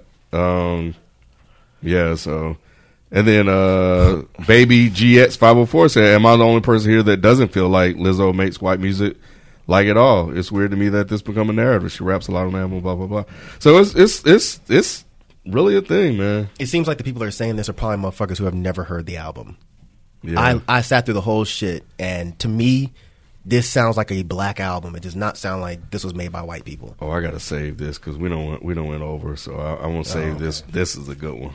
Yeah. So, and then Baby GX504 said, "Am I the only person here that doesn't feel like Lizzo makes white music like at all? It's weird to me that this become a narrative. She raps a lot on the album, blah blah blah." So it's really a thing, man.
It seems like the people that are saying this are probably motherfuckers who have never heard the album.
Yeah.
I sat through the whole shit, and to me, this sounds like a black album. It does not sound like this was made by white people.
Oh, I gotta save this because we don't went over. So I won't save this. This is a good one.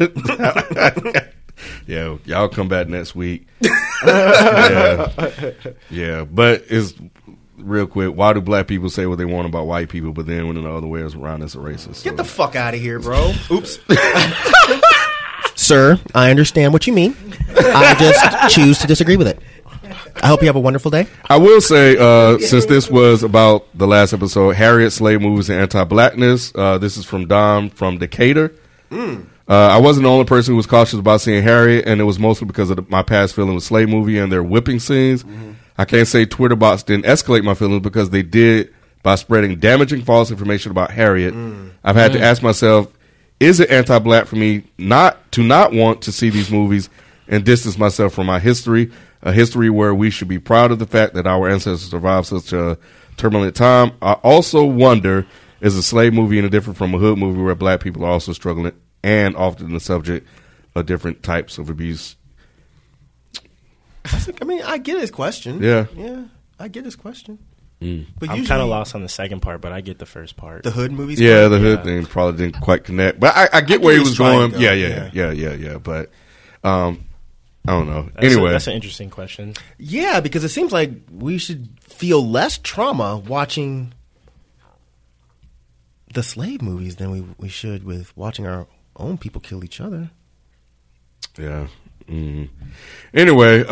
Yeah, y'all come back next week. Yeah, but it's real quick. Why do black people say what they want about white people, but then when in the other way around, it's a racist? So.
Get the fuck out of here, bro. Oops. Sir, I understand what you mean. I just choose to disagree with it. I hope you have a wonderful day.
I will say, since this was about the last episode, Harriet, Slave Movies, and Anti-Blackness. This is from Dom from Decatur. I wasn't the only person who was cautious about seeing Harriet, and it was mostly because of my past feeling with Slave Movie and their whipping scenes. I can't say Twitter bots didn't escalate my feelings because they did by spreading damaging false information about Harriet. I've had to ask myself, is it anti-black for me not want to see these movies and distance myself from my history, a history where we should be proud of the fact that our ancestors survived such a turbulent time? I also wonder, is a slave movie any different from a hood movie where black people are also struggling and often the subject of different types of abuse?
I mean, I get his question.
Yeah,
I get his question.
But I'm kind of lost on the second part, but I get the first part.
The hood movies.
Yeah, the hood thing probably didn't quite connect, but I get where he was going. Yeah. But I don't know. Anyway,
that's an interesting question.
Yeah, because it seems like we should feel less trauma watching the slave movies than we should with watching our own people kill each other.
Yeah. Anyway,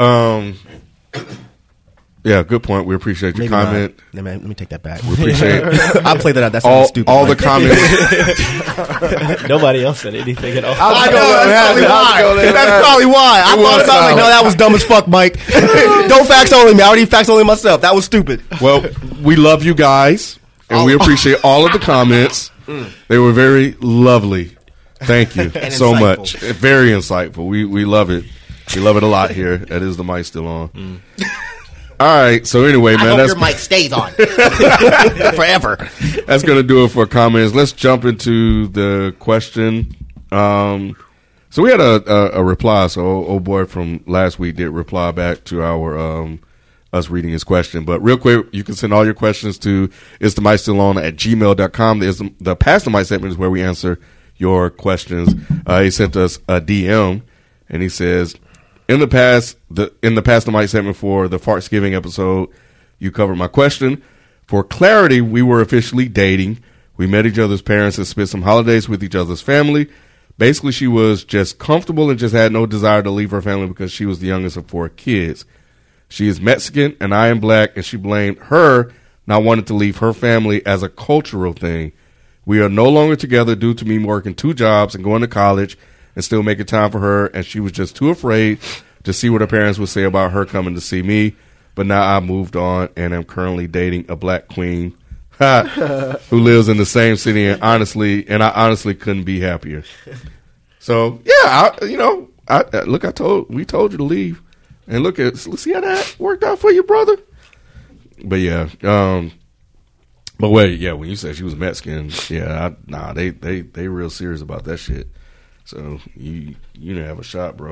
yeah, good point. We appreciate your comment.
Let me take that back.
We appreciate.
I'll play that out. That's
all
stupid.
All the comments.
Nobody else said anything at all.
I know. That's probably why. I thought about it like, no, that was dumb as fuck, Mike. Don't fax only me. I already fax only myself. That was stupid.
Well, we love you guys, and we appreciate all of the comments. They were very lovely. Thank you so much. Very insightful. We love it. We love it a lot here. That is the mic still on. All right. So anyway, man,
I hope your mic stays on forever.
That's gonna do it for comments. Let's jump into the question. So we had a reply. So old boy from last week did reply back to our us reading his question. But real quick, you can send all your questions to isthemic.gmail.com. The Pass the Mic segment is where we answer your questions. He sent us a DM and he says, in the Pass the Mic segment for the Fartsgiving episode, you covered my question. For clarity, we were officially dating. We met each other's parents and spent some holidays with each other's family. Basically, she was just comfortable and just had no desire to leave her family because she was the youngest of 4 kids. She is Mexican and I am black, and she blamed her not wanting to leave her family as a cultural thing. We are no longer together due to me working 2 jobs and going to college and still making time for her, and she was just too afraid to see what her parents would say about her coming to see me. But now I moved on and am currently dating a black queen who lives in the same city, and I honestly couldn't be happier. So yeah, we told you to leave, and let's see how that worked out for you, brother. But yeah, But wait, yeah, when you said she was Mexican, yeah, they real serious about that shit. So you didn't have a shot, bro.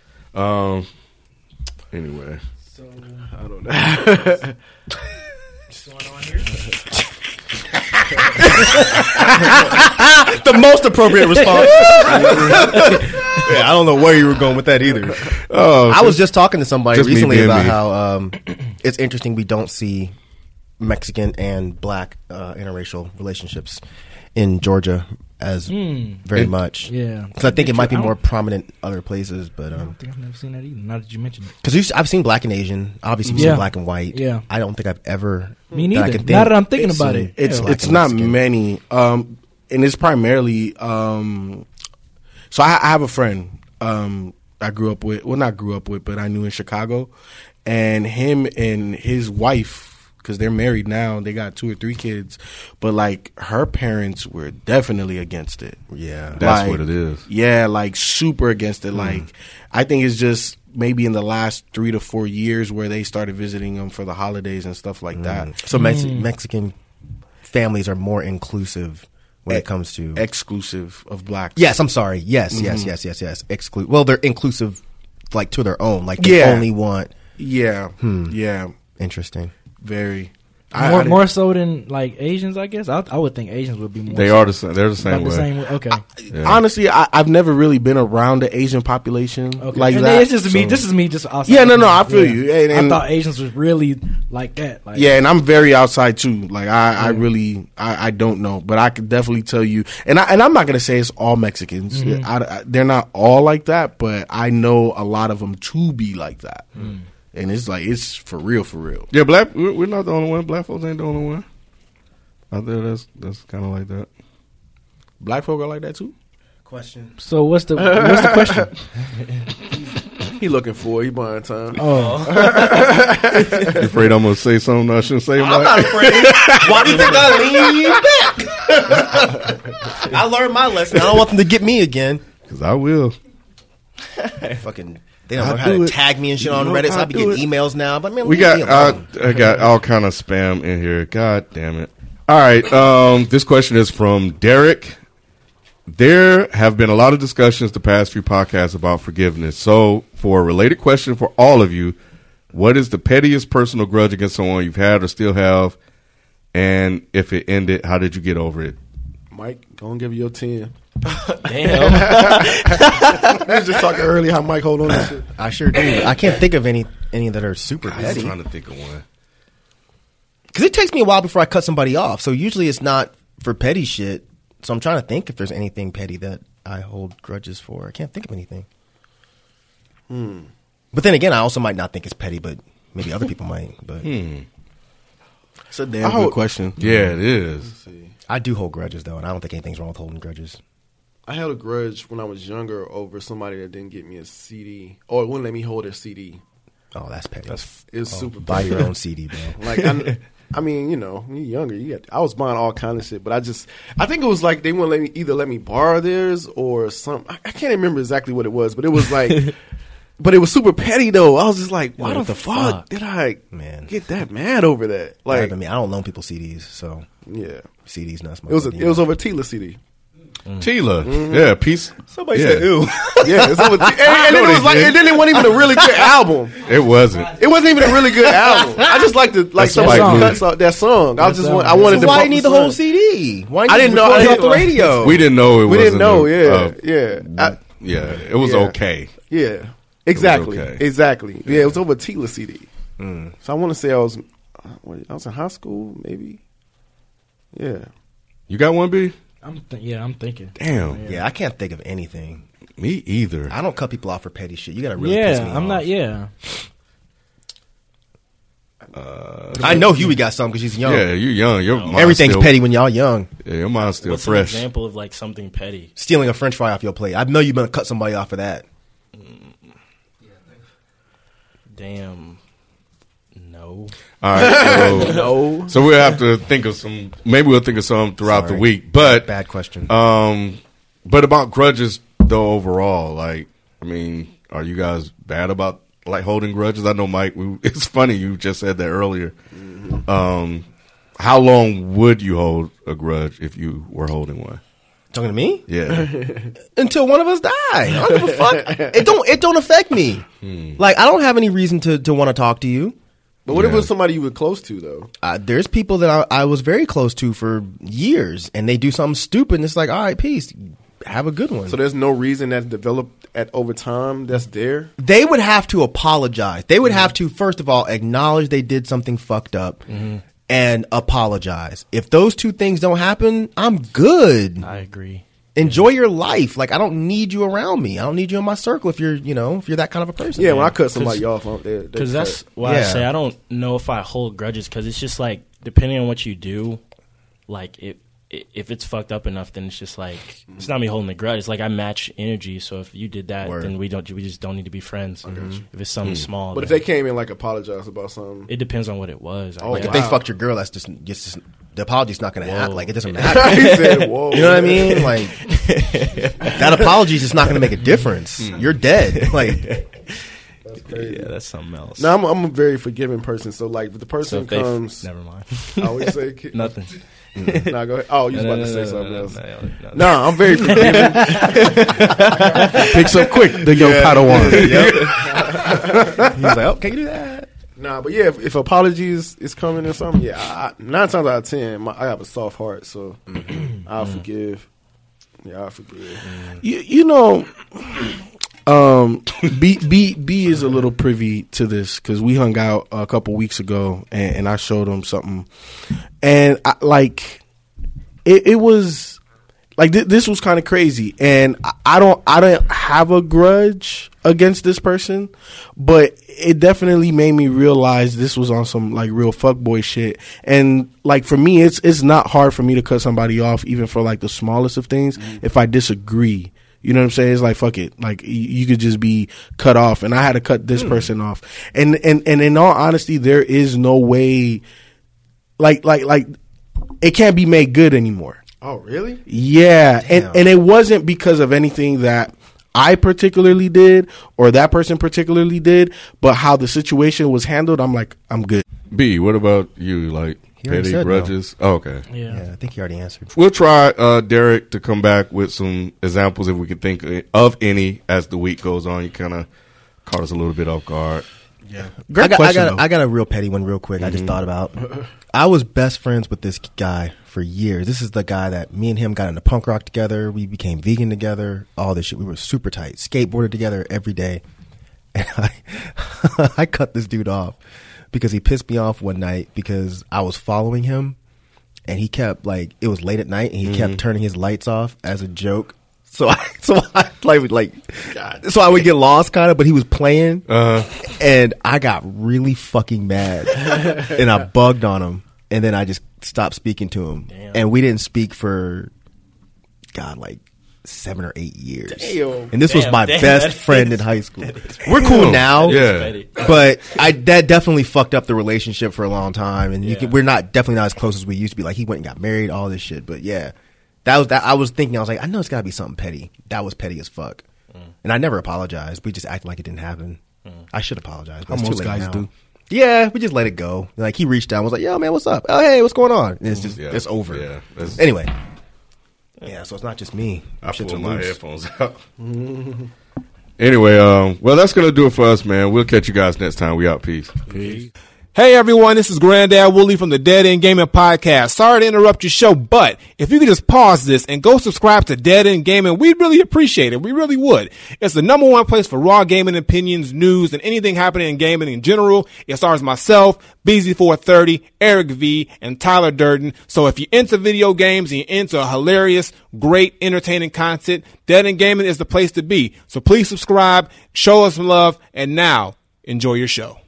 Anyway,
so I don't know.
What's going on here?
The most appropriate response. Yeah, I don't know where you were going with that either. I was just talking to somebody recently about how it's interesting we don't see Mexican and black interracial relationships in Georgia as very much.
Yeah,
because I think it might be more prominent other places. But
I don't think I've never seen that either. Now that you mentioned it,
because I've seen black and Asian, obviously we've seen black and white.
Yeah,
I don't think I've ever.
Me neither. Now that I'm thinking about it,
it's not many, and it's primarily. So I have a friend I grew up with. Well, not grew up with, but I knew in Chicago, and him and his wife. Because they're married now, they got 2 or 3 kids, but like her parents were definitely against it.
Yeah,
that's what it is.
Yeah, like super against it. Like I think it's just maybe in the last 3 to 4 years where they started visiting them for the holidays and stuff like that.
So Mexican families are more inclusive when it comes to
exclusive of blacks.
Yes, I'm sorry. Yes. Exclusive. Well, they're inclusive, like to their own. Like they only want.
Yeah.
Interesting.
Very.
More so than like Asians, I guess. I would think Asians would be more.
They are the same. They're the same way.
Okay.
Honestly, I've never really been around the Asian population like
and
that.
It's just me. This is me. Just outside.
Yeah, no, I feel you. And
I thought Asians was really like that. Like,
yeah, and I'm very outside too. Like I really don't know, but I could definitely tell you. And I'm not gonna say it's all Mexicans. They're not all like that, but I know a lot of them to be like that. And it's like, it's for real, for real.
Yeah, we're not the only one. Black folks ain't the only one. Out there, that's kind of like that.
Black folk are like that too?
Question.
So what's the question?
He looking for it. He buying time.
Oh.
You afraid I'm going to say something I shouldn't say?
I'm not afraid. Why do you think I lean back? I learned my lesson. I don't want them to get me again.
Because I will.
Fucking... They don't know how to tag me and shit on Reddit, so I be getting emails now. But man,
I got all kind of spam in here. God damn it! All right, this question is from Derek. There have been a lot of discussions the past few podcasts about forgiveness. So, for a related question for all of you, what is the pettiest personal grudge against someone you've had or still have? And if it ended, how did you get over it?
Mike, go and give you your 10.
Damn.
We was just talking earlier how Mike hold on to shit.
I sure do. I can't think of any that are super petty.
I was trying to think of one.
Because it takes me a while before I cut somebody off. So usually it's not for petty shit. So I'm trying to think if there's anything petty that I hold grudges for. I can't think of anything. But then again, I also might not think it's petty, but maybe other people might. But
it's a damn good question.
Yeah, it is.
I do hold grudges, though, and I don't think anything's wrong with holding grudges.
I held a grudge when I was younger over somebody that didn't get me a CD or wouldn't let me hold their CD.
Oh, that's petty.
It's super petty.
Buy your own CD, bro.
Like, I mean, you know, when you're younger, I was buying all kind of shit, but I think it was like they wouldn't let me borrow theirs or something. I can't remember exactly what it was, but it was like, but it was super petty though. I was just like, why the fuck did I get that mad over that? Like,
I mean, I don't loan people CDs, so
yeah,
CDs not.
It was over Tila CD.
Tila, yeah, peace.
Somebody said, "Ew."
Yeah, it's over. And then it was like, and then it wasn't even a really good album.
It wasn't.
It wasn't even a really good album. I just like some cuts of that song. I wanted to.
Why you need the whole CD? Why
I didn't know
it off the radio?
We didn't know it.
We didn't know. Yeah.
It was okay.
Yeah, exactly.
Okay.
Exactly. Yeah, it was over Tila CD. So I want to say I was in high school, maybe. Yeah.
You got one, B?
I'm thinking.
Damn.
Yeah, I can't think of anything.
Me either.
I don't cut people off for petty shit. You gotta really piss me off.
I'm not. Yeah.
I know Huey got some because he's young.
Yeah, you're young. Your mind's
everything's
still,
petty when y'all young.
Yeah, your mind's still
What's
fresh.
An example of like something petty?
Stealing a French fry off your plate. I know you're gonna cut somebody off for that.
Damn. No.
All right.
No.
So we'll have to think of some. Maybe we'll think of some throughout the week. But
bad question.
But about grudges though, overall, like, I mean, are you guys bad about like holding grudges? I know, Mike. It's funny you just said that earlier. I how long would you hold a grudge if you were holding one?
Talking to me?
Yeah.
Until one of us die. I don't give a fuck. It don't affect me. Like, I don't have any reason to want to talk to you.
But what if it was somebody you were close to, though?
There's people that I was very close to for years, and they do something stupid, and it's like, all right, peace. Have a good one.
So there's no reason that's developed over time that's there?
They would have to apologize. They would have to, first of all, acknowledge they did something fucked up and apologize. If those two things don't happen, I'm good.
I agree.
Enjoy your life. Like, I don't need you around me. I don't need you in my circle if you're that kind of a person.
Yeah, when I cut somebody off,
because that's why I say I don't know if I hold grudges, because it's just like, depending on what you do, like if it's fucked up enough, then it's just like, it's not me holding a grudge. It's like I match energy. So if you did that, then we just don't need to be friends. If it's something small.
But if they came in like apologize about something,
it depends on what it was.
Like if they fucked your girl, that's just the apology's not going to happen. Like, it doesn't matter.
He said, whoa.
You know what I mean? Like, that apology is just not going to make a difference. You're dead. Like,
that's crazy.
Yeah, that's something else.
Now I'm a very forgiving person. So like, if the person comes,
never mind.
I always say
nothing.
Nah, go ahead. Oh, you was about to say something else. No, I'm very forgiving.
Picks up quick, the young Padawan.
Yep. He's like, oh, can you do that?
Nah, but yeah, if apologies is coming or something, yeah, 9 times out of 10, I have a soft heart, so I'll forgive. Yeah, I'll forgive.
You know, B is a little privy to this because we hung out a couple weeks ago and I showed him something, and it was like this was kind of crazy, and I don't have a grudge against this person, but it definitely made me realize this was on some like real fuckboy shit. And like for me, it's not hard for me to cut somebody off even for like the smallest of things if I disagree. You know what I'm saying? It's like, fuck it. Like, you could just be cut off. And I had to cut this person off. And in all honesty, there is no way, like, it can't be made good anymore.
Oh, really?
Yeah. And it wasn't because of anything that I particularly did or that person particularly did, but how the situation was handled, I'm like, I'm good.
B, what about you? Like, petty grudges?
No.
Oh, okay.
Yeah, I think you already answered.
We'll try Derek to come back with some examples if we can think of any as the week goes on. You kind of caught us a little bit off guard.
Yeah,
great question. I got a real petty one real quick. I just thought about. I was best friends with this guy for years. This is the guy that me and him got into punk rock together. We became vegan together. All this shit. We were super tight. Skateboarded together every day. And I cut this dude off because he pissed me off one night because I was following him and he kept like, it was late at night and he kept turning his lights off as a joke. So I would get lost kind of, but he was playing and I got really fucking mad and I bugged on him and then I just stopped speaking to him. Damn. And we didn't speak for like 7 or 8 years. Damn. And this was my best friend in high school. We're cool now, but that definitely fucked up the relationship for a long time. And we're definitely not as close as we used to be. Like, he went and got married, all this shit. But yeah, that was that. I was like, I know it's got to be something petty. That was petty as fuck. And I never apologized. We just acted like it didn't happen. I should apologize. But most guys do. Yeah, we just let it go. Like, he reached out and was like, yo, man, what's up? Oh, hey, what's going on? And it's just, it's over. Yeah, anyway. Yeah, so it's not just me.
I pulled my headphones out. Anyway, well, that's going to do it for us, man. We'll catch you guys next time. We out. Peace.
Hey everyone, this is Granddad Wooly from the Dead End Gaming Podcast. Sorry to interrupt your show, but if you could just pause this and go subscribe to Dead End Gaming, we'd really appreciate it. We really would. It's the #1 place for raw gaming opinions, news, and anything happening in gaming in general. It stars myself, BZ430, Eric V, and Tyler Durden. So if you're into video games and you're into hilarious, great, entertaining content, Dead End Gaming is the place to be. So please subscribe, show us some love, and now enjoy your show.